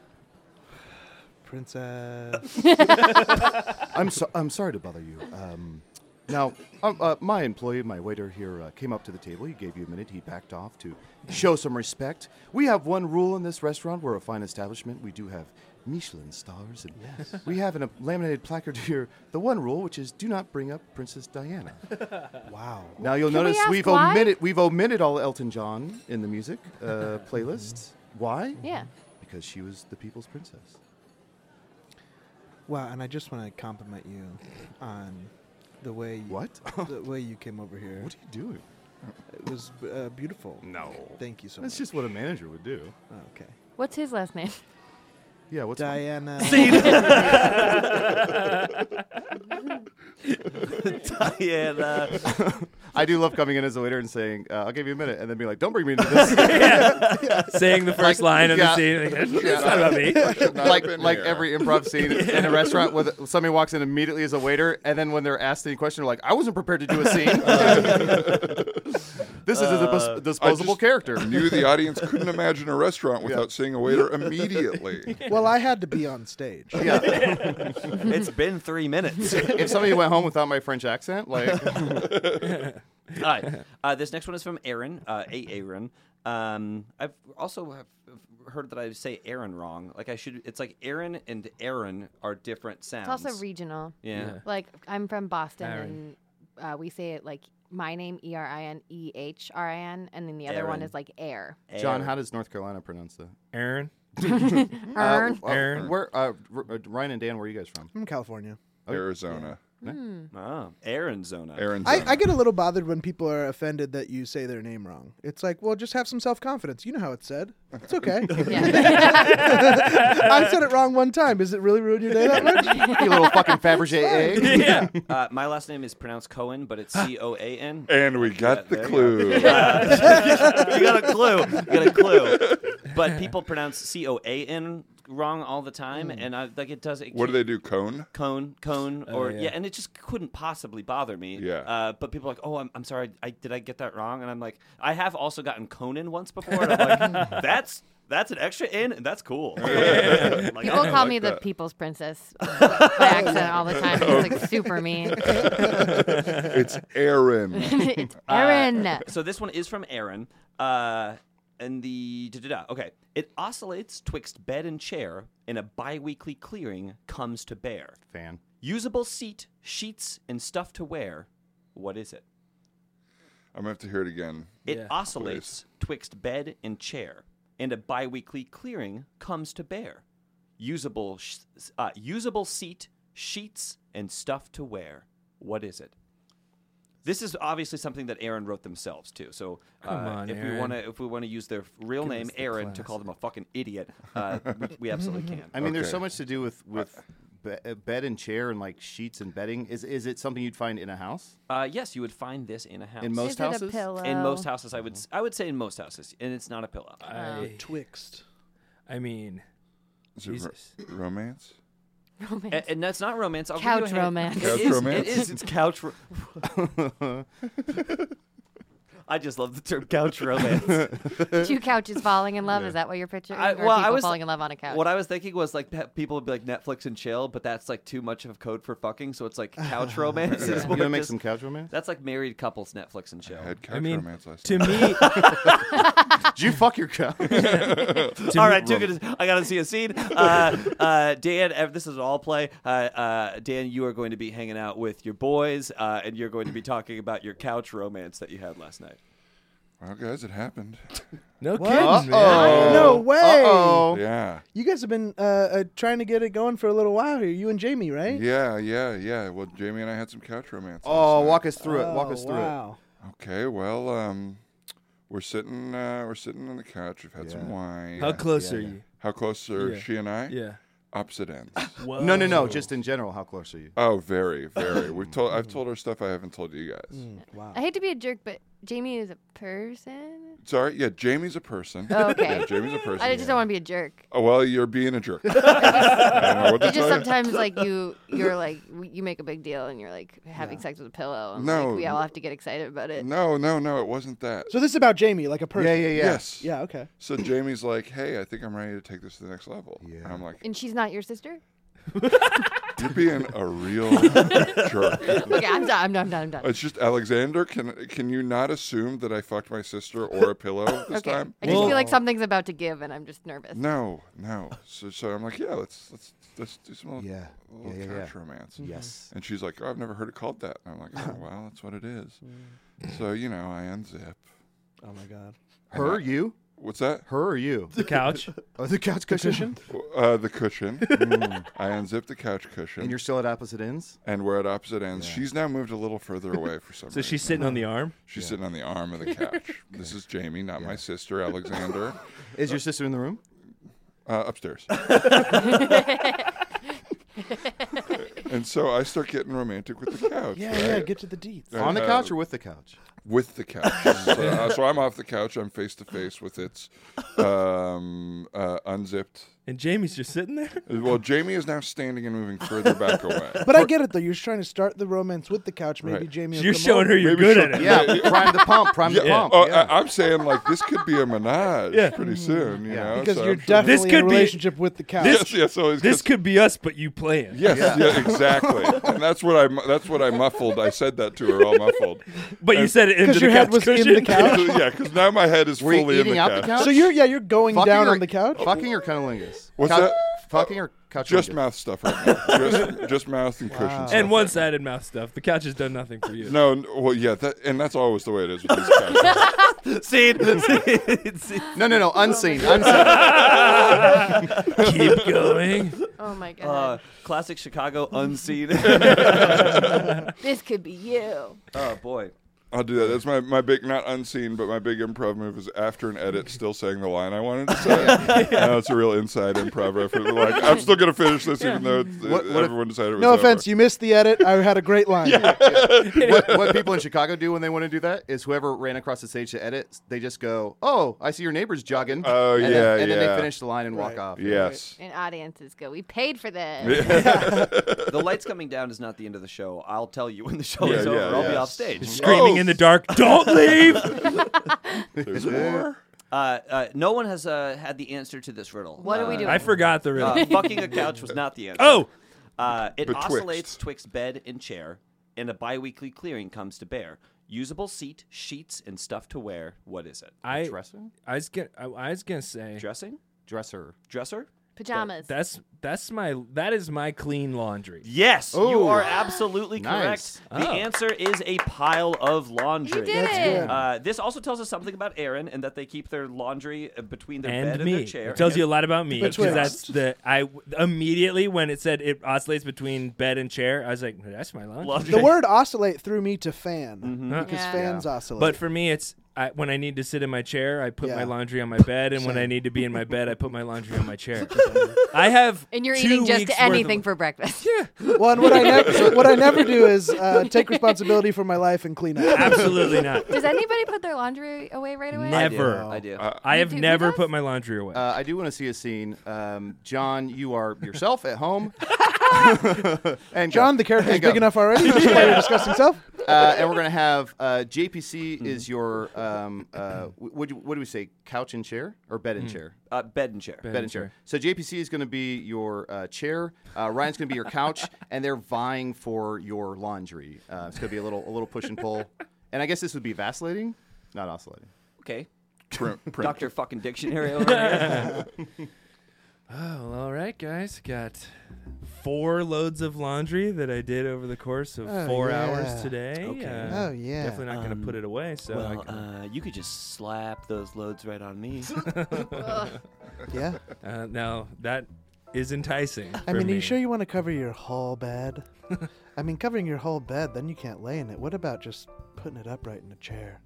[SPEAKER 9] Princess.
[SPEAKER 4] I'm so, I'm sorry to bother you. Um, now, um, uh, my employee, my waiter here, uh, came up to the table. He gave you a minute. He backed off to show some respect. We have one rule in this restaurant. We're a fine establishment. We do have Michelin stars, and we have in a laminated placard here the one rule, which is do not bring up Princess Diana.
[SPEAKER 9] Wow.
[SPEAKER 4] Now you'll
[SPEAKER 6] Can we
[SPEAKER 4] notice
[SPEAKER 6] ask
[SPEAKER 4] we've
[SPEAKER 6] why?
[SPEAKER 4] omitted we've omitted all Elton John in the music uh, playlist. Why?
[SPEAKER 6] Yeah.
[SPEAKER 4] Because she was the people's princess.
[SPEAKER 9] Wow, and I just want to compliment you on the way
[SPEAKER 4] What?
[SPEAKER 9] the way you came over here.
[SPEAKER 4] What are you doing?
[SPEAKER 9] It was uh, beautiful.
[SPEAKER 4] No.
[SPEAKER 9] Thank you so
[SPEAKER 4] That's
[SPEAKER 9] much.
[SPEAKER 4] just what a manager would do.
[SPEAKER 9] Oh, okay.
[SPEAKER 6] What's his last name?
[SPEAKER 4] Yeah. What's
[SPEAKER 9] Diana.
[SPEAKER 5] Diana.
[SPEAKER 4] I do love coming in as a waiter and saying, uh, "I'll give you a minute," and then being like, "Don't bring me into this."
[SPEAKER 8] saying the first line of
[SPEAKER 4] yeah.
[SPEAKER 8] the scene. Like, it's not about me.
[SPEAKER 4] like
[SPEAKER 7] been
[SPEAKER 4] like
[SPEAKER 7] here.
[SPEAKER 4] every improv scene in a restaurant, where the- somebody walks in immediately as a waiter, and then when they're asked any question, they're like, "I wasn't prepared to do a scene." This is a dis- disposable
[SPEAKER 7] I just
[SPEAKER 4] character.
[SPEAKER 7] Knew the audience couldn't imagine a restaurant without seeing a waiter immediately.
[SPEAKER 9] Well, I had to be on stage.
[SPEAKER 4] Yeah.
[SPEAKER 5] It's been three minutes.
[SPEAKER 4] If somebody went home without my French accent, like,
[SPEAKER 5] All right. Uh, this next one is from Aaron. Uh, a Aaron. Um, I've also have heard that I say Aaron wrong. Like I should. It's like Aaron and Aaron are different sounds.
[SPEAKER 6] It's also regional.
[SPEAKER 5] Yeah.
[SPEAKER 6] Like I'm from Boston,
[SPEAKER 8] Aaron.
[SPEAKER 6] and uh, we say it like my name, E R I N E H R I N, and then the other one
[SPEAKER 5] Aaron.
[SPEAKER 6] is like air.
[SPEAKER 4] John,
[SPEAKER 5] Aaron.
[SPEAKER 4] how does North Carolina pronounce that?
[SPEAKER 8] Aaron.
[SPEAKER 6] Ern.
[SPEAKER 4] Uh,
[SPEAKER 8] Ern.
[SPEAKER 4] Where, uh, R- uh, Ryan and Dan, where are you guys from?
[SPEAKER 9] From California.
[SPEAKER 7] Arizona.
[SPEAKER 5] Oh, Arizona.
[SPEAKER 7] Arizona.
[SPEAKER 9] I, I get a little bothered when people are offended that you say their name wrong. It's like, well, just have some self-confidence. You know how it's said. It's okay. I said it wrong one time. Does it really ruin your day that much?
[SPEAKER 4] You little fucking Fabergé egg.
[SPEAKER 8] yeah.
[SPEAKER 5] Uh, my last name is pronounced Cohen, but it's C O A N.
[SPEAKER 7] and we got the
[SPEAKER 5] there you
[SPEAKER 7] clue.
[SPEAKER 5] you got a clue. You got a clue. But people pronounce C O A N wrong all the time, and I like it does. It
[SPEAKER 7] What do they do? Cone?
[SPEAKER 5] Cone, cone,
[SPEAKER 8] Oh,
[SPEAKER 5] or
[SPEAKER 8] yeah.
[SPEAKER 5] yeah. and it just couldn't possibly bother me.
[SPEAKER 7] Yeah.
[SPEAKER 5] Uh, but people are like, oh, I'm, I'm sorry, I did I get that wrong? And I'm like, I have also gotten Conan once before. And I'm like, that's that's an extra N, and that's cool. Like,
[SPEAKER 6] People
[SPEAKER 5] I
[SPEAKER 6] call
[SPEAKER 5] like
[SPEAKER 6] me the
[SPEAKER 5] that.
[SPEAKER 6] people's princess by accident all the time. It's like super mean.
[SPEAKER 7] It's Aaron.
[SPEAKER 6] It's Erin.
[SPEAKER 5] So this one is from Aaron. Uh, and the da, da, da. Okay, it oscillates twixt bed and chair. In a bi-weekly clearing comes to bear.
[SPEAKER 4] Fan.
[SPEAKER 5] Usable seat, sheets, and stuff to wear. What is it?
[SPEAKER 7] I'm going to have to hear it again.
[SPEAKER 5] It
[SPEAKER 8] Yeah.
[SPEAKER 5] oscillates twixt bed and chair, and a bi-weekly clearing comes to bear. Usable, sh- uh, usable seat, sheets, and stuff to wear. What is it? This is obviously something that Aaron wrote themselves too. So uh,
[SPEAKER 8] Come on,
[SPEAKER 5] if we
[SPEAKER 8] Aaron.
[SPEAKER 5] want to, if we want to use their real
[SPEAKER 8] Give
[SPEAKER 5] name,
[SPEAKER 8] us the
[SPEAKER 5] Aaron, to call
[SPEAKER 8] classic.
[SPEAKER 5] them a fucking idiot, uh, we, we absolutely can.
[SPEAKER 4] I mean, there's
[SPEAKER 7] Okay.
[SPEAKER 4] so much to do with with be- uh, bed and chair and like sheets and bedding. Is is it something you'd find in a house?
[SPEAKER 5] Uh, yes, you would find this in a house.
[SPEAKER 4] In most
[SPEAKER 6] Is it
[SPEAKER 4] houses?
[SPEAKER 6] a pillow?
[SPEAKER 5] In most houses, I would s- I would say in most houses, and it's not a pillow.
[SPEAKER 8] I,
[SPEAKER 9] Twixt.
[SPEAKER 8] I mean,
[SPEAKER 7] Is it ro-
[SPEAKER 8] Jesus.
[SPEAKER 7] romance?
[SPEAKER 6] Romance.
[SPEAKER 5] A- and that's not romance. I'll
[SPEAKER 6] Couch
[SPEAKER 5] give you a hint.
[SPEAKER 6] romance.
[SPEAKER 5] It
[SPEAKER 7] Couch
[SPEAKER 5] is-
[SPEAKER 7] romance?
[SPEAKER 5] It is. It's couch. Ro- I just love the term couch romance.
[SPEAKER 6] Two couches falling in love. Is that what you're picturing?
[SPEAKER 5] I-
[SPEAKER 6] or
[SPEAKER 5] well, I
[SPEAKER 6] people
[SPEAKER 5] was-
[SPEAKER 6] falling in love on a couch?
[SPEAKER 5] What I was thinking was like pe- people would be like Netflix and chill, but that's like too much of code for fucking. So it's like couch romance. is
[SPEAKER 4] You
[SPEAKER 5] more
[SPEAKER 4] gonna make
[SPEAKER 5] just-
[SPEAKER 4] some couch romance?
[SPEAKER 5] That's like married couples Netflix and chill.
[SPEAKER 7] I had couch
[SPEAKER 8] I mean,
[SPEAKER 7] romance last
[SPEAKER 8] to
[SPEAKER 7] night.
[SPEAKER 8] me,
[SPEAKER 4] Did you fuck your couch?
[SPEAKER 8] to
[SPEAKER 5] All
[SPEAKER 8] me-
[SPEAKER 5] right, too good. I gotta see a scene. Uh, uh, Dan, ev- this is all play. Uh, uh, Dan, you are going to be hanging out with your boys, uh, and you're going to be talking about your couch romance that you had last night.
[SPEAKER 7] Well, guys, it happened.
[SPEAKER 8] No
[SPEAKER 9] What?
[SPEAKER 8] kidding, man.
[SPEAKER 4] Uh-oh.
[SPEAKER 9] No way.
[SPEAKER 4] Uh-oh.
[SPEAKER 7] Yeah.
[SPEAKER 9] You guys have been uh, uh, trying to get it going for a little while here. You and Jamie, right?
[SPEAKER 7] Yeah, yeah, yeah. Well, Jamie and I had some couch romance.
[SPEAKER 4] Oh,
[SPEAKER 7] last night.
[SPEAKER 4] walk us through it. Walk
[SPEAKER 9] Oh,
[SPEAKER 4] us through
[SPEAKER 9] wow.
[SPEAKER 7] Okay, well, um, we're sitting, uh, we're sitting on the couch. We've had some
[SPEAKER 4] Yeah.
[SPEAKER 7] wine.
[SPEAKER 8] How close
[SPEAKER 4] yeah,
[SPEAKER 8] are
[SPEAKER 4] yeah.
[SPEAKER 8] you?
[SPEAKER 7] How close are
[SPEAKER 8] Yeah.
[SPEAKER 7] she and I?
[SPEAKER 8] Yeah.
[SPEAKER 7] Opposite ends.
[SPEAKER 8] Whoa.
[SPEAKER 4] it. No, no, no. Just in general, how close are you?
[SPEAKER 7] Oh, very, very. We've told. I've told her stuff I haven't told you guys.
[SPEAKER 9] Mm, wow.
[SPEAKER 6] I hate to be a jerk, but Jamie is a person.
[SPEAKER 7] Sorry. Yeah, Jamie's a person.
[SPEAKER 6] Oh, okay.
[SPEAKER 7] Yeah, Jamie's a person.
[SPEAKER 6] I just don't want to be a jerk.
[SPEAKER 7] Oh, well, you're being a jerk. I don't know what to
[SPEAKER 6] It's just
[SPEAKER 7] tell you.
[SPEAKER 6] sometimes like you, you're like you make a big deal and you're like having sex with a pillow. And
[SPEAKER 7] No.
[SPEAKER 6] like, we all have to get excited about it.
[SPEAKER 7] No, no, no. It wasn't that.
[SPEAKER 9] So this is about Jamie, like a person.
[SPEAKER 4] Yeah, yeah, yeah.
[SPEAKER 7] Yes.
[SPEAKER 9] Yeah, okay.
[SPEAKER 7] So Jamie's like, "Hey, I think I'm ready to take this to the next level."
[SPEAKER 4] Yeah.
[SPEAKER 7] And I'm like,
[SPEAKER 6] And she's not your sister.
[SPEAKER 7] "You're being a real jerk."
[SPEAKER 6] Okay, I'm done. I'm done. I'm done. I'm done.
[SPEAKER 7] It's just Alexander. Can can you not assume that I fucked my sister or a pillow this
[SPEAKER 6] Okay.
[SPEAKER 7] time?
[SPEAKER 6] I just
[SPEAKER 8] Well-
[SPEAKER 6] feel like something's about to give, and I'm just nervous.
[SPEAKER 7] No, no. So so I'm like, yeah, let's let's let's do some little,
[SPEAKER 4] Yeah.
[SPEAKER 7] little
[SPEAKER 4] Yeah, yeah,
[SPEAKER 7] couch
[SPEAKER 4] yeah.
[SPEAKER 7] romance.
[SPEAKER 4] Yes.
[SPEAKER 7] And she's like, oh, I've never heard it called that. And I'm like, oh, well, that's what it is. So you know, I unzip.
[SPEAKER 9] Oh my God.
[SPEAKER 4] Her, or you?
[SPEAKER 7] What's that?
[SPEAKER 4] Her or you?
[SPEAKER 8] The couch.
[SPEAKER 4] Oh, the couch cushion.
[SPEAKER 7] Uh, the cushion. I unzip the couch cushion.
[SPEAKER 4] And you're still at opposite ends?
[SPEAKER 7] and we're at opposite ends.
[SPEAKER 4] Yeah.
[SPEAKER 7] She's now moved a little further away for some
[SPEAKER 8] So
[SPEAKER 7] reason.
[SPEAKER 8] she's sitting on the arm.
[SPEAKER 7] She's sitting on the arm of the couch. This is Jamie, not my sister, Alexander.
[SPEAKER 4] Is your sister in the room?
[SPEAKER 7] Uh, upstairs. And so I start getting romantic with the couch.
[SPEAKER 9] Yeah,
[SPEAKER 7] right?
[SPEAKER 9] yeah. Get to the deets.
[SPEAKER 7] Uh,
[SPEAKER 4] On the
[SPEAKER 7] uh,
[SPEAKER 4] couch or with the couch?
[SPEAKER 7] With the couch. so, uh, so I'm off the couch. I'm face to face with its um, uh, unzipped.
[SPEAKER 8] And Jamie's just sitting there.
[SPEAKER 7] Well, Jamie is now standing and moving further back away.
[SPEAKER 9] But I get it though. You're trying to start the romance with the couch. Maybe
[SPEAKER 7] Right.
[SPEAKER 9] Jamie.
[SPEAKER 8] So
[SPEAKER 9] will
[SPEAKER 8] you're
[SPEAKER 9] come
[SPEAKER 8] showing
[SPEAKER 9] over.
[SPEAKER 8] her you're
[SPEAKER 7] Maybe
[SPEAKER 8] good
[SPEAKER 7] she'll-
[SPEAKER 8] at it.
[SPEAKER 4] Yeah, prime the pump, prime the
[SPEAKER 7] Yeah.
[SPEAKER 4] pump.
[SPEAKER 7] Oh,
[SPEAKER 4] yeah.
[SPEAKER 7] I, I'm saying like this could be a menage
[SPEAKER 8] Yeah.
[SPEAKER 7] pretty soon. You
[SPEAKER 4] Yeah.
[SPEAKER 7] know,
[SPEAKER 9] because
[SPEAKER 7] so
[SPEAKER 9] you're
[SPEAKER 7] I'm sure-
[SPEAKER 9] definitely
[SPEAKER 8] This
[SPEAKER 9] in a
[SPEAKER 8] could be-
[SPEAKER 9] relationship with the couch.
[SPEAKER 7] Yes, yes. So it's
[SPEAKER 8] This could be us, but you playing.
[SPEAKER 7] Yes, yeah. exactly. And that's what I mu- that's what I muffled. I said that to her all muffled.
[SPEAKER 8] But you said it into
[SPEAKER 9] Because
[SPEAKER 8] the
[SPEAKER 9] your head
[SPEAKER 8] couch
[SPEAKER 9] was
[SPEAKER 8] cushion.
[SPEAKER 9] in the couch.
[SPEAKER 7] Yeah, because now my head is
[SPEAKER 4] Were you
[SPEAKER 7] fully in
[SPEAKER 4] eating
[SPEAKER 7] the
[SPEAKER 4] out
[SPEAKER 7] couch.
[SPEAKER 4] the couch?
[SPEAKER 9] So you're yeah you're going
[SPEAKER 4] Fucking
[SPEAKER 9] down
[SPEAKER 4] or-
[SPEAKER 9] on the couch.
[SPEAKER 4] Fucking or cunnilingus?
[SPEAKER 7] What's
[SPEAKER 4] Cou-
[SPEAKER 7] that?
[SPEAKER 4] Fucking or couch?
[SPEAKER 7] Just mouth stuff right now. Just, just mouth and cushion stuff.
[SPEAKER 8] And one-sided mouth stuff. The couch has done nothing for you.
[SPEAKER 7] No, n- well, yeah, that, and that's always the way it is with these couches.
[SPEAKER 5] Scene. Scene. Scene.
[SPEAKER 4] No, no, no. Unseen. Unseen.
[SPEAKER 8] Keep going.
[SPEAKER 6] Oh my god.
[SPEAKER 5] Uh, classic Chicago unseen.
[SPEAKER 6] This could be you.
[SPEAKER 5] Oh boy.
[SPEAKER 7] I'll do that. That's my, my big, not unseen, but my big improv move is after an edit, still saying the line I wanted to say. I know it's a real inside improv reference. Like, I'm still going to finish this even though it's,
[SPEAKER 4] What- what if-
[SPEAKER 7] everyone decided it was
[SPEAKER 9] No
[SPEAKER 7] over.
[SPEAKER 9] offense, you missed the edit. I had a great line.
[SPEAKER 4] what, what people in Chicago do when they want to do that is whoever ran across the stage to edit, they just go, "Oh, I see your neighbor's jogging."
[SPEAKER 7] Oh,
[SPEAKER 4] and
[SPEAKER 7] yeah,
[SPEAKER 4] then, and then
[SPEAKER 7] yeah.
[SPEAKER 4] they finish the line and walk
[SPEAKER 9] Right.
[SPEAKER 4] off.
[SPEAKER 7] Yes.
[SPEAKER 6] And audiences go, we paid for this.
[SPEAKER 5] The lights coming down is not the end of the show. I'll tell you when the show
[SPEAKER 7] Yeah,
[SPEAKER 5] is over.
[SPEAKER 7] yeah,
[SPEAKER 5] I'll be
[SPEAKER 7] yeah.
[SPEAKER 5] off stage.
[SPEAKER 8] Screaming
[SPEAKER 7] Oh.
[SPEAKER 8] in the dark. Don't leave.
[SPEAKER 7] There's more.
[SPEAKER 5] Uh, uh, no one has uh, had the answer to this riddle.
[SPEAKER 6] What are we
[SPEAKER 5] Uh,
[SPEAKER 6] doing?
[SPEAKER 8] I forgot the riddle.
[SPEAKER 5] Uh, fucking a couch was not the answer.
[SPEAKER 8] Oh,
[SPEAKER 5] Uh, it
[SPEAKER 7] Betwixt.
[SPEAKER 5] oscillates twixt bed and chair, and a biweekly clearing comes to bear. Usable seat, sheets, and stuff to wear. What is it?
[SPEAKER 8] I
[SPEAKER 4] Dresser,
[SPEAKER 8] I was gonna I, I was gonna say
[SPEAKER 5] Dressing?
[SPEAKER 4] dresser.
[SPEAKER 5] Dresser?
[SPEAKER 6] Pajamas.
[SPEAKER 8] that's that's my that is my clean laundry.
[SPEAKER 5] Yes, you
[SPEAKER 4] Ooh.
[SPEAKER 5] are absolutely
[SPEAKER 4] Nice.
[SPEAKER 5] correct. The
[SPEAKER 8] Oh.
[SPEAKER 5] answer is a pile of laundry.
[SPEAKER 6] You did That's it. good.
[SPEAKER 5] Uh, this also tells us something about Aaron and that they keep their laundry uh, between their bed
[SPEAKER 8] And
[SPEAKER 5] and
[SPEAKER 8] me.
[SPEAKER 5] their chair.
[SPEAKER 8] It tells you a lot about me because
[SPEAKER 9] Betwixt.
[SPEAKER 8] that's the I immediately when it said it oscillates between bed and chair, I was like, that's my laundry.
[SPEAKER 5] Laundry.
[SPEAKER 9] The word oscillate threw me to fan
[SPEAKER 8] Huh?
[SPEAKER 9] because
[SPEAKER 6] Yeah.
[SPEAKER 9] fans oscillate.
[SPEAKER 8] But for me, it's I, when I need to sit in my chair, I put
[SPEAKER 9] Yeah.
[SPEAKER 8] my laundry on my bed, and when
[SPEAKER 9] Same.
[SPEAKER 8] I need to be in my bed, I put my laundry on my chair. I have
[SPEAKER 6] and you're
[SPEAKER 8] two
[SPEAKER 6] eating just
[SPEAKER 8] weeks worth
[SPEAKER 6] anything
[SPEAKER 8] of-
[SPEAKER 6] for breakfast.
[SPEAKER 9] well, and what I never what I never do is uh, take responsibility for my life and clean up.
[SPEAKER 8] Absolutely not.
[SPEAKER 6] Does anybody put their laundry away right away?
[SPEAKER 8] Never.
[SPEAKER 5] I do.
[SPEAKER 7] Uh,
[SPEAKER 8] I
[SPEAKER 6] You
[SPEAKER 8] have
[SPEAKER 6] do- who
[SPEAKER 8] never
[SPEAKER 6] does?
[SPEAKER 8] put my laundry away.
[SPEAKER 4] Uh, I do want to see a scene. Um, John, you are yourself at home. and go.
[SPEAKER 9] John, the character is
[SPEAKER 4] And go.
[SPEAKER 9] big enough already. Just play your disgusting self.
[SPEAKER 4] Uh, and we're gonna have uh, J P C is your um, uh, what, do, what do we say? Couch and chair or bed and chair?
[SPEAKER 5] Uh, bed and chair.
[SPEAKER 8] Bed
[SPEAKER 4] Bed and chair. So J P C is going to be your uh, chair. Uh, Ryan's going to be your couch, and they're vying for your laundry. Uh, it's going to be a little a little push and pull. And I guess this would be vacillating, not oscillating.
[SPEAKER 5] Okay.
[SPEAKER 7] print, print.
[SPEAKER 5] Doctor fucking dictionary over here.
[SPEAKER 8] Oh, well, all right, guys. Got four loads of laundry that I did over the course of
[SPEAKER 9] Oh,
[SPEAKER 8] four
[SPEAKER 9] yeah.
[SPEAKER 8] hours today.
[SPEAKER 5] Okay.
[SPEAKER 8] Uh,
[SPEAKER 9] Oh, yeah.
[SPEAKER 8] Definitely not going
[SPEAKER 5] Um,
[SPEAKER 8] to put it away. So I
[SPEAKER 5] well,
[SPEAKER 8] can,
[SPEAKER 5] uh, you could just slap those loads right on me.
[SPEAKER 9] Yeah.
[SPEAKER 8] uh, now that is enticing.
[SPEAKER 9] I
[SPEAKER 8] for
[SPEAKER 9] mean, are
[SPEAKER 8] me.
[SPEAKER 9] you sure you want to cover your whole bed? I mean, covering your whole bed, then you can't lay in it. What about just putting it upright in a chair?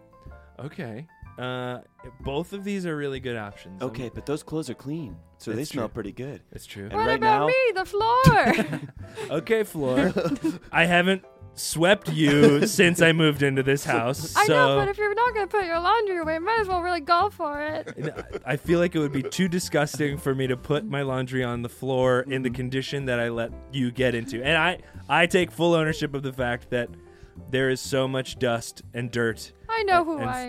[SPEAKER 8] Okay. Uh, both of these are really good options. I'm-
[SPEAKER 5] Okay, but those clothes are clean, so they
[SPEAKER 8] That's
[SPEAKER 5] smell
[SPEAKER 8] true.
[SPEAKER 5] pretty good.
[SPEAKER 8] It's true.
[SPEAKER 5] And
[SPEAKER 6] What
[SPEAKER 5] right
[SPEAKER 6] about
[SPEAKER 5] now,
[SPEAKER 6] me, the floor?
[SPEAKER 8] Okay, Floor. I haven't swept you since I moved into this house.
[SPEAKER 6] I
[SPEAKER 8] so
[SPEAKER 6] know, but if you're not going to put your laundry away, might as well really go for it.
[SPEAKER 8] I feel like it would be too disgusting for me to put my laundry on the floor in the condition that I let you get into. And I, I take full ownership of the fact that there is so much dust and dirt.
[SPEAKER 6] I know who
[SPEAKER 8] And-
[SPEAKER 6] I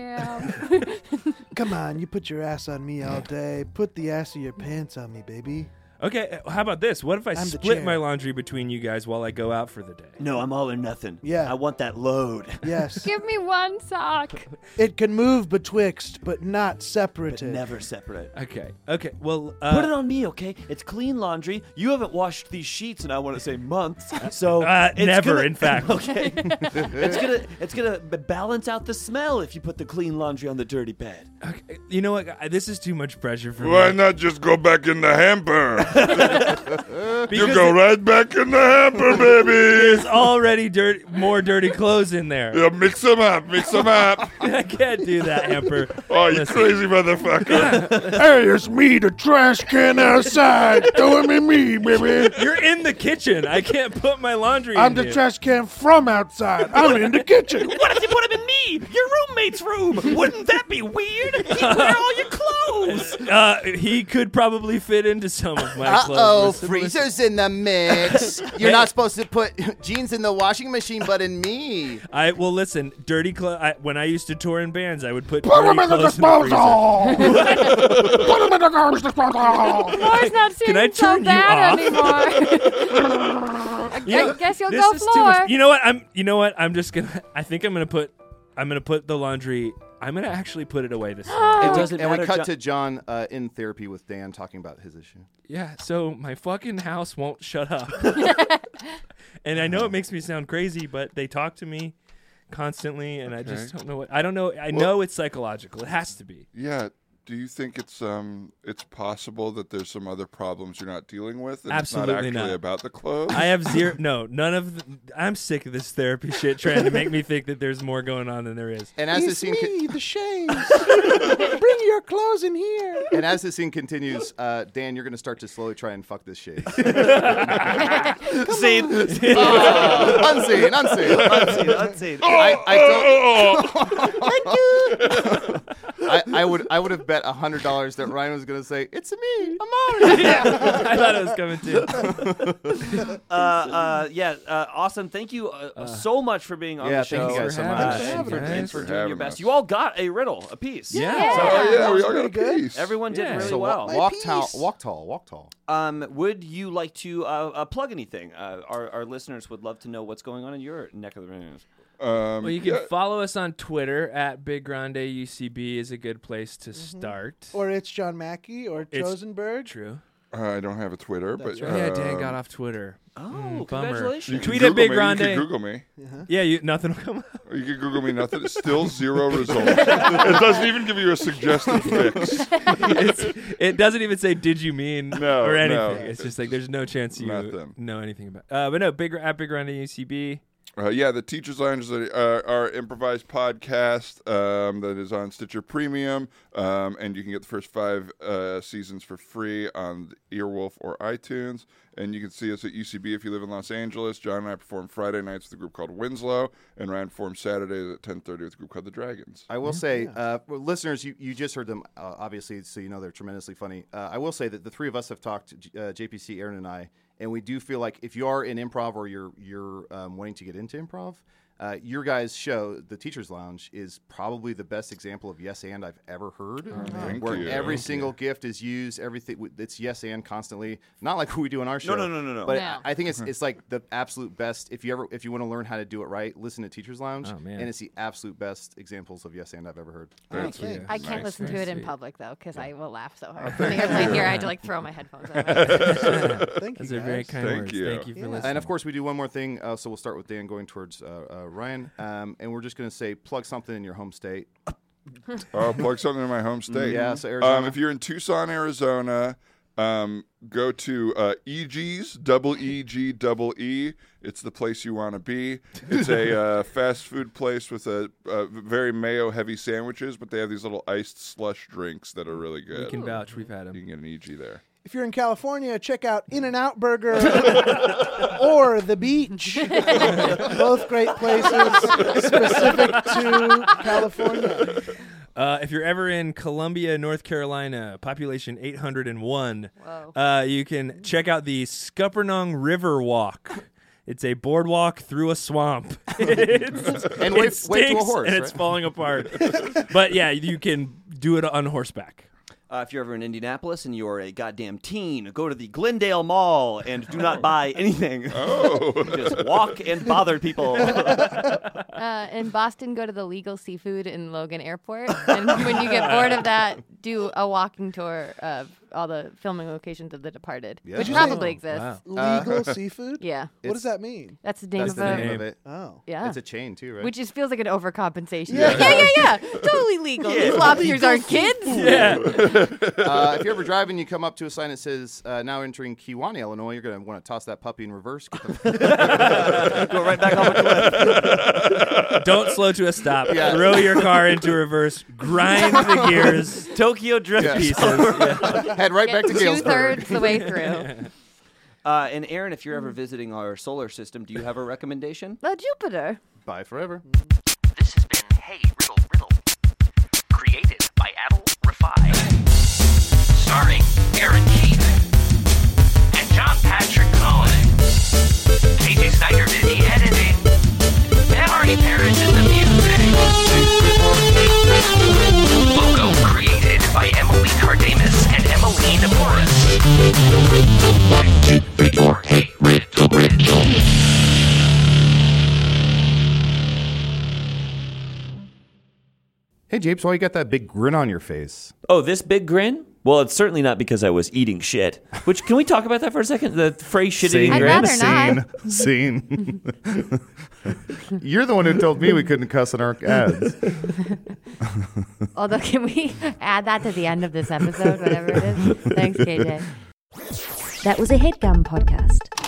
[SPEAKER 6] am.
[SPEAKER 9] Come on, you put your ass on me all day. Put the ass of your pants on me, baby.
[SPEAKER 8] Okay, how about this? What if I
[SPEAKER 9] I'm the
[SPEAKER 8] split
[SPEAKER 9] chair.
[SPEAKER 8] my laundry between you guys while I go out for the day?
[SPEAKER 5] no, I'm all or nothing.
[SPEAKER 9] Yeah.
[SPEAKER 5] I want that load.
[SPEAKER 9] Yes.
[SPEAKER 6] Give me one sock.
[SPEAKER 9] It can move betwixt, but not
[SPEAKER 5] But
[SPEAKER 9] separated.
[SPEAKER 5] never separate.
[SPEAKER 8] Okay, okay. Well, uh,
[SPEAKER 5] Put it on me, okay? It's clean laundry. You haven't washed these sheets in I want to say months. So
[SPEAKER 8] Uh,
[SPEAKER 5] it's
[SPEAKER 8] never,
[SPEAKER 5] gonna-
[SPEAKER 8] in fact.
[SPEAKER 5] Okay. it's gonna it's gonna b- balance out the smell if you put the clean laundry on the dirty bed.
[SPEAKER 8] Okay, you know what? I- This is too much pressure for
[SPEAKER 7] Why
[SPEAKER 8] me.
[SPEAKER 7] not just go back in the hamper?
[SPEAKER 8] Because
[SPEAKER 7] You go
[SPEAKER 8] it-
[SPEAKER 7] right back in the hamper, baby.
[SPEAKER 8] There's already dirt, more dirty clothes in there.
[SPEAKER 7] Yeah, mix them up, mix them up.
[SPEAKER 8] I can't do that, Hamper.
[SPEAKER 7] Oh, you
[SPEAKER 8] Listen.
[SPEAKER 7] crazy motherfucker. Hey, it's me, the trash can outside. Throw him in me, baby.
[SPEAKER 8] You're in the kitchen. I can't put my laundry
[SPEAKER 9] I'm
[SPEAKER 8] in
[SPEAKER 9] the
[SPEAKER 8] here.
[SPEAKER 9] trash can from outside. I'm in the kitchen.
[SPEAKER 5] What if you put him in me? Your roommate's room. Wouldn't that be weird? He'd wear all your clothes.
[SPEAKER 8] Uh, he could probably fit into some of my
[SPEAKER 4] Uh
[SPEAKER 8] clothes.
[SPEAKER 4] oh,
[SPEAKER 8] Listen, listen.
[SPEAKER 4] freezer's in the mix. You're not supposed to put jeans in the washing machine, but in me.
[SPEAKER 8] I well, listen. Dirty clothes. When I used to tour in bands, I would put
[SPEAKER 7] Put
[SPEAKER 8] dirty
[SPEAKER 7] him in the
[SPEAKER 8] clothes in the freezer.
[SPEAKER 7] disposal. Put him in the garbage disposal.
[SPEAKER 6] Floor's not seeming
[SPEAKER 8] I
[SPEAKER 6] so
[SPEAKER 8] turn you
[SPEAKER 6] bad
[SPEAKER 8] off?
[SPEAKER 6] anymore. I,
[SPEAKER 8] You know,
[SPEAKER 6] I guess you'll
[SPEAKER 8] this
[SPEAKER 6] go
[SPEAKER 8] is too
[SPEAKER 6] floor.
[SPEAKER 8] much. You know what? I'm. You know what? I'm just gonna. I think I'm gonna put. I'm gonna put the laundry. I'm gonna actually put it away this time.
[SPEAKER 5] It doesn't
[SPEAKER 4] And we
[SPEAKER 5] matter.
[SPEAKER 4] cut
[SPEAKER 5] John-
[SPEAKER 4] to John uh, in therapy with Dan talking about his issue.
[SPEAKER 8] Yeah. So my fucking house won't shut up. And I know it makes me sound crazy, but they talk to me constantly, and I just
[SPEAKER 7] Okay.
[SPEAKER 8] don't know what. I don't know. I know it's psychological. It has to be.
[SPEAKER 7] Yeah, do you think it's um it's possible that there's some other problems you're not dealing with? And
[SPEAKER 8] Absolutely
[SPEAKER 7] it's not actually
[SPEAKER 8] not.
[SPEAKER 7] about the clothes.
[SPEAKER 8] I have zero. No, none of. The, I'm sick of this therapy shit trying to make me think that there's more going on than there is.
[SPEAKER 4] And as the
[SPEAKER 9] It's
[SPEAKER 4] scene
[SPEAKER 9] me,
[SPEAKER 4] con-
[SPEAKER 9] the shades. Bring your clothes in here.
[SPEAKER 4] and as the scene continues, uh, Dan, you're going to start to slowly try and fuck this shade.
[SPEAKER 5] Scene.
[SPEAKER 4] Oh, unseen, unseen.
[SPEAKER 5] Unseen, unseen.
[SPEAKER 4] I, I, don't, I, I would I would have bet a hundred dollars that Ryan was going to say, "It's me, Amari."
[SPEAKER 8] I thought it was coming too.
[SPEAKER 5] Uh, uh, yeah, uh, awesome. Thank you uh, so much for being on
[SPEAKER 4] Yeah,
[SPEAKER 5] the show.
[SPEAKER 4] thank you guys so
[SPEAKER 8] For
[SPEAKER 4] much.
[SPEAKER 5] Uh,
[SPEAKER 8] having us.
[SPEAKER 5] and for,
[SPEAKER 8] Guys.
[SPEAKER 5] and for
[SPEAKER 7] For
[SPEAKER 5] doing your
[SPEAKER 7] having
[SPEAKER 5] best.
[SPEAKER 7] us.
[SPEAKER 5] You all got a riddle, a piece.
[SPEAKER 8] Yeah.
[SPEAKER 7] Oh yeah, we all got a
[SPEAKER 9] pretty good.
[SPEAKER 7] piece.
[SPEAKER 5] Everyone did
[SPEAKER 8] Yeah.
[SPEAKER 5] really
[SPEAKER 4] So
[SPEAKER 5] well.
[SPEAKER 4] walk, walk
[SPEAKER 9] piece.
[SPEAKER 4] tall, walk tall, walk tall.
[SPEAKER 5] Um, would you like to uh, uh, plug anything? Uh, our, our listeners would love to know what's going on in your neck of the rings.
[SPEAKER 7] Um,
[SPEAKER 8] Well, you can
[SPEAKER 7] yeah.
[SPEAKER 8] follow us on Twitter at Big Grande U C B is a good place to start.
[SPEAKER 9] Or it's John Mackey or
[SPEAKER 8] It's
[SPEAKER 9] Chosenberg.
[SPEAKER 8] True.
[SPEAKER 7] Uh, I don't have a Twitter,
[SPEAKER 9] That's
[SPEAKER 7] but
[SPEAKER 9] right.
[SPEAKER 8] yeah, Dan
[SPEAKER 7] um,
[SPEAKER 8] got off Twitter.
[SPEAKER 5] Oh,
[SPEAKER 8] Mm, bummer.
[SPEAKER 5] congratulations.
[SPEAKER 7] You can
[SPEAKER 8] Tweet at
[SPEAKER 7] Google
[SPEAKER 8] Big
[SPEAKER 7] me.
[SPEAKER 8] Grande.
[SPEAKER 7] You can Google me.
[SPEAKER 8] Yeah, you nothing will come up.
[SPEAKER 7] Or you can Google me. Nothing. It's still zero results. It doesn't even give you a suggested fix.
[SPEAKER 8] It's, it doesn't even say "Did you mean"
[SPEAKER 7] No,
[SPEAKER 8] or anything.
[SPEAKER 7] no.
[SPEAKER 8] It's just like there's no chance you
[SPEAKER 7] Nothing.
[SPEAKER 8] know anything about. Uh, but no, Big at Big Grande U C B.
[SPEAKER 7] Uh, yeah, the Teachers Lounge is a, uh, our improvised podcast um, that is on Stitcher Premium, um, and you can get the first five uh, seasons for free on Earwolf or iTunes. And you can see us at U C B if you live in Los Angeles. John and I perform Friday nights with a group called Winslow, and Ryan performs Saturdays at ten thirty with a group called The Dragons.
[SPEAKER 4] I will say, uh, well, listeners, you, you just heard them, uh, obviously, so you know they're tremendously funny. Uh, I will say that the three of us have talked, uh, J P C, Aaron, and I, and we do feel like if you are in improv or you're you're um, wanting to get into improv, uh, your guys' show, The Teachers Lounge, is probably the best example of yes and I've ever heard.
[SPEAKER 7] Thank
[SPEAKER 4] where
[SPEAKER 7] you.
[SPEAKER 4] every
[SPEAKER 7] Thank
[SPEAKER 4] single gift is used, everything w- it's yes and constantly. Not like we do on our show.
[SPEAKER 5] no, no, no, no.
[SPEAKER 4] But
[SPEAKER 6] No.
[SPEAKER 4] I think it's it's like the absolute best. If you ever if you want to learn how to do it right, listen to Teachers Lounge,
[SPEAKER 8] Oh, man.
[SPEAKER 4] and it's the absolute best examples of yes and I've ever heard.
[SPEAKER 7] Thank
[SPEAKER 8] you.
[SPEAKER 6] I can't
[SPEAKER 7] Nice.
[SPEAKER 6] listen to
[SPEAKER 8] Very
[SPEAKER 6] it in
[SPEAKER 8] sweet.
[SPEAKER 6] public though, because I will laugh so hard. When I was here, I had to like throw my headphones on.
[SPEAKER 9] Thank
[SPEAKER 8] Those
[SPEAKER 9] you,
[SPEAKER 8] are very
[SPEAKER 9] guys.
[SPEAKER 8] kind
[SPEAKER 7] Thank
[SPEAKER 8] words.
[SPEAKER 7] you.
[SPEAKER 8] Thank you for
[SPEAKER 9] Yeah.
[SPEAKER 8] listening.
[SPEAKER 4] And of course, we do one more thing. Uh, so we'll start with Dan going towards uh, uh, Ryan, um, and we're just going to say plug something in your home state.
[SPEAKER 7] Oh, plug something in my home state.
[SPEAKER 4] Yeah, so Arizona.
[SPEAKER 7] Um, if you're in Tucson, Arizona, um, go to uh, E G's, double E G double E. It's the place you want to be. It's a uh, fast food place with a, uh very mayo-heavy sandwiches, but they have these little iced slush drinks that are really
[SPEAKER 8] we
[SPEAKER 7] good.
[SPEAKER 8] can vouch. We've had
[SPEAKER 7] You
[SPEAKER 8] them.
[SPEAKER 7] can get an E G there.
[SPEAKER 9] If you're in California, check out In-N-Out Burger or The Beach. Both great places specific to California.
[SPEAKER 8] Uh, if you're ever in Columbia, North Carolina, population eight hundred one,
[SPEAKER 6] Whoa.
[SPEAKER 8] uh, you can check out the Scuppernong River Walk. It's a boardwalk through a swamp. It's,
[SPEAKER 4] And
[SPEAKER 8] it
[SPEAKER 4] wait- wait to a
[SPEAKER 8] stinks
[SPEAKER 4] horse,
[SPEAKER 8] and it's
[SPEAKER 4] right?
[SPEAKER 8] falling apart. But yeah, you can do it on horseback.
[SPEAKER 5] Uh, if you're ever in Indianapolis and you're a goddamn teen, go to the Glendale Mall and do not buy anything.
[SPEAKER 7] Oh.
[SPEAKER 5] Just walk and bother people.
[SPEAKER 6] Uh, in Boston, go to the Legal Seafood in Logan Airport. And when you get bored of that, do a walking tour of all the filming locations of The Departed,
[SPEAKER 4] Yeah.
[SPEAKER 6] which
[SPEAKER 4] Did
[SPEAKER 9] you say-
[SPEAKER 6] probably exists.
[SPEAKER 8] Wow.
[SPEAKER 9] Legal seafood?
[SPEAKER 6] Yeah,
[SPEAKER 9] What
[SPEAKER 4] It's-
[SPEAKER 9] does that mean?
[SPEAKER 6] that's the name
[SPEAKER 4] That's
[SPEAKER 6] of
[SPEAKER 4] the
[SPEAKER 6] a.
[SPEAKER 4] name
[SPEAKER 8] name.
[SPEAKER 4] of it.
[SPEAKER 9] Oh.
[SPEAKER 6] Yeah.
[SPEAKER 4] It's a chain too, right?
[SPEAKER 6] Which just feels like an overcompensation.
[SPEAKER 7] Yeah.
[SPEAKER 6] Yeah, yeah, yeah. Totally legal. These lobsters aren't kids.
[SPEAKER 8] Yeah.
[SPEAKER 4] uh, if you're ever driving, you come up to a sign that says uh, "Now entering Kewanee, Illinois." You're going to want to toss that puppy in reverse. Get the-
[SPEAKER 5] Go right back on the cliff.
[SPEAKER 8] Don't slow to a stop.
[SPEAKER 4] Yeah.
[SPEAKER 8] Throw your car into reverse. Grind the gears.
[SPEAKER 5] Tokyo Drift
[SPEAKER 4] Yeah.
[SPEAKER 8] Pieces. Yeah.
[SPEAKER 4] Head right back to
[SPEAKER 6] Two
[SPEAKER 4] Galesburg.
[SPEAKER 6] thirds the way through.
[SPEAKER 5] Uh, and Aaron, if you're ever visiting our solar system, do you have a recommendation?
[SPEAKER 6] Uh, Jupiter.
[SPEAKER 4] Bye forever.
[SPEAKER 3] This has been Hey Riddle Riddle. Created by Adel Rafai. Starring Aaron Keith and John Patrick Cohen. K J Snyder did the editing. And Marty Parrish did the music. Logo created by Emily Cardamus and Emmeline Morris. Or Hey Riddle Riddle.
[SPEAKER 4] Hey, Japes, why you got that big grin on your face?
[SPEAKER 5] Oh, this big grin? Well, it's certainly not because I was eating shit. Which, can we talk about that for a second? The phrase shit eating
[SPEAKER 6] I'd
[SPEAKER 5] grapes?
[SPEAKER 6] rather not.
[SPEAKER 4] Scene. Scene. You're the one who told me we couldn't cuss in our ads.
[SPEAKER 6] Although, can we add that to the end of this episode, whatever it is? Thanks, K J.
[SPEAKER 1] That was a HeadGum podcast.